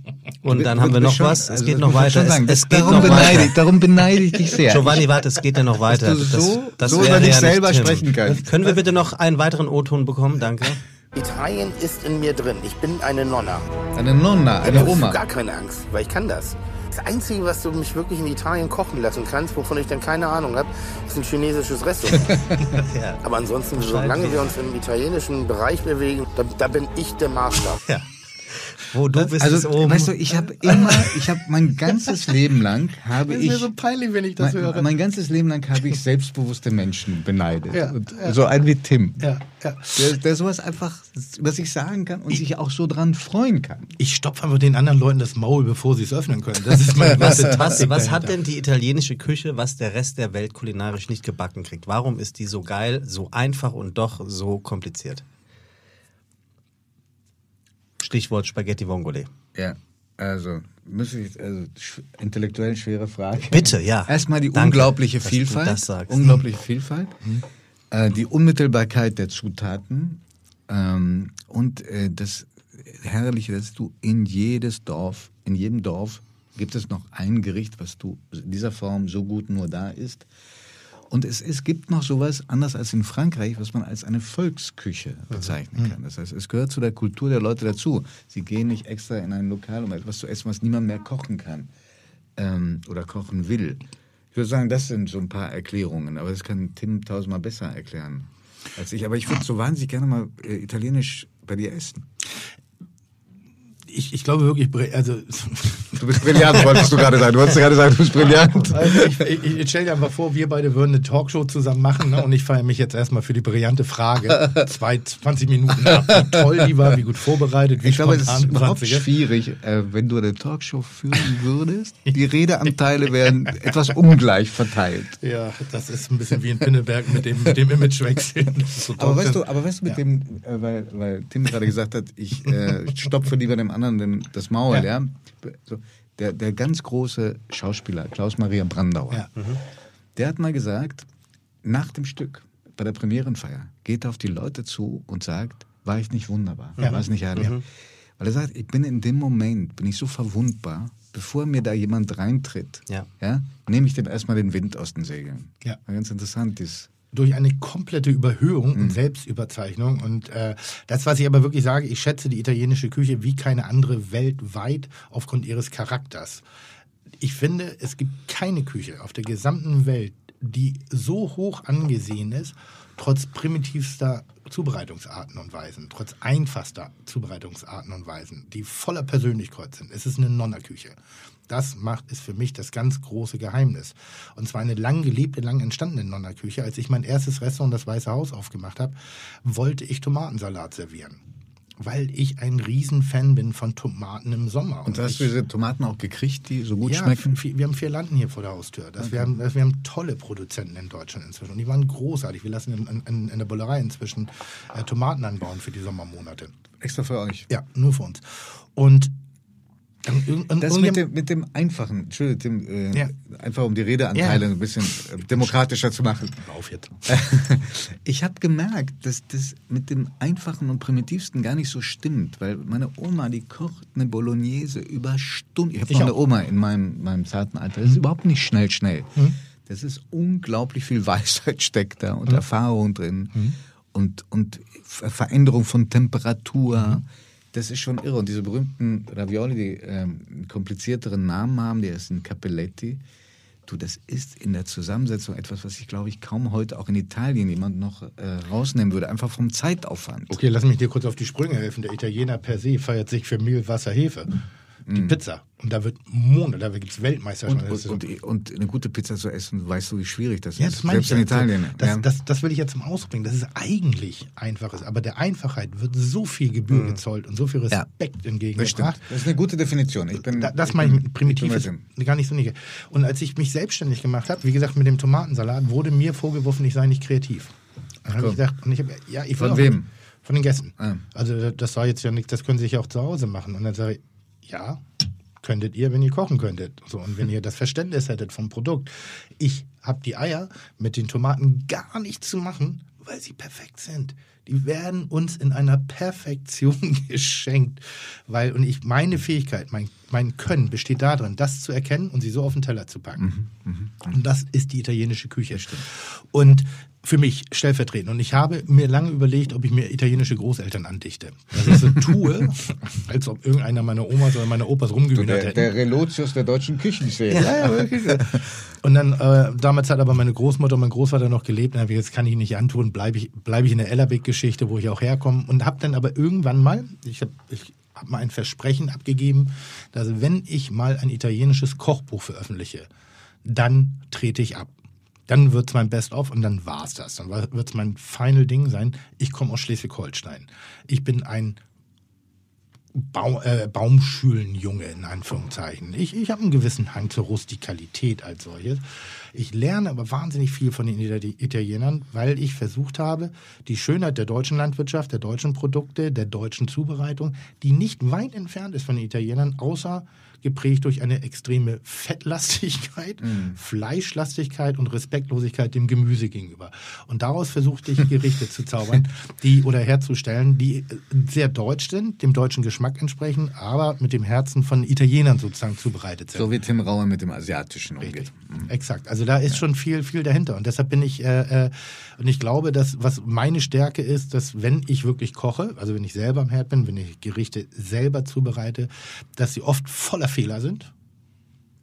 Und dann haben wir noch was. Es Also geht das noch muss man weiter. schon Es, sagen. es Das- geht darum, noch beneide weiter. ich, darum beneide ich dich sehr. Giovanni, warte, es geht ja noch weiter. Dass du so- das so wäre über dich ja nicht selber Tim. sprechen kannst. Können wir bitte noch einen weiteren O-Ton bekommen? Danke. Italien ist in mir drin. Ich bin eine Nonna. Eine Nonna, eine Da hast du Oma. gar keine Angst, weil ich kann das. Das Einzige, was du mich wirklich in Italien kochen lassen kannst, wovon ich dann keine Ahnung habe, ist ein chinesisches Restaurant. Ja. Aber ansonsten, solange wir uns im italienischen Bereich bewegen, da, da bin ich der Maßstab. Ja. Wo du bist, ist Also, oben. weißt du, ich habe immer, ich habe mein ganzes Leben lang, habe Das ist ich, mir so peinlich, wenn ich das mein, höre. mein ganzes Leben lang habe ich selbstbewusste Menschen beneidet. Ja, und ja. So ein wie Tim. ja, ja. Der, der sowas einfach über sich sagen kann und sich auch so dran freuen kann. Ich stopfe einfach den anderen Leuten das Maul, bevor sie es öffnen können. Das ist meine was, ganze was, Taktik was hat dahinter. denn die italienische Küche, was der Rest der Welt kulinarisch nicht gebacken kriegt? Warum ist die so geil, so einfach und doch so kompliziert? Stichwort Spaghetti Vongole. Ja, also, müsste ich, also sch intellektuell schwere Frage. Bitte, ja. Erstmal die Danke, unglaubliche dass du Vielfalt. das sagst. Unglaubliche Vielfalt. Äh, die Unmittelbarkeit der Zutaten. Ähm, und äh, das Herrliche, dass du in jedes Dorf, in jedem Dorf gibt es noch ein Gericht, was du in dieser Form so gut nur da isst. Und es, es gibt noch sowas, anders als in Frankreich, was man als eine Volksküche bezeichnen kann. Das heißt, es gehört zu der Kultur der Leute dazu. Sie gehen nicht extra in ein Lokal, um etwas zu essen, was niemand mehr kochen kann ähm, oder kochen will. Ich würde sagen, das sind so ein paar Erklärungen, aber das kann Tim tausendmal besser erklären als ich. Aber ich würde so wahnsinnig gerne mal äh, Italienisch bei dir essen. Ich, ich glaube wirklich, also... Du bist brillant, wolltest du gerade sagen. Du wolltest gerade sagen, du bist brillant. Also ich, ich, ich stell dir einfach vor, wir beide würden eine Talkshow zusammen machen, ne? Und ich feiere mich jetzt erstmal für die brillante Frage. Zwei, zwanzig Minuten ab, wie toll die war, wie gut vorbereitet, wie ich glaube, es spontan. ist überhaupt schwierig, äh, wenn du eine Talkshow führen würdest. Die Redeanteile werden etwas ungleich verteilt. Ja, das ist ein bisschen wie in Pinneberg mit dem, mit dem Imagewechsel. So aber, weißt du, aber weißt du, mit ja. dem, äh, weil, weil Tim gerade gesagt hat, ich äh, stopfe lieber dem anderen den, das Maul, ja. ja? So, der, der ganz große Schauspieler, Klaus-Maria Brandauer, ja. mhm. der hat mal gesagt, nach dem Stück, bei der Premierenfeier, geht er auf die Leute zu und sagt, war ich nicht wunderbar, ja. war es nicht herrlich? Mhm. Weil er sagt, ich bin in dem Moment, bin ich so verwundbar, bevor mir da jemand reintritt, ja. Ja, nehme ich dem erstmal den Wind aus den Segeln. Ja. Ganz interessant ist. Durch eine komplette Überhöhung Mhm. und Selbstüberzeichnung. Und äh, das, was ich aber wirklich sage, ich schätze die italienische Küche wie keine andere weltweit aufgrund ihres Charakters. Ich finde, es gibt keine Küche auf der gesamten Welt, die so hoch angesehen ist, trotz primitivster Zubereitungsarten und Weisen, trotz einfachster Zubereitungsarten und Weisen, die voller Persönlichkeit sind. Es ist eine Nonna-Küche. Das macht ist für mich das ganz große Geheimnis. Und zwar eine lang gelebte, lang entstandene Nonna-Küche. Als ich mein erstes Restaurant, das Weiße Haus, aufgemacht habe, wollte ich Tomatensalat servieren. Weil ich ein Riesenfan bin von Tomaten im Sommer. Und, und hast ich, du diese Tomaten auch gekriegt, die so gut ja, schmecken? Wir haben vier Landen hier vor der Haustür. Das, Okay. wir, haben, das, wir haben tolle Produzenten in Deutschland inzwischen. Und die waren großartig. Wir lassen in, in, in der Bullerei inzwischen äh, Tomaten anbauen für die Sommermonate. Extra für euch? Ja, nur für uns. Und Und, und, das und mit dem, mit dem Einfachen, Entschuldigung, äh, ja. einfach um die Redeanteile ja. ein bisschen äh, demokratischer zu machen. Auf jetzt. Ich habe gemerkt, dass das mit dem Einfachen und Primitivsten gar nicht so stimmt, weil meine Oma, die kocht eine Bolognese über Stunden. Ich habe noch auch. eine Oma in meinem, meinem zarten Alter. Das ist überhaupt nicht schnell, schnell. Mhm. Das ist unglaublich viel Weisheit steckt da und Mhm. Erfahrung drin Mhm. und, und Veränderung von Temperatur. Mhm. Das ist schon irre. Und diese berühmten Ravioli, die ähm, einen komplizierteren Namen haben, die heißen Cappelletti. Du, das ist in der Zusammensetzung etwas, was ich, glaube ich, kaum heute auch in Italien jemand noch äh, rausnehmen würde. Einfach vom Zeitaufwand. Okay, lass mich dir kurz auf die Sprünge helfen. Der Italiener per se feiert sich für Mehl, Wasser, Hefe. Die Mm. Pizza. Und da wird Monate, da gibt es Weltmeisterschaften. Und, und, und, und eine gute Pizza zu essen, weißt du, wie schwierig das Ja, ist. das meine Selbst ich in ja. Italien. Das, ja. das, das will ich jetzt zum Ausdruck bringen, dass es eigentlich einfach ist. Aber der Einfachheit wird so viel Gebühr Mhm. gezollt und so viel Respekt das entgegengebracht. stimmt. Das ist eine gute Definition. Ich bin, Da, das ich meine ich bin- mit primitiv ich ist bin mit gar nicht so nicht. Und als ich mich selbstständig gemacht habe, wie gesagt, mit dem Tomatensalat, wurde mir vorgeworfen, ich sei nicht kreativ. Dann habe Cool. ich gesagt, und ich hab, ja, ich will Von auch wem? Nicht, von den Gästen. Ah. Also das war jetzt ja nichts, das können Sie sich auch zu Hause machen. Und dann sage ich, ja, könntet ihr, wenn ihr kochen könntet. So, und wenn ihr das Verständnis hättet vom Produkt. Ich habe die Eier mit den Tomaten gar nicht zu machen, weil sie perfekt sind. Die werden uns in einer Perfektion geschenkt. Weil, und ich, meine Fähigkeit, mein, mein Können besteht darin, das zu erkennen und sie so auf den Teller zu packen. Mhm, mh, Und das ist die italienische Küche. Und für mich stellvertretend. Und ich habe mir lange überlegt, ob ich mir italienische Großeltern andichte. Dass ich so tue, als ob irgendeiner meiner Omas oder meiner Opas Du, rumgewühlt der, hätte. der Relotius der deutschen Küchenszene. Ja, ja, wirklich. Und dann, äh, damals hat aber meine Großmutter und mein Großvater noch gelebt. Und dann habe ich, jetzt kann ich nicht antun, bleibe ich, bleib ich in der Ellerbeck-Geschichte, wo ich auch herkomme. Und habe dann aber irgendwann mal, ich habe ich hab mal ein Versprechen abgegeben, dass wenn ich mal ein italienisches Kochbuch veröffentliche, dann trete ich ab. Dann wird's mein Best-of und dann war's das. Dann wird's mein Final-Ding sein. Ich komme aus Schleswig-Holstein. Ich bin ein Bau, äh, Baumschulenjunge in Anführungszeichen. Ich, ich habe einen gewissen Hang zur Rustikalität als solches. Ich lerne aber wahnsinnig viel von den Italienern, weil ich versucht habe, die Schönheit der deutschen Landwirtschaft, der deutschen Produkte, der deutschen Zubereitung, die nicht weit entfernt ist von den Italienern, außer geprägt durch eine extreme Fettlastigkeit, Mhm. Fleischlastigkeit und Respektlosigkeit dem Gemüse gegenüber. Und daraus versuchte ich Gerichte zu zaubern, die oder herzustellen, die sehr deutsch sind, dem deutschen Geschmack entsprechen, aber mit dem Herzen von Italienern sozusagen zubereitet sind. So wie Tim Raue mit dem Asiatischen umgeht. Mhm. Exakt. Also da ist schon viel, viel dahinter. Und deshalb bin ich, äh, äh, und ich glaube, dass was meine Stärke ist, dass wenn ich wirklich koche, also wenn ich selber am Herd bin, wenn ich Gerichte selber zubereite, dass sie oft voller Fehler sind.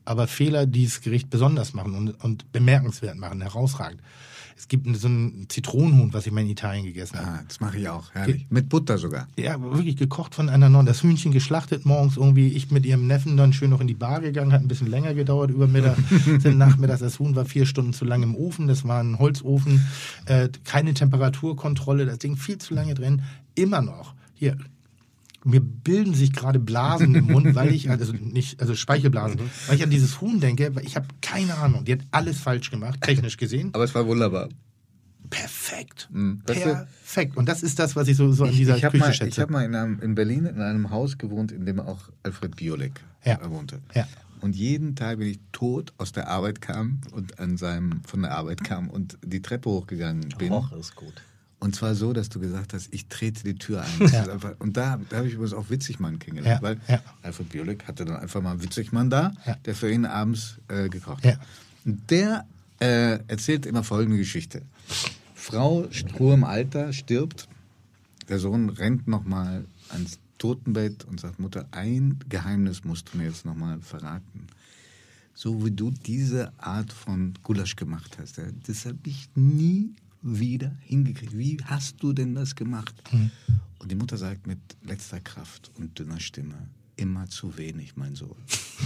aber Fehler, die das Gericht besonders machen und, und bemerkenswert machen, herausragend. Es gibt so ein Zitronenhuhn, was ich mal in Italien gegessen habe. Ah, das mache ich auch, herrlich. Mit Butter sogar. Ja, wirklich gekocht von einer Nonne. Das Hühnchen geschlachtet morgens irgendwie. Ich mit ihrem Neffen dann schön noch in die Bar gegangen. Hat ein bisschen länger gedauert über Mittag. Sind nachmittags. Das Huhn war vier Stunden zu lange im Ofen. Das war ein Holzofen. Äh, keine Temperaturkontrolle. Das Ding viel zu lange drin. Immer noch. Hier. Mir bilden sich gerade Blasen im Mund, weil ich, also nicht, also Speichelblasen, weil ich an dieses Huhn denke, weil ich habe keine Ahnung. Die hat alles falsch gemacht, technisch gesehen. Aber es war wunderbar. Perfekt. Mhm. Perfekt. Und das ist das, was ich so, so an dieser ich, ich Küche mal, schätze. Ich habe mal in, einem, in Berlin in einem Haus gewohnt, in dem auch Alfred Biolek ja. wohnte. Ja. Und jeden Tag, wenn ich tot aus der Arbeit kam und an seinem, von der Arbeit kam und die Treppe hochgegangen bin. Och, ist gut. Und zwar so, dass du gesagt hast, ich trete die Tür ein. Ja. Einfach, und da, da habe ich übrigens auch Witzigmann kennengelernt, Ja. weil Ja. Alfred Biolek hatte dann einfach mal einen Witzigmann da, Ja. der für ihn abends äh, gekocht Ja. hat. Und der äh, erzählt immer folgende Geschichte. Frau, hohem Alter, stirbt, der Sohn rennt nochmal ans Totenbett und sagt, Mutter, ein Geheimnis musst du mir jetzt nochmal verraten. So wie du diese Art von Gulasch gemacht hast, ja, das habe ich nie wieder hingekriegt. Wie hast du denn das gemacht? Mhm. Und die Mutter sagt mit letzter Kraft und dünner Stimme, immer zu wenig, mein Sohn.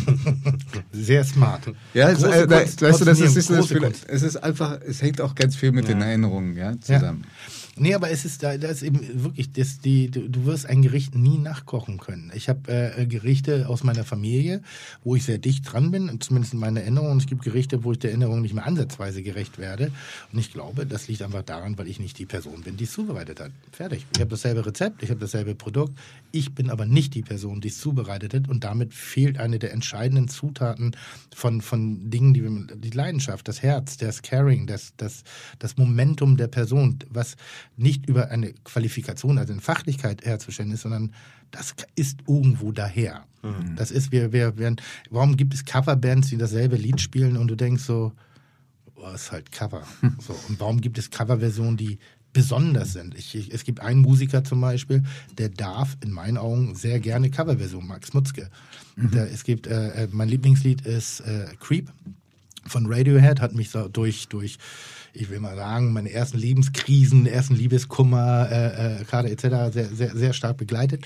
Sehr smart. Ja, es, äh, Kunst, weißt du, das ist, große das, Kunst. es ist einfach, es hängt auch ganz viel mit Ja. den Erinnerungen ja, zusammen. Ja. Nee, aber es ist da, da ist eben wirklich, das, die, du, du wirst ein Gericht nie nachkochen können. Ich habe äh, Gerichte aus meiner Familie, wo ich sehr dicht dran bin, zumindest in meiner Erinnerung. Und es gibt Gerichte, wo ich der Erinnerung nicht mehr ansatzweise gerecht werde. Und ich glaube, das liegt einfach daran, weil ich nicht die Person bin, die es zubereitet hat. Fertig. Ich habe dasselbe Rezept, ich habe dasselbe Produkt. Ich bin aber nicht die Person, die es zubereitet hat. Und damit fehlt eine der entscheidenden Zutaten von, von Dingen, die wir, die Leidenschaft, das Herz, das Caring, das, das, das Momentum der Person, was nicht über eine Qualifikation, also eine Fachlichkeit herzustellen ist, sondern das ist irgendwo daher. Mhm. Das ist, wir, wir, wir, warum gibt es Coverbands, die dasselbe Lied spielen und du denkst so, oh, ist halt Cover. Hm. So, und warum gibt es Coverversionen, die besonders sind? Ich, ich, es gibt einen Musiker zum Beispiel, der darf in meinen Augen sehr gerne Coverversionen, Max Mutzke. Mhm. Der, es gibt, äh, mein Lieblingslied ist äh, Creep von Radiohead, hat mich so durch, durch ich will mal sagen, meine ersten Lebenskrisen, ersten Liebeskummer, äh, äh, Karte et cetera sehr, sehr, sehr stark begleitet.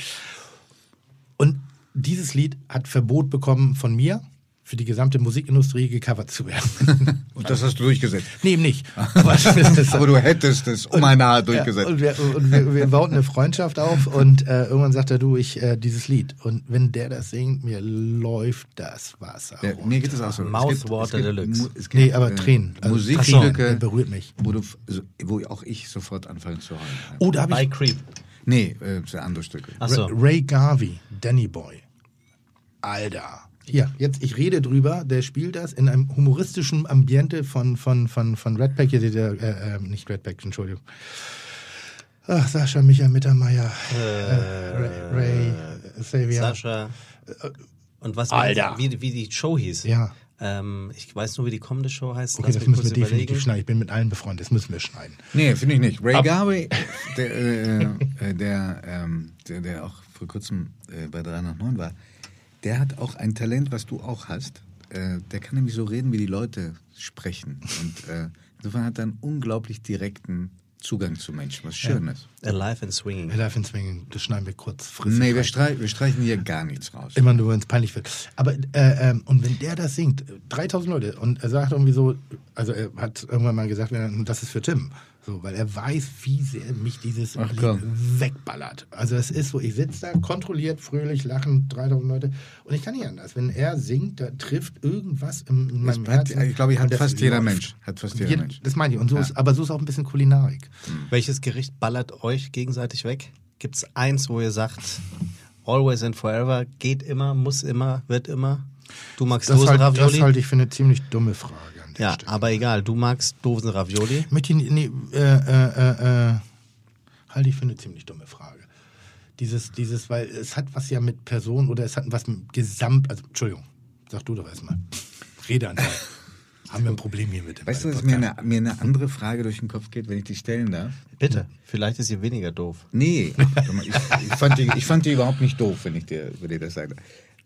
Und dieses Lied hat Verbot bekommen von mir, für die gesamte Musikindustrie gecovert zu werden. Und das hast du durchgesetzt? Nee, eben nicht. Aber, Aber du hättest es um eine Art durchgesetzt. Ja, und wir, und wir, wir bauten eine Freundschaft auf und äh, irgendwann sagt er, du, ich, äh, dieses Lied. Und wenn der das singt, mir läuft das Wasser Ja, mir geht es auch so. Mouthwater Deluxe. Es gibt, Nee, aber äh, Tränen. Also, Musikstücke, so, berührt mich. wo, du, wo auch ich sofort anfange zu heulen. Oh, da habe Bei ich Creep. Nee, äh, sehr andere Stücke. Ach so. Ray Garvey, Danny Boy. Alter. Hier, jetzt, ich rede drüber, der spielt das in einem humoristischen Ambiente von, von, von, von Red Pack, hier, der, äh, äh, nicht Red Pack, Entschuldigung. Ach, Sascha, Michael Mittermeier, äh, Ray, Ray Xavier. Sascha. Und was Alter. Wie, wie die Show hieß. Ja. Ähm, ich weiß nur, wie die kommende Show heißt. Okay, Lass das mich müssen wir kurz definitiv überlegen. schneiden. Ich bin mit allen befreundet, das müssen wir schneiden. Nee, finde ich nicht. Ray Ab- Garvey, der, äh, äh, der, ähm, der, der auch vor kurzem äh, bei drei nach neun war, der hat auch ein Talent, was du auch hast. Äh, der kann nämlich so reden, wie die Leute sprechen. Und äh, insofern hat er einen unglaublich direkten Zugang zu Menschen, was schön ist. Alive and Swinging. Alive and Swinging, das schneiden wir kurz frissig Nee, wir, rein. streich, wir streichen hier gar nichts raus. Immer nur, wenn es peinlich wird. Aber, äh, ähm, und wenn der das singt, dreitausend Leute, und er sagt irgendwie so, also er hat irgendwann mal gesagt, das ist für Tim. So, weil er weiß, wie sehr mich dieses Ach, Lied komm. wegballert. Also es ist so, ich sitze da, kontrolliert, fröhlich, lachend, dreitausend Leute, und ich kann nicht anders. Wenn er singt, da trifft irgendwas in, in meinem hat- Herzen. ich glaube, ich hat und das fast jeder läuft. Mensch. Hat fast jeder Jed- Mensch. Das meine ich. Und so Ja. ist, aber so ist auch ein bisschen Kulinarik. Welches Gericht ballert euch gegenseitig weg? Gibt es eins, wo ihr sagt, always and forever, geht immer, muss immer, wird immer? Du magst Das, halt, Dosenravioli? das halte ich für eine ziemlich dumme Frage an der ja, Stelle. aber egal, du magst Dosenravioli. Möchte ich, nee, äh, äh, äh, äh, halte ich für eine ziemlich dumme Frage. Dieses, dieses, weil es hat was ja mit Person oder es hat was mit Gesamt, also Entschuldigung, sag du doch erstmal. Redeanteil. Haben wir ein Problem hier mit dem Weißt du, dass mir eine, mir eine andere Frage durch den Kopf geht, wenn ich die stellen darf? Bitte, vielleicht ist sie weniger doof. Nee, ich, ich, fand die, ich fand die überhaupt nicht doof, wenn ich dir, wenn dir das sage.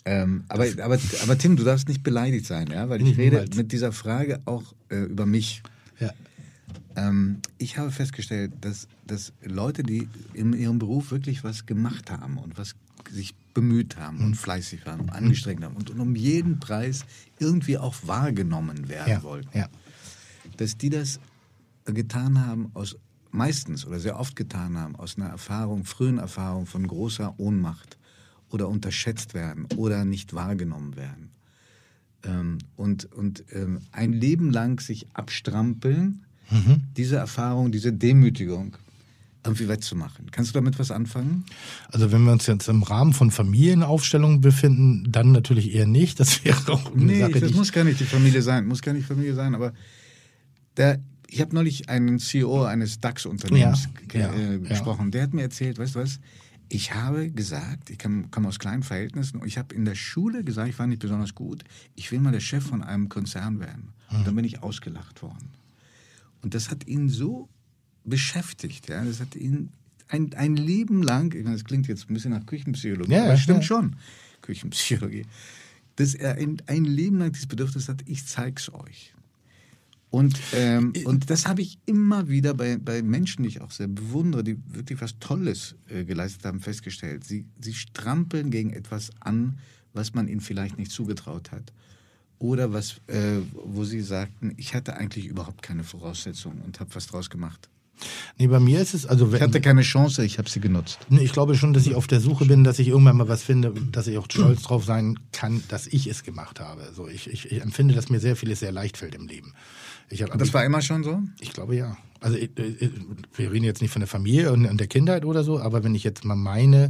Ähm, aber, aber, aber Tim, du darfst nicht beleidigt sein, ja, weil ich Nicht rede niemals. mit dieser Frage auch äh, über mich. Ja. Ähm, ich habe festgestellt, dass, dass Leute, die in ihrem Beruf wirklich was gemacht haben und was sich bemüht haben und fleißig waren und angestrengt haben und, und um jeden Preis irgendwie auch wahrgenommen werden Ja. wollten, Ja. dass die das getan haben aus meistens oder sehr oft getan haben aus einer Erfahrung, frühen Erfahrung von großer Ohnmacht oder unterschätzt werden oder nicht wahrgenommen werden. Ähm, und und ähm, ein Leben lang sich abstrampeln, Mhm. diese Erfahrung, diese Demütigung irgendwie wettzumachen. Kannst du damit was anfangen? Also wenn wir uns jetzt im Rahmen von Familienaufstellungen befinden, dann natürlich eher nicht. Das wäre auch eine Nee, Sache, das die ich- muss gar nicht die Familie sein, muss gar nicht Familie sein, aber der, ich habe neulich einen C E O eines DAX-Unternehmens Ja, ge- ja, äh, ja. gesprochen. Der hat mir erzählt, weißt du was, ich habe gesagt, ich komme komm aus kleinen Verhältnissen und ich habe in der Schule gesagt, ich war nicht besonders gut, ich will mal der Chef von einem Konzern werden. Und dann bin ich ausgelacht worden. Und das hat ihn so beschäftigt, ja, das hat ihn ein, ein Leben lang, ich meine, das klingt jetzt ein bisschen nach Küchenpsychologie, Ja, aber es stimmt ja. schon, Küchenpsychologie, dass er ein, ein Leben lang dieses Bedürfnis hat, ich zeig's euch. Und, ähm, und das habe ich immer wieder bei, bei Menschen, die ich auch sehr bewundere, die wirklich was Tolles äh, geleistet haben, festgestellt. Sie, sie strampeln gegen etwas an, was man ihnen vielleicht nicht zugetraut hat. Oder was, äh, wo sie sagten, ich hatte eigentlich überhaupt keine Voraussetzungen und habe was draus gemacht. Nee, bei mir ist es, also Ich wenn, hatte keine Chance, ich habe sie genutzt. Nee, ich glaube schon, dass ich auf der Suche bin, dass ich irgendwann mal was finde, dass ich auch stolz drauf sein kann, dass ich es gemacht habe. So, ich, ich, ich empfinde, dass mir sehr vieles sehr leicht fällt im Leben. Ich hab, Das war immer schon so? Ich glaube ja. Also ich, ich, wir reden jetzt nicht von der Familie und, und der Kindheit oder so, aber wenn ich jetzt mal meine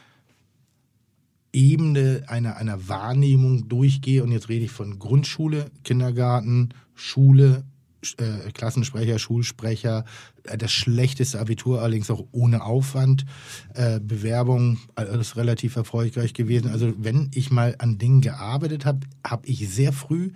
Ebene einer, einer Wahrnehmung durchgehe, und jetzt rede ich von Grundschule, Kindergarten, Schule, äh, Klassensprecher, Schulsprecher, äh, das schlechteste Abitur, allerdings auch ohne Aufwand, äh, Bewerbung, alles relativ erfolgreich gewesen. Also wenn ich mal an Dingen gearbeitet habe, habe ich sehr früh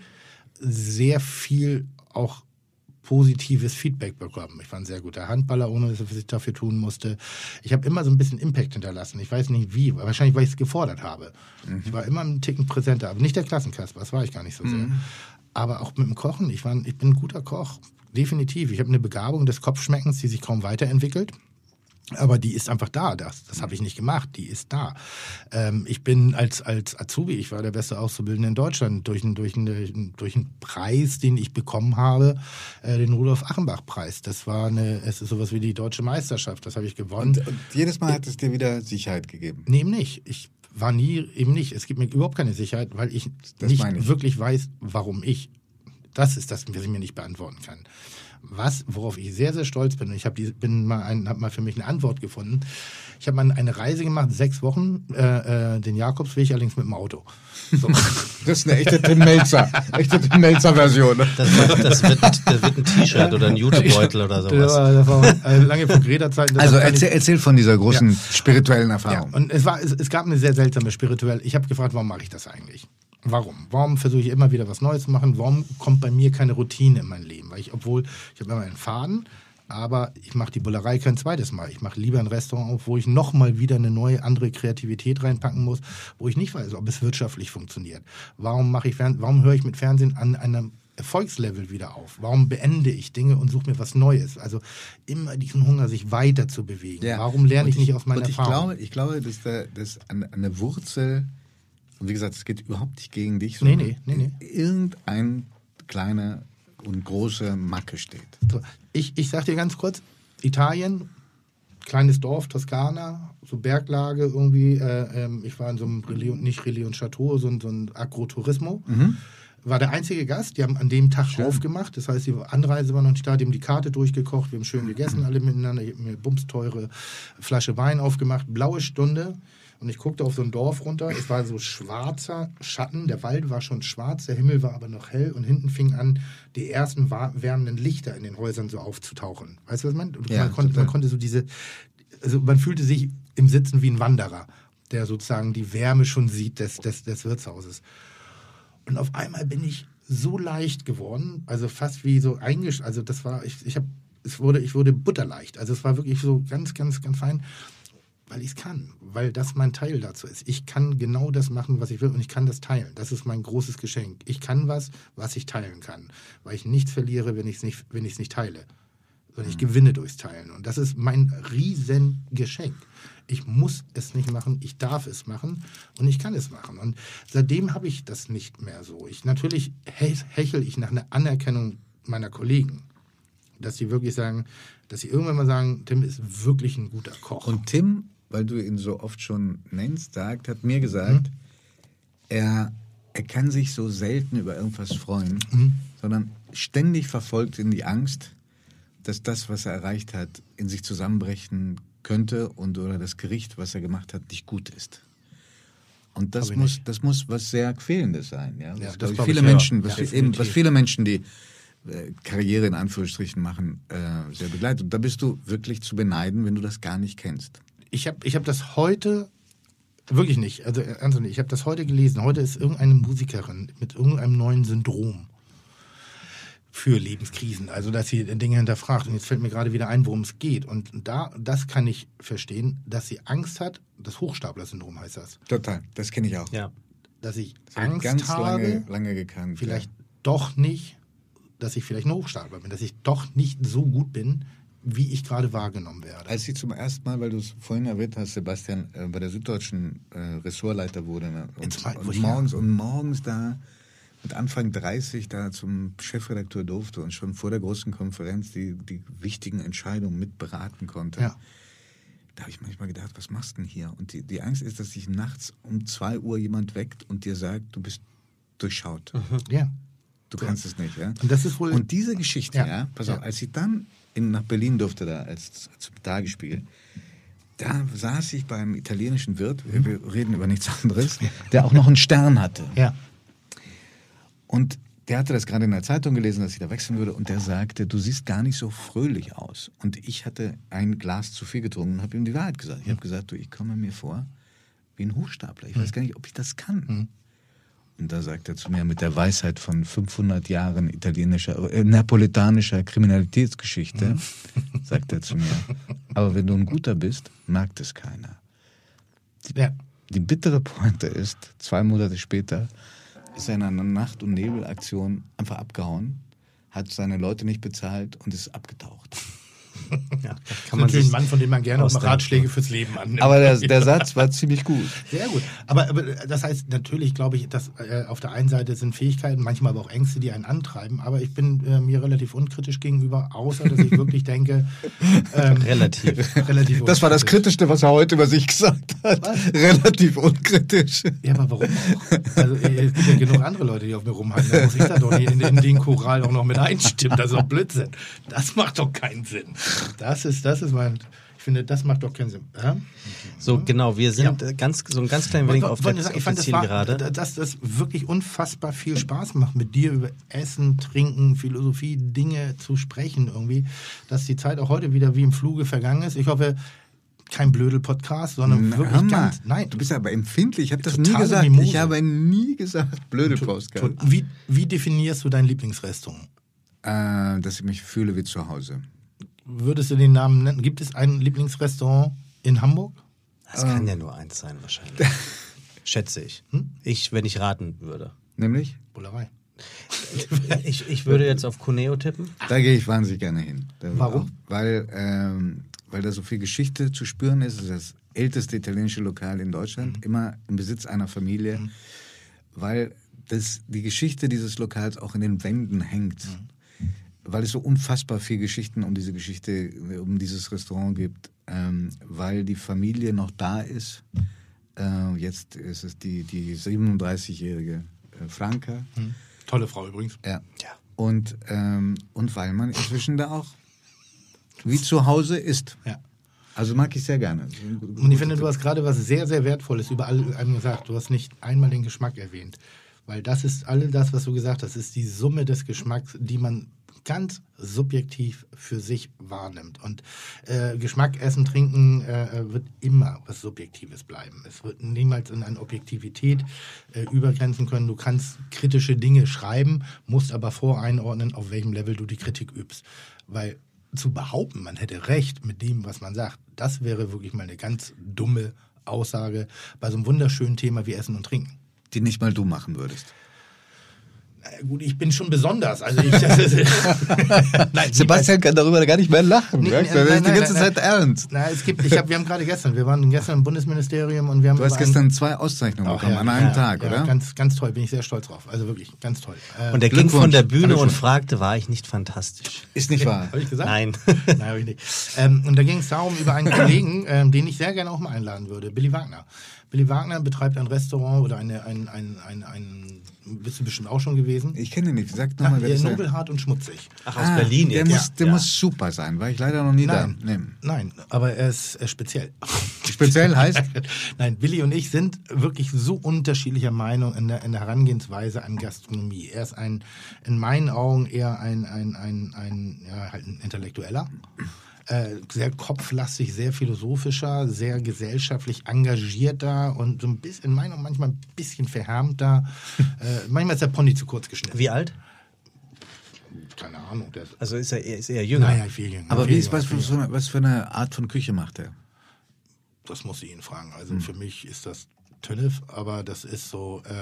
sehr viel auch positives Feedback bekommen. Ich war ein sehr guter Handballer, ohne dass ich dafür tun musste. Ich habe immer so ein bisschen Impact hinterlassen. Ich weiß nicht wie, wahrscheinlich, weil ich es gefordert habe. Mhm. Ich war immer einen Ticken präsenter, aber nicht der Klassenkasper, das war ich gar nicht so sehr. Mhm. Aber auch mit dem Kochen, ich, war, ich bin ein guter Koch, definitiv. Ich habe eine Begabung des Kopfschmeckens, die sich kaum weiterentwickelt. Aber die ist einfach da, das, das habe ich nicht gemacht, die ist da. Ähm, ich bin als, als Azubi, ich war der beste Auszubildende in Deutschland, durch einen, durch einen, durch einen Preis, den ich bekommen habe, äh, den Rudolf-Achenbach-Preis. Das war eine, es ist sowas wie die Deutsche Meisterschaft, das habe ich gewonnen. Und, und jedes Mal hat es dir wieder Sicherheit gegeben? Nee, eben nicht. Ich war nie, eben nicht. Es gibt mir überhaupt keine Sicherheit, weil ich das nicht ich. wirklich weiß, warum ich. Das ist das, was ich mir nicht beantworten kann. Was, worauf ich sehr, sehr stolz bin, und ich habe mal, ein, hab mal für mich eine Antwort gefunden. Ich habe mal eine Reise gemacht, sechs Wochen, äh, äh, den Jakobsweg, allerdings mit dem Auto. So. Das ist eine echte Tim Melzer, echte Tim Melzer-Version. Ne? Das, wird, das, wird, das wird ein T-Shirt oder ein Jutebeutel oder sowas. Das war, das war äh, lange von Greta-Zeiten. Also erzähl, erzähl von dieser großen ja. spirituellen Erfahrung. Ja, und es, war, es, es gab eine sehr seltsame spirituelle, ich habe gefragt, warum mache ich das eigentlich? Warum? Warum versuche ich immer wieder was Neues zu machen? Warum kommt bei mir keine Routine in mein Leben? Weil ich, obwohl, ich habe immer einen Faden, aber ich mache die Bullerei kein zweites Mal. Ich mache lieber ein Restaurant auf, wo ich nochmal wieder eine neue, andere Kreativität reinpacken muss, wo ich nicht weiß, ob es wirtschaftlich funktioniert. Warum mache ich Fern- warum höre ich mit Fernsehen an einem Erfolgslevel wieder auf? Warum beende ich Dinge und suche mir was Neues? Also immer diesen Hunger, sich weiter zu bewegen. Ja. Warum lerne ich, ich nicht aus meiner und ich Erfahrung? Glaube, ich glaube, dass, da, dass an, an der Wurzel, und wie gesagt, es geht überhaupt nicht gegen dich, Nee, sondern nee, nee, nee. irgendein kleine und große Macke steht. So, ich, ich sag dir ganz kurz, Italien, kleines Dorf, Toskana, so Berglage irgendwie, äh, ähm, ich war in so einem Relais und nicht Relais und Chateau, so, so ein Agrotourismo. Mhm. War der einzige Gast, die haben an dem Tag Schön. aufgemacht, das heißt, die Anreise war noch nicht da, die haben die Karte durchgekocht, wir haben schön gegessen, alle miteinander, ich habe mir eine bumsteure Flasche Wein aufgemacht, blaue Stunde. Und ich guckte auf so ein Dorf runter, es war so schwarzer Schatten, der Wald war schon schwarz, der Himmel war aber noch hell und hinten fingen an, die ersten wärmenden Lichter in den Häusern so aufzutauchen. Weißt du, was ich meine? Ja, man, konnte, man konnte so diese, also man fühlte sich im Sitzen wie ein Wanderer, der sozusagen die Wärme schon sieht des, des, des Wirtshauses. Und auf einmal bin ich so leicht geworden, also fast wie so eingesch... Also das war, ich, ich habe, es wurde, ich wurde butterleicht. Also es war wirklich so ganz, ganz, ganz fein. Weil ich es kann, weil das mein Teil dazu ist. Ich kann genau das machen, was ich will und ich kann das teilen. Das ist mein großes Geschenk. Ich kann was, was ich teilen kann, weil ich nichts verliere, wenn ich es nicht, wenn ich es nicht teile, sondern ich gewinne durchs Teilen. Und das ist mein Riesengeschenk. Ich muss es nicht machen, ich darf es machen und ich kann es machen. Und seitdem habe ich das nicht mehr so. Ich, natürlich hechel ich nach einer Anerkennung meiner Kollegen, dass sie wirklich sagen, dass sie irgendwann mal sagen, Tim ist wirklich ein guter Koch. Und Tim, weil du ihn so oft schon nennst, sagt, hat mir gesagt, mhm. er, er kann sich so selten über irgendwas freuen, mhm. sondern ständig verfolgt ihn die Angst, dass das, was er erreicht hat, in sich zusammenbrechen könnte und oder das Gericht, was er gemacht hat, nicht gut ist. Und das muss, das muss was sehr Quälendes sein. Ja? Ja, das, das ich, viele ich, Menschen, ja. was, Ja, eben, was viele Menschen, die äh, Karriere in Anführungsstrichen machen, äh, sehr begleitet. Und da bist du wirklich zu beneiden, wenn du das gar nicht kennst. Ich habe ich hab das heute, wirklich nicht, also ernsthaft nicht, ich habe das heute gelesen. Heute ist irgendeine Musikerin mit irgendeinem neuen Syndrom für Lebenskrisen, also dass sie Dinge hinterfragt. Und jetzt fällt mir gerade wieder ein, worum es geht. Und da, das kann ich verstehen, dass sie Angst hat, das Hochstapler-Syndrom heißt das. Total, das kenne ich auch. Ja. Dass ich Das habe ich Angst ganz habe, lange, lange gekannt. vielleicht ja. doch nicht, dass ich vielleicht ein Hochstapler bin, dass ich doch nicht so gut bin, wie ich gerade wahrgenommen werde. Als ich zum ersten Mal, weil du es vorhin erwähnt hast, Sebastian, äh, bei der Süddeutschen äh, Ressortleiter wurde ne? und, Jetzt, und, morgens, und morgens da mit Anfang dreißig da zum Chefredakteur durfte und schon vor der großen Konferenz die, die wichtigen Entscheidungen mitberaten konnte. Ja. Da habe ich manchmal gedacht, was machst du denn hier? Und die, die Angst ist, dass sich nachts um zwei Uhr jemand weckt und dir sagt, du bist durchschaut. Mhm. Ja. Du kannst es nicht, ja? Und das ist wohl... Und diese Geschichte, ja, Ja. pass Ja. auf, als ich dann in, nach Berlin durfte, da als zum Tagesspiel, da saß ich beim italienischen Wirt, wir, wir reden über nichts anderes, der auch noch einen Stern hatte. Ja. Und der hatte das gerade in der Zeitung gelesen, dass ich da wechseln würde, und der sagte, du siehst gar nicht so fröhlich aus. Und ich hatte ein Glas zu viel getrunken und habe ihm die Wahrheit gesagt. Ich habe gesagt, du, ich komme mir vor wie ein Hochstapler. Ich weiß gar nicht, ob ich das kann. Mhm. Und da sagt er zu mir mit der Weisheit von fünfhundert Jahren italienischer, äh, napoletanischer Kriminalitätsgeschichte, mhm. sagt er zu mir, aber wenn du ein Guter bist, merkt es keiner. Die, Ja. die bittere Pointe ist, zwei Monate später ist er in einer Nacht- und Nebelaktion einfach abgehauen, hat seine Leute nicht bezahlt und ist abgetaucht. Ja, das Das kann ist man natürlich ein sich Mann, von dem man gerne auch mal ausdenken. Ratschläge fürs Leben annimmt. Aber der, der Satz war ziemlich gut. Sehr gut. Aber, aber das heißt, natürlich glaube ich, dass äh, auf der einen Seite sind Fähigkeiten, manchmal aber auch Ängste, die einen antreiben. Aber ich bin äh, mir relativ unkritisch gegenüber, außer dass ich wirklich denke... Ähm, Relativ. relativ Das war das unkritisch. Kritischste, was er heute über sich gesagt hat. Was? Relativ unkritisch. Ja, aber warum auch? Also äh, es gibt ja genug andere Leute, die auf mir rumhalten. Da muss ich da doch nicht in, in den Choral auch noch mit einstimmen. Das ist doch Blödsinn. Das macht doch keinen Sinn. Das ist, das ist mein... Ich finde, das macht doch keinen Sinn. Ja? So, genau, wir sind Ja. äh, ganz, so ein ganz klein wenig auf, Wollte der, sagen, auf ich fand, der das war, Zielgerade. dass das wirklich unfassbar viel Spaß macht, mit dir über Essen, Trinken, Philosophie, Dinge zu sprechen irgendwie. Dass die Zeit auch heute wieder wie im Fluge vergangen ist. Ich hoffe, kein Blödel-Podcast, sondern Na, wirklich hör mal, ganz... Nein, du bist aber empfindlich. Ich habe das nie Totale gesagt. Mimose. Ich habe nie gesagt, blöde Postcard. Wie, wie definierst du dein Lieblingsrestaurant? Äh, dass ich mich fühle wie zu Hause. Würdest du den Namen nennen? Gibt es ein Lieblingsrestaurant in Hamburg? Das kann ja nur eins sein, wahrscheinlich. Schätze ich. Hm? Ich, wenn ich raten würde. Nämlich? Bullerei. Ich, ich würde jetzt auf Cuneo tippen. Da gehe ich wahnsinnig gerne hin. Da, Warum? Weil, ähm, weil da so viel Geschichte zu spüren ist. Es ist das älteste italienische Lokal in Deutschland, Mhm. immer im Besitz einer Familie. Mhm. Weil das, die Geschichte dieses Lokals auch in den Wänden hängt. Mhm. Weil es so unfassbar viel Geschichten um diese Geschichte, um dieses Restaurant gibt. Ähm, weil die Familie noch da ist. Äh, jetzt ist es die, die siebenunddreißigjährige äh, Franka. Hm. Tolle Frau übrigens. Ja. Und, ähm, und weil man inzwischen da auch wie zu Hause ist. Ja. Also mag ich sehr gerne. Und ich finde, du hast gerade was sehr, sehr Wertvolles über allem gesagt. Du hast nicht einmal den Geschmack erwähnt. Weil das ist all das, was du gesagt hast, ist die Summe des Geschmacks, die man ganz subjektiv für sich wahrnimmt. Und äh, Geschmack, Essen, Trinken äh, wird immer was Subjektives bleiben. Es wird niemals in eine Objektivität äh, übergrenzen können. Du kannst kritische Dinge schreiben, musst aber voreinordnen, auf welchem Level du die Kritik übst. Weil zu behaupten, man hätte recht mit dem, was man sagt, das wäre wirklich mal eine ganz dumme Aussage bei so einem wunderschönen Thema wie Essen und Trinken. Die nicht mal du machen würdest. Naja, gut, ich bin schon besonders. Also ich, das ist, nein, Sebastian kann darüber gar nicht mehr lachen. Nee, Nee, nein, das ist nein, die nein, ganze nein, Zeit ernst. Na, es gibt, ich hab, wir haben gerade gestern, wir waren gestern im Bundesministerium und wir haben Du hast über ein- gestern zwei Auszeichnungen Ach, bekommen ja, an einem ja, Tag, ja, oder? Ganz, ganz toll, bin ich sehr stolz drauf. Also wirklich, ganz toll. Äh, Und er ging von der Bühne Glückwunsch. und fragte, war ich nicht fantastisch? Ist nicht wahr. Habe ich gesagt? Nein. Nein, habe ich nicht. Ähm, und da ging es darum, über einen Kollegen, ähm, den ich sehr gerne auch mal einladen würde, Billy Wagner. Billy Wagner betreibt ein Restaurant oder eine, ein, ein, ein, ein, bist du bestimmt auch schon gewesen? Ich kenne ihn nicht. Sag Ach, nochmal, wer äh, das ist. Nobelhart und schmutzig. Ach, aus Berlin Der, jetzt. muss, der ja. muss super sein, war ich leider noch nie Nein, da. Nee. nein, aber er ist, er ist speziell. Speziell heißt? Nein, Willi und ich sind wirklich so unterschiedlicher Meinung in der, in der Herangehensweise an Gastronomie. Er ist ein, in meinen Augen eher ein, ein, ein, ein, ja, halt ein Intellektueller. Äh, sehr kopflastig, sehr philosophischer, sehr gesellschaftlich engagierter und so ein bisschen, in meiner Meinung manchmal ein bisschen verhärmter. äh, manchmal ist der Pony zu kurz geschnitten. Wie alt? Keine Ahnung. Der ist, Also ist er, er ist eher jünger. naja, viel jünger. Aber viel wie ist, jünger, was, viel für, jünger. so eine- was für eine Art von Küche macht er? Das muss ich ihn fragen. Also für mich ist das Tönniff, aber das ist so äh, äh,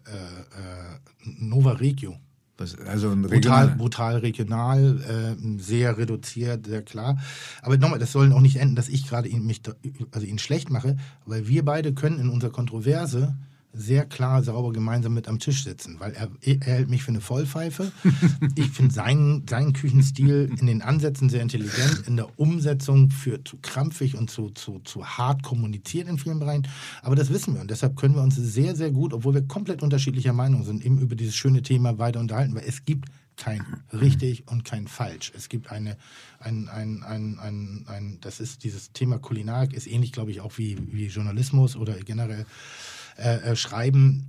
äh, Nova Regio. Was, also ein Brutal, regionaler- brutal regional, äh, sehr reduziert, sehr klar. Aber nochmal, das soll auch nicht enden, dass ich gerade ihn, mich da, also ihn schlecht mache, weil wir beide können in unserer Kontroverse sehr klar, sauber gemeinsam mit am Tisch sitzen, weil er, er hält mich für eine Vollpfeife. Ich finde seinen, seinen Küchenstil in den Ansätzen sehr intelligent, in der Umsetzung für zu krampfig und zu, zu, zu hart kommuniziert in vielen Bereichen. Aber das wissen wir und deshalb können wir uns sehr, sehr gut, obwohl wir komplett unterschiedlicher Meinung sind, eben über dieses schöne Thema weiter unterhalten, weil es gibt kein richtig und kein falsch. Es gibt eine, ein, ein, ein, ein, ein, das ist dieses Thema Kulinarik, ist ähnlich, glaube ich, auch wie, wie Journalismus oder generell Äh, äh, Schreiben.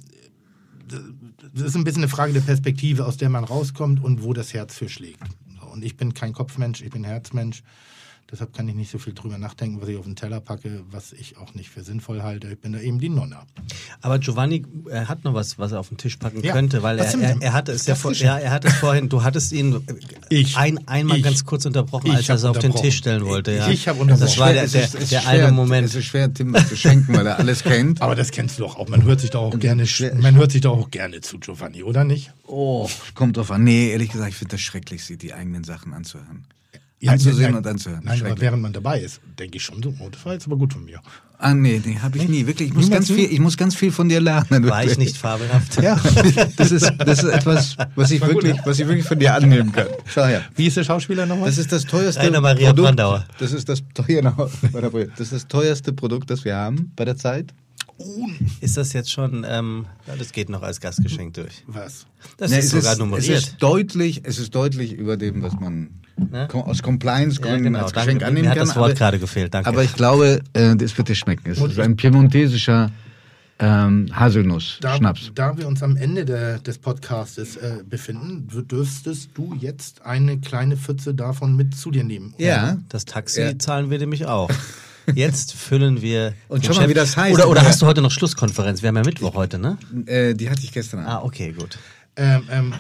Das ist ein bisschen eine Frage der Perspektive, aus der man rauskommt und wo das Herz für schlägt. So, und ich bin kein Kopfmensch, ich bin Herzmensch. Deshalb kann ich nicht so viel drüber nachdenken, was ich auf den Teller packe, was ich auch nicht für sinnvoll halte. Ich bin da eben die Nonna. Aber Giovanni, er hat noch was, was er auf den Tisch packen Ja, könnte, weil was er, sind er, denn- er hatte es ja, vor, Klassische. ja, er hatte es vorhin, du hattest ihn Ich. ein, einmal Ich. ganz kurz unterbrochen, Ich als er hab es auf den unterbrochen. Tisch stellen wollte. Ja. Ich hab unterbrochen. Das war der, Es der, ist- es ist der schwer, eine Moment. Es ist schwer, Tim was zu schenken, weil er alles kennt. Aber das kennst du doch auch. Man hört sich doch auch gerne, man hört sich doch auch gerne zu, Giovanni, oder nicht? Oh, kommt drauf an. Nee, ehrlich gesagt, ich finde das schrecklich, sie die eigenen Sachen anzuhören. Ja, Anzusehen nein, und anzuhören. Nein, aber Schrecklich. während man dabei ist, denke ich schon so, oh, das war jetzt aber gut von mir. Ah, nee, nee, habe ich nie. Wirklich, ich muss, Niemals ganz viel, ich muss ganz viel von dir lernen. War ich wirklich. nicht fabelhaft? Ja. Das ist, das ist etwas, was ich, War gut, wirklich, ne? was ich wirklich von dir annehmen kann. Schau her. Wie ist der Schauspieler nochmal? Das ist das teuerste Rainer Maria Produkt. Brandauer. Das ist das, genau, das ist das teuerste Produkt, das wir haben bei der Zeit. Ist das jetzt schon, ähm, ja, das geht noch als Gastgeschenk durch. Was? Das Nee, ist es sogar es nummeriert. ist deutlich, es ist deutlich über dem, was man Ne? kom- aus Compliance-Gründen Ja, genau. als Geschenk Danke. annehmen Mir hat kann. das Wort aber, gerade gefehlt, danke. aber ich glaube, äh, das wird dir schmecken. Es ist ein piemontesischer ähm, Da, Haselnuss-Schnaps. da wir uns am Ende der, des Podcastes äh, befinden, w- dürftest du jetzt eine kleine Pfütze davon mit zu dir nehmen. Ja. Das Taxi Ja. zahlen wir nämlich auch. Jetzt füllen wir. Und den schau mal, Chef- wie das heißt. Oder, oder Ja. hast du heute noch Schlusskonferenz? Wir haben ja Mittwoch heute, ne? Äh, die hatte ich gestern an. Ah, okay, gut. Ähm, ähm,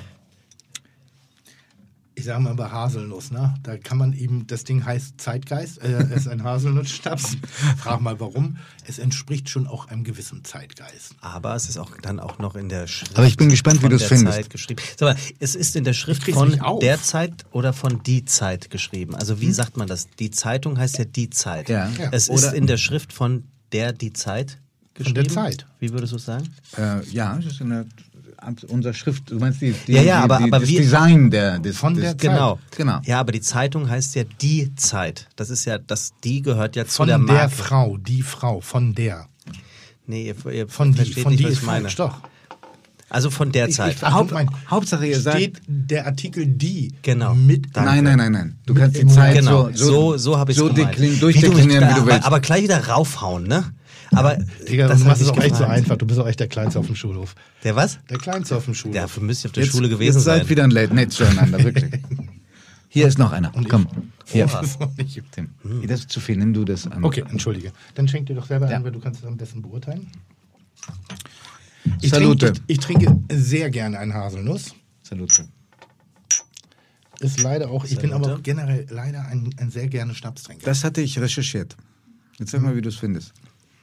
ich sage mal bei Haselnuss, ne? Da kann man eben, das Ding heißt Zeitgeist, äh, es ist ein Haselnussschnaps. Frag mal warum. Es entspricht schon auch einem gewissen Zeitgeist. Aber es ist auch dann auch noch in der Schrift. Aber ich bin gespannt, wie von du es der findest. Zeit geschrieben. Sag mal, es ist in der Schrift krieg's von nicht auf. der Zeit oder von die Zeit geschrieben. Also wie sagt man das? Die Zeitung heißt ja die Zeit. Ja. Ja. Es ist Oder- in der Schrift von der die Zeit geschrieben. der Zeit. Wie würdest du es sagen? Äh, ja, das ist in der, unser Schrift, du meinst die, die, Ja, ja, die, aber- die, aber das wie- Design der, des, Von des, der Zeit. Genau. Genau. Ja, aber die Zeitung heißt ja die Zeit. Das ist ja, das die gehört ja zu Von der der, Marke. Frau, die Frau, von der. Nee, ihr, ihr Von die, versteht von nicht, die was ist ich meine. falsch, doch. Also von der Ich- Zeit. ich- Ach, Haupt, du mein- Hauptsache, ihr sagt. Steht der Artikel die Genau. mit Danke. Nein, nein, nein, nein. Du kannst die Genau. Zeit Genau, so, so, so habe ich es so gemeint. deklin- Wie du durchdeklinieren, mich wie du da- willst. Aber, aber gleich wieder raufhauen, ne? Aber Digga, das du hat machst es mich auch echt so gefragt. einfach. Du bist auch echt der Kleinste auf dem Schulhof. Der was? Der Kleinste auf dem Schulhof. Dafür müsst ihr auf der jetzt, Schule gewesen jetzt seid sein. wieder ein Late Night zueinander, wirklich. Hier ist noch einer. Komm. Hier. Das ist noch nicht- Tim. Nee, das ist zu viel. Nimm du das an. Okay, entschuldige. Dann schenk dir doch selber Ja. ein, weil du kannst es am besten beurteilen. Ich Salute. trinke, ich, ich trinke sehr gerne einen Haselnuss. Salute. ist leider auch, ich Sehr bin aber gut. auch generell leider ein, ein sehr gerne Schnapstrinker. Das hatte ich recherchiert. Jetzt sag mal, wie du es findest.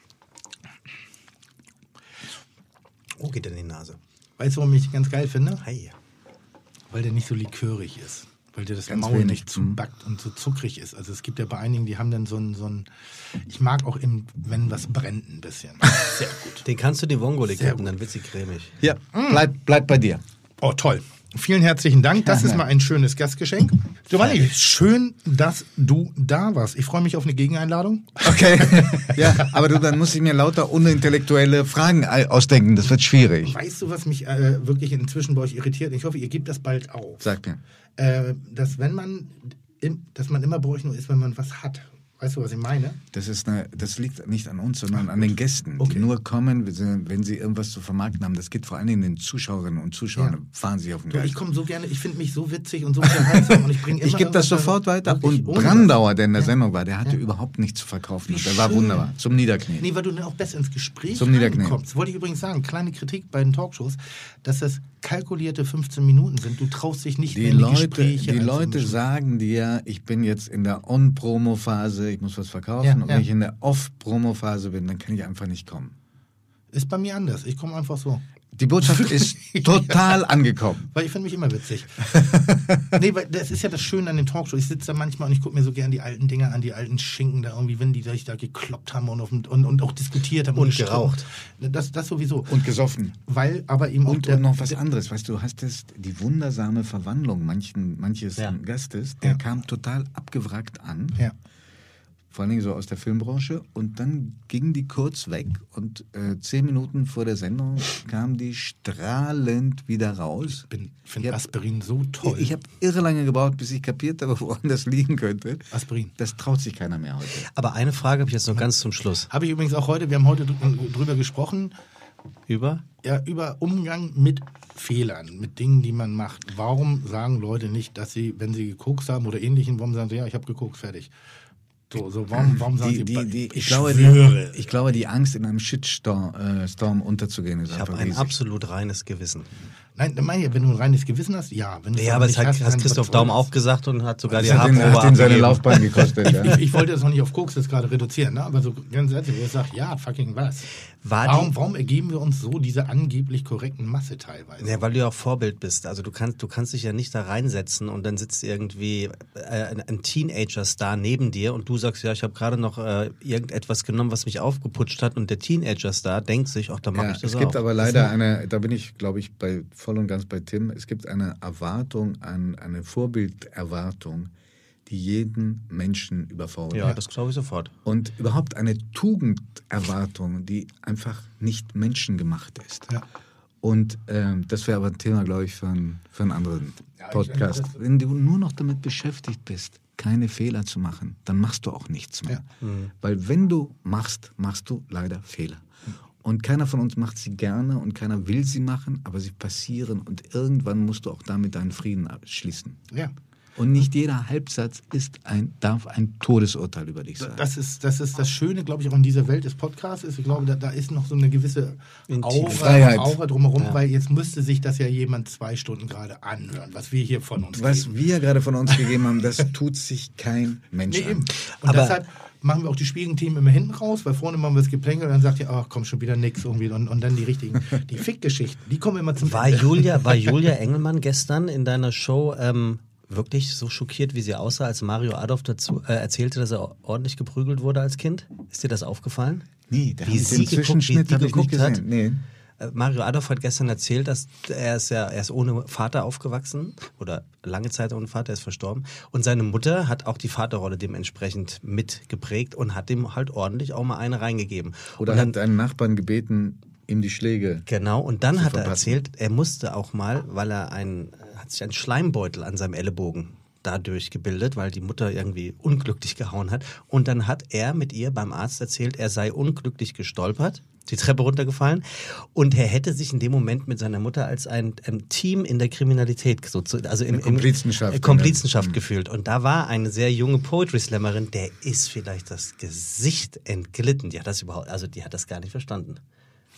Oh, geht in die Nase. Weißt du, warum ich ganz geil finde? Hey. Weil der nicht so likörig ist. Weil der das Ganz Maul wenig. nicht zubackt und so zuckrig ist. Also es gibt ja bei einigen, die haben dann so ein, so ein ich mag auch, im, wenn was brennt ein bisschen. Sehr gut. Den kannst du die Vongole Sehr kippen, dann wird sie cremig. Ja, bleib, bleib bei dir. Oh, toll. Vielen herzlichen Dank. Das ist mal ein schönes Gastgeschenk. Giovanni, schön, dass du da warst. Ich freue mich auf eine Gegeneinladung. Okay. Ja, aber du, dann muss ich mir lauter unintellektuelle Fragen ei- ausdenken. Das wird schwierig. Weißt du, was mich äh, wirklich inzwischen bei euch irritiert? Ich hoffe, ihr gebt das bald auf. Sag mir. Äh, dass wenn man, im, dass man immer bei euch nur ist, wenn man was hat. Weißt du, was ich meine? Das, ist eine, das liegt nicht an uns, sondern an den Gästen, Okay. die nur kommen, wenn sie, wenn sie irgendwas zu vermarkten haben. Das geht vor allen Dingen den Zuschauerinnen und Zuschauern, Ja. fahren sich auf den Du, ich Geist. komme so gerne, ich finde mich so witzig und so unterhaltsam und ich bringe immer Ich gebe das irgendwas sofort weiter. wirklich Und ohne- Brandauer, der in der Sendung war, der hatte überhaupt nichts zu verkaufen. Wie Und der war schön. wunderbar. Zum Niederknien. Nee, weil du dann auch besser ins Gespräch Zum Niederknien. kommst. Wollte ich übrigens sagen, kleine Kritik bei den Talkshows, dass das kalkulierte fünfzehn Minuten sind. Du traust dich nicht Die mehr in die Leute, Gespräche die Leute einzumischen. sagen dir, ich bin jetzt in der On-Promo-Phase, ich muss was verkaufen. Ja, und wenn ja. ich in der Off-Promo-Phase bin, dann kann ich einfach nicht kommen. Ist bei mir anders. Ich komme einfach so. Die Botschaft ist total angekommen. Weil ich finde mich immer witzig. Nee, weil das ist ja das Schöne an den Talkshows. Ich sitze da manchmal und ich gucke mir so gern die alten Dinger an, die alten Schinken da irgendwie, wenn die sich da gekloppt haben und, auf, und, und auch diskutiert haben. Und gestritten. geraucht. Das, das sowieso. Und gesoffen. Weil aber eben auch Und, der, und noch was anderes, weißt du, du hast es, die wundersame Verwandlung manchen, manches Ja. Gastes, der Ja. kam total abgewrackt an, Ja. vor allen Dingen so aus der Filmbranche, und dann ging die kurz weg und äh, zehn Minuten vor der Sendung kam die strahlend wieder raus. Ich finde Ja. Aspirin so toll. Ich habe irre lange gebraucht, bis ich kapiert habe, woran das liegen könnte. Aspirin. Das traut sich keiner mehr heute. Aber eine Frage habe ich jetzt noch ganz zum Schluss. Habe ich übrigens auch heute, wir haben heute dr- drüber gesprochen, Über? ja, über Umgang mit Fehlern, mit Dingen, die man macht. Warum sagen Leute nicht, dass sie, wenn sie gekokst haben oder ähnlichen, warum sagen sie, ja, ich habe gekokst, fertig. So, so warum, warum sagen Die, sie, die, die, ich, ich glaube, schwöre. die, ich glaube, die Angst, in einem Shitstorm äh, Storm unterzugehen, ist Ich habe einfach ein riesig. absolut reines Gewissen. Nein, dann meine ich, wenn du ein reines Gewissen hast, ja. Wenn du Ja, aber nicht das hat, hast, hat dann Christoph was Daum soll's. auch gesagt und hat sogar die Das hat ihn, Haarprobe hat ihn seine abgegeben. Laufbahn gekostet. Ja. Ich, ich wollte das noch nicht auf Koks jetzt gerade reduzieren, ne? Aber so ganz ehrlich, wo ich sage, ja, fucking was. War Warum, die- warum ergeben wir uns so diese angeblich korrekten Masse teilweise? Ja, weil du ja auch Vorbild bist. Also du kannst, du kannst dich ja nicht da reinsetzen und dann sitzt irgendwie äh, ein, ein Teenager-Star neben dir und du sagst, ja, ich habe gerade noch äh, irgendetwas genommen, was mich aufgeputscht hat, und der Teenager-Star denkt sich, ach, dann mache Ja, ich das es auch. gibt aber leider eine, da bin ich, glaube ich, bei, voll und ganz bei Tim, es gibt eine Erwartung, ein, eine Vorbilderwartung, die jeden Menschen überfordert. Ja, das glaube ich sofort. Und überhaupt eine Tugenderwartung, die einfach nicht menschengemacht ist. Ja. Und ähm, das wäre aber ein Thema, glaube ich, für, einen- für einen anderen Ja, ich- Podcast. das- Wenn du nur noch damit beschäftigt bist, keine Fehler zu machen, dann machst du auch nichts mehr. Weil wenn du machst, machst du leider Fehler. Und keiner von uns macht sie gerne und keiner will sie machen, aber sie passieren und irgendwann musst du auch damit deinen Frieden schließen. Ja. Und nicht jeder Halbsatz ist ein, darf ein Todesurteil über dich sein. Das ist, das ist das Schöne, glaube ich, auch in dieser Welt des Podcasts. Ist, ich glaube, da, da ist noch so eine gewisse Aura, Freiheit. Aura drumherum, weil jetzt müsste sich das ja jemand zwei Stunden gerade anhören, was wir hier von uns Was geben. wir gerade von uns gegeben haben, das tut sich kein Mensch Nee, an. eben. Und Aber- deshalb machen wir auch die schwierigen Themen immer hinten raus, weil vorne machen wir das Geplänkel und dann sagt ihr, ach komm, schon wieder nix irgendwie. Und, und dann die richtigen, die Fickgeschichten, die kommen immer zum War Ende. Julia, war Julia Engelmann gestern in deiner Show ähm, wirklich so schockiert, wie sie aussah, als Mario Adolf dazu äh, erzählte, dass er ordentlich geprügelt wurde als Kind? Ist dir das aufgefallen? Nee, da Wie hab ich sie den geguckt- wie Zwischenschnitt die habe ich nicht geguckt hat? gesehen. Nee. Äh, Mario Adolf hat gestern erzählt, dass er ist ja er ist ohne Vater aufgewachsen oder lange Zeit ohne Vater, er ist verstorben. Und seine Mutter hat auch die Vaterrolle dementsprechend mitgeprägt und hat ihm halt ordentlich auch mal eine reingegeben. Oder und dann, hat einen Nachbarn gebeten, ihm die Schläge. Genau, und dann zu hat er verpassen. erzählt, er musste auch mal, weil er ein, hat sich einen Schleimbeutel an seinem Ellenbogen dadurch gebildet, weil die Mutter irgendwie unglücklich gehauen hat. Und dann hat er mit ihr beim Arzt erzählt, er sei unglücklich gestolpert, die Treppe runtergefallen, und er hätte sich in dem Moment mit seiner Mutter als ein, ein Team in der Kriminalität, so zu, also im, Eine Komplizenschaft. im, äh, Komplizenschaft Mhm. gefühlt. Und da war eine sehr junge Poetry-Slammerin, der ist vielleicht das Gesicht entglitten. Die hat das überhaupt, also die hat das gar nicht verstanden.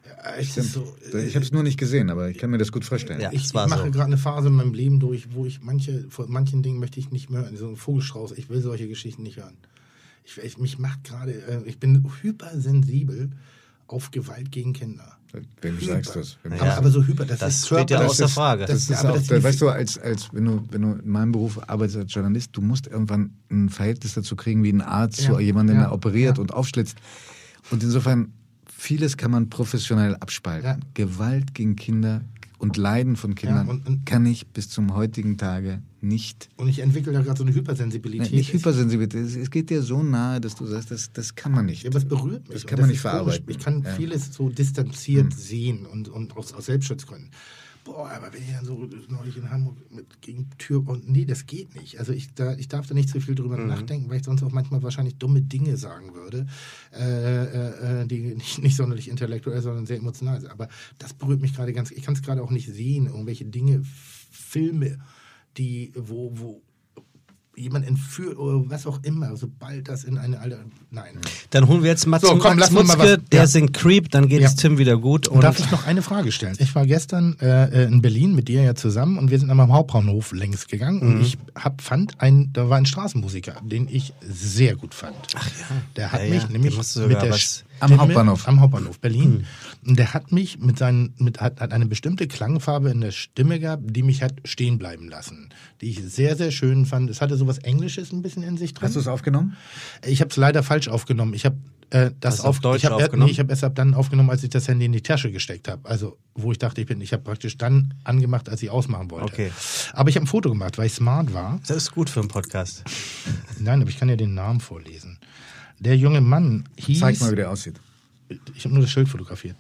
Ja, es ist so, Ich habe es nur nicht gesehen, aber ich kann mir das gut vorstellen. Ja. Ich, das ich war mache so. gerade eine Phase in meinem Leben durch, wo ich manche, vor manchen Dingen möchte ich nicht mehr hören. So ein Vogelstrauß, ich will solche Geschichten nicht hören. Ich, ich, mich macht gerade, äh, ich bin hypersensibel auf Gewalt gegen Kinder. Wenn du Hyper. sagst das. Wenn du Ja. Aber, aber so hyper, das, Das ist steht ja Körper- außer Frage. Das ist ja, aber auch, das der, ist- weißt du, als, als wenn du, wenn du in meinem Beruf arbeitest als Journalist, du musst irgendwann ein Verhältnis dazu kriegen, wie ein Arzt Ja, zu jemandem, ja, der operiert ja. und aufschlitzt. Und insofern, vieles kann man professionell abspalten. Ja. Gewalt gegen Kinder und Leiden von Kindern Ja, und- und- kann ich bis zum heutigen Tage nicht. Und ich entwickle da gerade so eine Hypersensibilität. Nicht Hypersensibilität. Es, es geht dir so nahe, dass du sagst, das, das kann man nicht. Ja, aber es berührt mich. Das Und kann man nicht ist komisch. verarbeiten. Ich kann Ja. vieles so distanziert sehen und, und aus, aus Selbstschutzgründen. Boah, aber wenn ich dann so neulich in Hamburg mit gegen Tür und nee, das geht nicht. Also ich, da, ich darf da nicht so viel drüber nachdenken, weil ich sonst auch manchmal wahrscheinlich dumme Dinge sagen würde, äh, äh, die nicht, nicht sonderlich intellektuell, sondern sehr emotional sind. Aber das berührt mich gerade ganz. Ich kann es gerade auch nicht sehen, irgendwelche Dinge, Filme, die, wo, wo jemand entführt oder was auch immer, sobald das in eine alte. Nein. Dann holen wir jetzt Mats, So, komm, Mats lass uns mal Mutzke, was- der ja. singt Creep, dann geht Ja. es Tim wieder gut. Und darf ich noch eine Frage stellen? Ich war gestern äh, in Berlin mit dir ja zusammen und wir sind einmal am Hauptbahnhof längs gegangen und ich hab, fand, ein, da war ein Straßenmusiker, den ich sehr gut fand. Ach ja. Der hat Ja, mich ja, nämlich dem hast du mit sogar der was- Am Stimme- Hauptbahnhof. Am Hauptbahnhof Berlin. Und der hat mich mit seinen, mit, hat, hat eine bestimmte Klangfarbe in der Stimme gehabt, die mich hat stehen bleiben lassen. Die ich sehr, sehr schön fand. Es hatte sowas Englisches ein bisschen in sich drin. Hast du es aufgenommen? Ich habe es leider falsch aufgenommen. Ich habe äh, das Hast du auf Deutsch ich hab, aufgenommen? Nee, ich habe erst ab dann aufgenommen, als ich das Handy in die Tasche gesteckt habe. Also wo ich dachte, ich bin. Ich habe praktisch dann angemacht, als ich ausmachen wollte. Okay. Aber ich habe ein Foto gemacht, weil ich smart war. Das ist gut für einen Podcast. Nein, aber ich kann ja den Namen vorlesen. Der junge Mann hieß. Zeig mal, wie der aussieht. Ich habe nur das Schild fotografiert.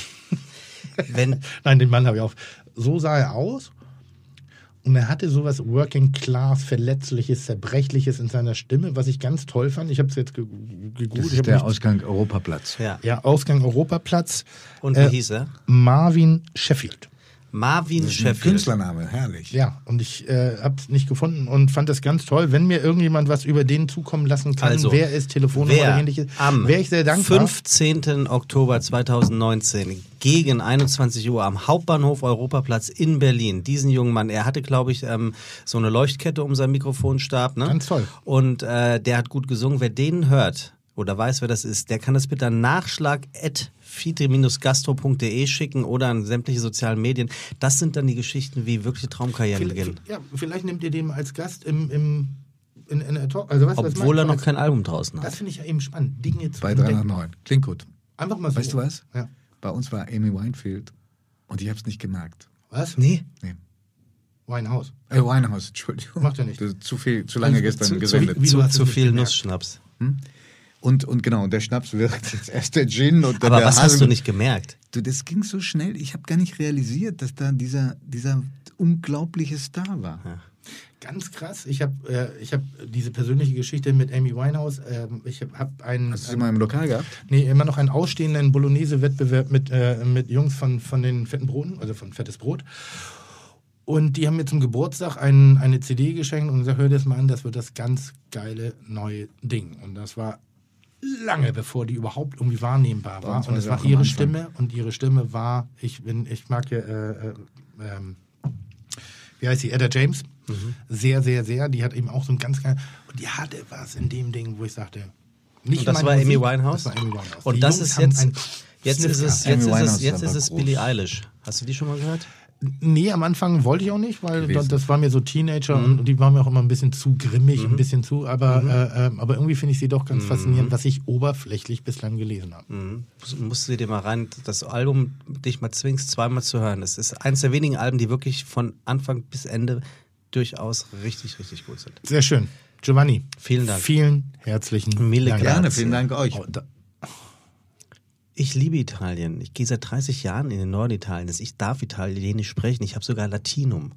Wenn, Nein, den Mann habe ich auf. So sah er aus. Und er hatte sowas Working Class, Verletzliches, Zerbrechliches in seiner Stimme, was ich ganz toll fand. Ich habe es jetzt ge- gegoogelt. Das Ich ist hab der nicht- Ausgang Europaplatz. ja. Ja, Ausgang Europaplatz. Und wie Äh, hieß er? Marvin Sheffield. Marvin Das ist ein Sheffield. Künstlername, herrlich. Ja, und ich äh, habe es nicht gefunden und fand das ganz toll. Wenn mir irgendjemand was über den zukommen lassen kann, Also, wer ist, Telefonnummer oder Wer ähnliches, am wäre ich sehr dankbar. fünfzehnten Oktober zweitausendneunzehn gegen einundzwanzig Uhr am Hauptbahnhof Europaplatz in Berlin, diesen jungen Mann, er hatte, glaube ich, ähm, so eine Leuchtkette um seinen Mikrofonstab. Ne? Ganz toll. Und äh, der hat gut gesungen. Wer den hört oder weiß, wer das ist, der kann das bitte an nachschlag at fiete gastro punkt de schicken oder an sämtliche sozialen Medien. Das sind dann die Geschichten, wie wirkliche Traumkarrieren beginnen. Ja, vielleicht nehmt ihr den als Gast im, im, in, in der Talk. Also, weißt, du, was ich Obwohl er meine? noch kein Album draußen Das hat. finde ich ja eben spannend. Dinge zu Bei drei nach entdecken. neun. Klingt gut. Einfach mal so. Weißt du was? Ja. Bei uns war Amy Winefield und ich habe es nicht gemerkt. Was? Nee. Nee. Weinhaus. Äh, Winehouse, Entschuldigung. Macht ja nichts. Das ist zu viel, zu lange Also, gestern zu- zu- gesendet. wie- Zu, du hast zu es nicht viel gemerkt. Nussschnaps. Und, und genau, der Schnaps wirkt jetzt erst der Gin und dann Aber der was hast du Haselnuss. nicht gemerkt? Du, das ging so schnell. Ich habe gar nicht realisiert, dass da dieser, dieser unglaubliche Star war. Ganz krass. Ich habe äh, ich hab diese persönliche Geschichte mit Amy Winehouse. Ähm, ich habe hab einen. Hast du sie mal im Lokal gehabt? Nee, immer noch einen ausstehenden Bolognese-Wettbewerb mit, äh, mit Jungs von, von den Fetten Broten, also von Fettes Brot. Und die haben mir zum Geburtstag ein, eine C D geschenkt und gesagt, hör dir das mal an, das wird das ganz geile neue Ding. Und das war lange bevor die überhaupt irgendwie wahrnehmbar Bei war. uns Und war es sie war auch am ihre Anfang. Stimme und ihre Stimme war, ich bin, ich mag ja, äh, äh, ähm, wie heißt sie, Etta James, sehr, sehr, sehr. Die hat eben auch so ein ganz, ganz, und die hatte was in dem Ding, wo ich sagte, nicht Und das meine war Amy Musik, Winehouse? Das war Amy Winehouse. Und Die das Jungs ist haben jetzt, einen jetzt Sniff ist es, gehabt. jetzt Amy ist es, Winehouse jetzt war ist es groß. Billie Eilish. Hast du die schon mal gehört? Nee, am Anfang wollte ich auch nicht, weil Gewesen. das, das war mir so Teenager und die waren mir auch immer ein bisschen zu grimmig, ein bisschen zu, aber, äh, äh, aber irgendwie finde ich sie doch ganz faszinierend, was ich oberflächlich bislang gelesen habe. Mhm. Musst du dir mal rein, das Album dich mal zwingst, zweimal zu hören. Es ist eines der wenigen Alben, die wirklich von Anfang bis Ende durchaus richtig, richtig gut sind. Sehr schön. Giovanni. Vielen Dank. Vielen herzlichen Mille Dank. Gerne, Grazie. vielen Dank euch. Oh, da, Ich liebe Italien. Ich gehe seit dreißig Jahren in den Norden Italiens. Ich darf Italienisch sprechen. Ich habe sogar Latinum.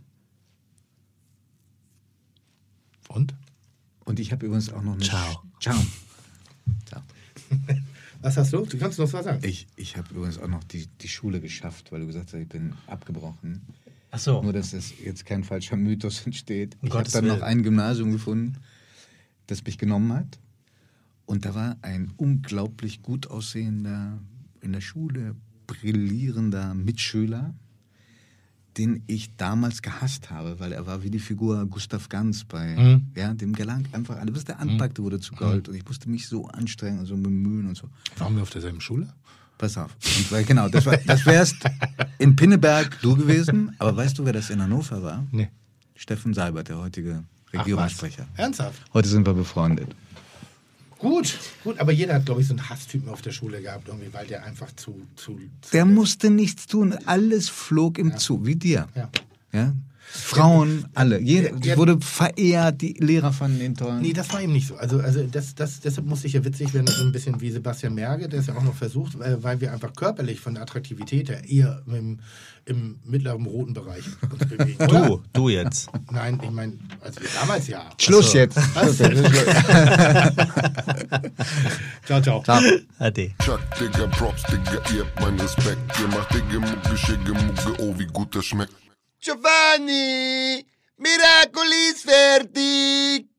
und? Und ich habe übrigens auch noch eine... Ciao. Ciao. Ciao. Was hast du? Du kannst noch was sagen. Ich, ich habe übrigens auch noch die, die Schule geschafft, weil du gesagt hast, ich bin abgebrochen. Ach so. Nur, dass das jetzt kein falscher Mythos entsteht. Um ich habe Gottes dann noch Willen. ein Gymnasium gefunden, das mich genommen hat. Und da war ein unglaublich gut aussehender, in der Schule brillierender Mitschüler, den ich damals gehasst habe, weil er war wie die Figur Gustav Ganz bei, mhm. ja, dem gelang einfach alles. Was der anpackte, wurde zu Gold. Und ich musste mich so anstrengen und so bemühen und so. Waren wir auf derselben Schule? Pass auf. Und weil, genau, das, war, das wärst in Pinneberg du gewesen. Aber weißt du, wer das in Hannover war? Nee. Steffen Seibert, der heutige Regierungssprecher. Ach, ernsthaft? Heute sind wir befreundet. Gut, gut, aber jeder hat, glaube ich, so einen Hasstypen auf der Schule gehabt, irgendwie, weil der einfach zu... zu, zu der musste nichts tun, alles flog ihm ja. zu, wie dir. Ja. Ja? Frauen, alle. Jeder ja, ja. wurde verehrt, die Lehrer fanden ihn toll. Nee, das war ihm nicht so. Also, also das, das, deshalb musste ich ja witzig werden, so ein bisschen wie Sebastian Merge, der es ja auch noch versucht, weil wir einfach körperlich von der Attraktivität her eher im, im mittleren roten Bereich uns bewegen. Du, du jetzt. Nein, ich meine, also wir damals ja. Schluss so. Jetzt. Ciao, ciao. Ciao. Ade. Chuck, Digga, Props, Digga, ihr habt meinen Respekt. Ihr macht Digga, Mucke, Schicke, Mucke, oh, wie gut das schmeckt. Giovanni! Miracoli fertig!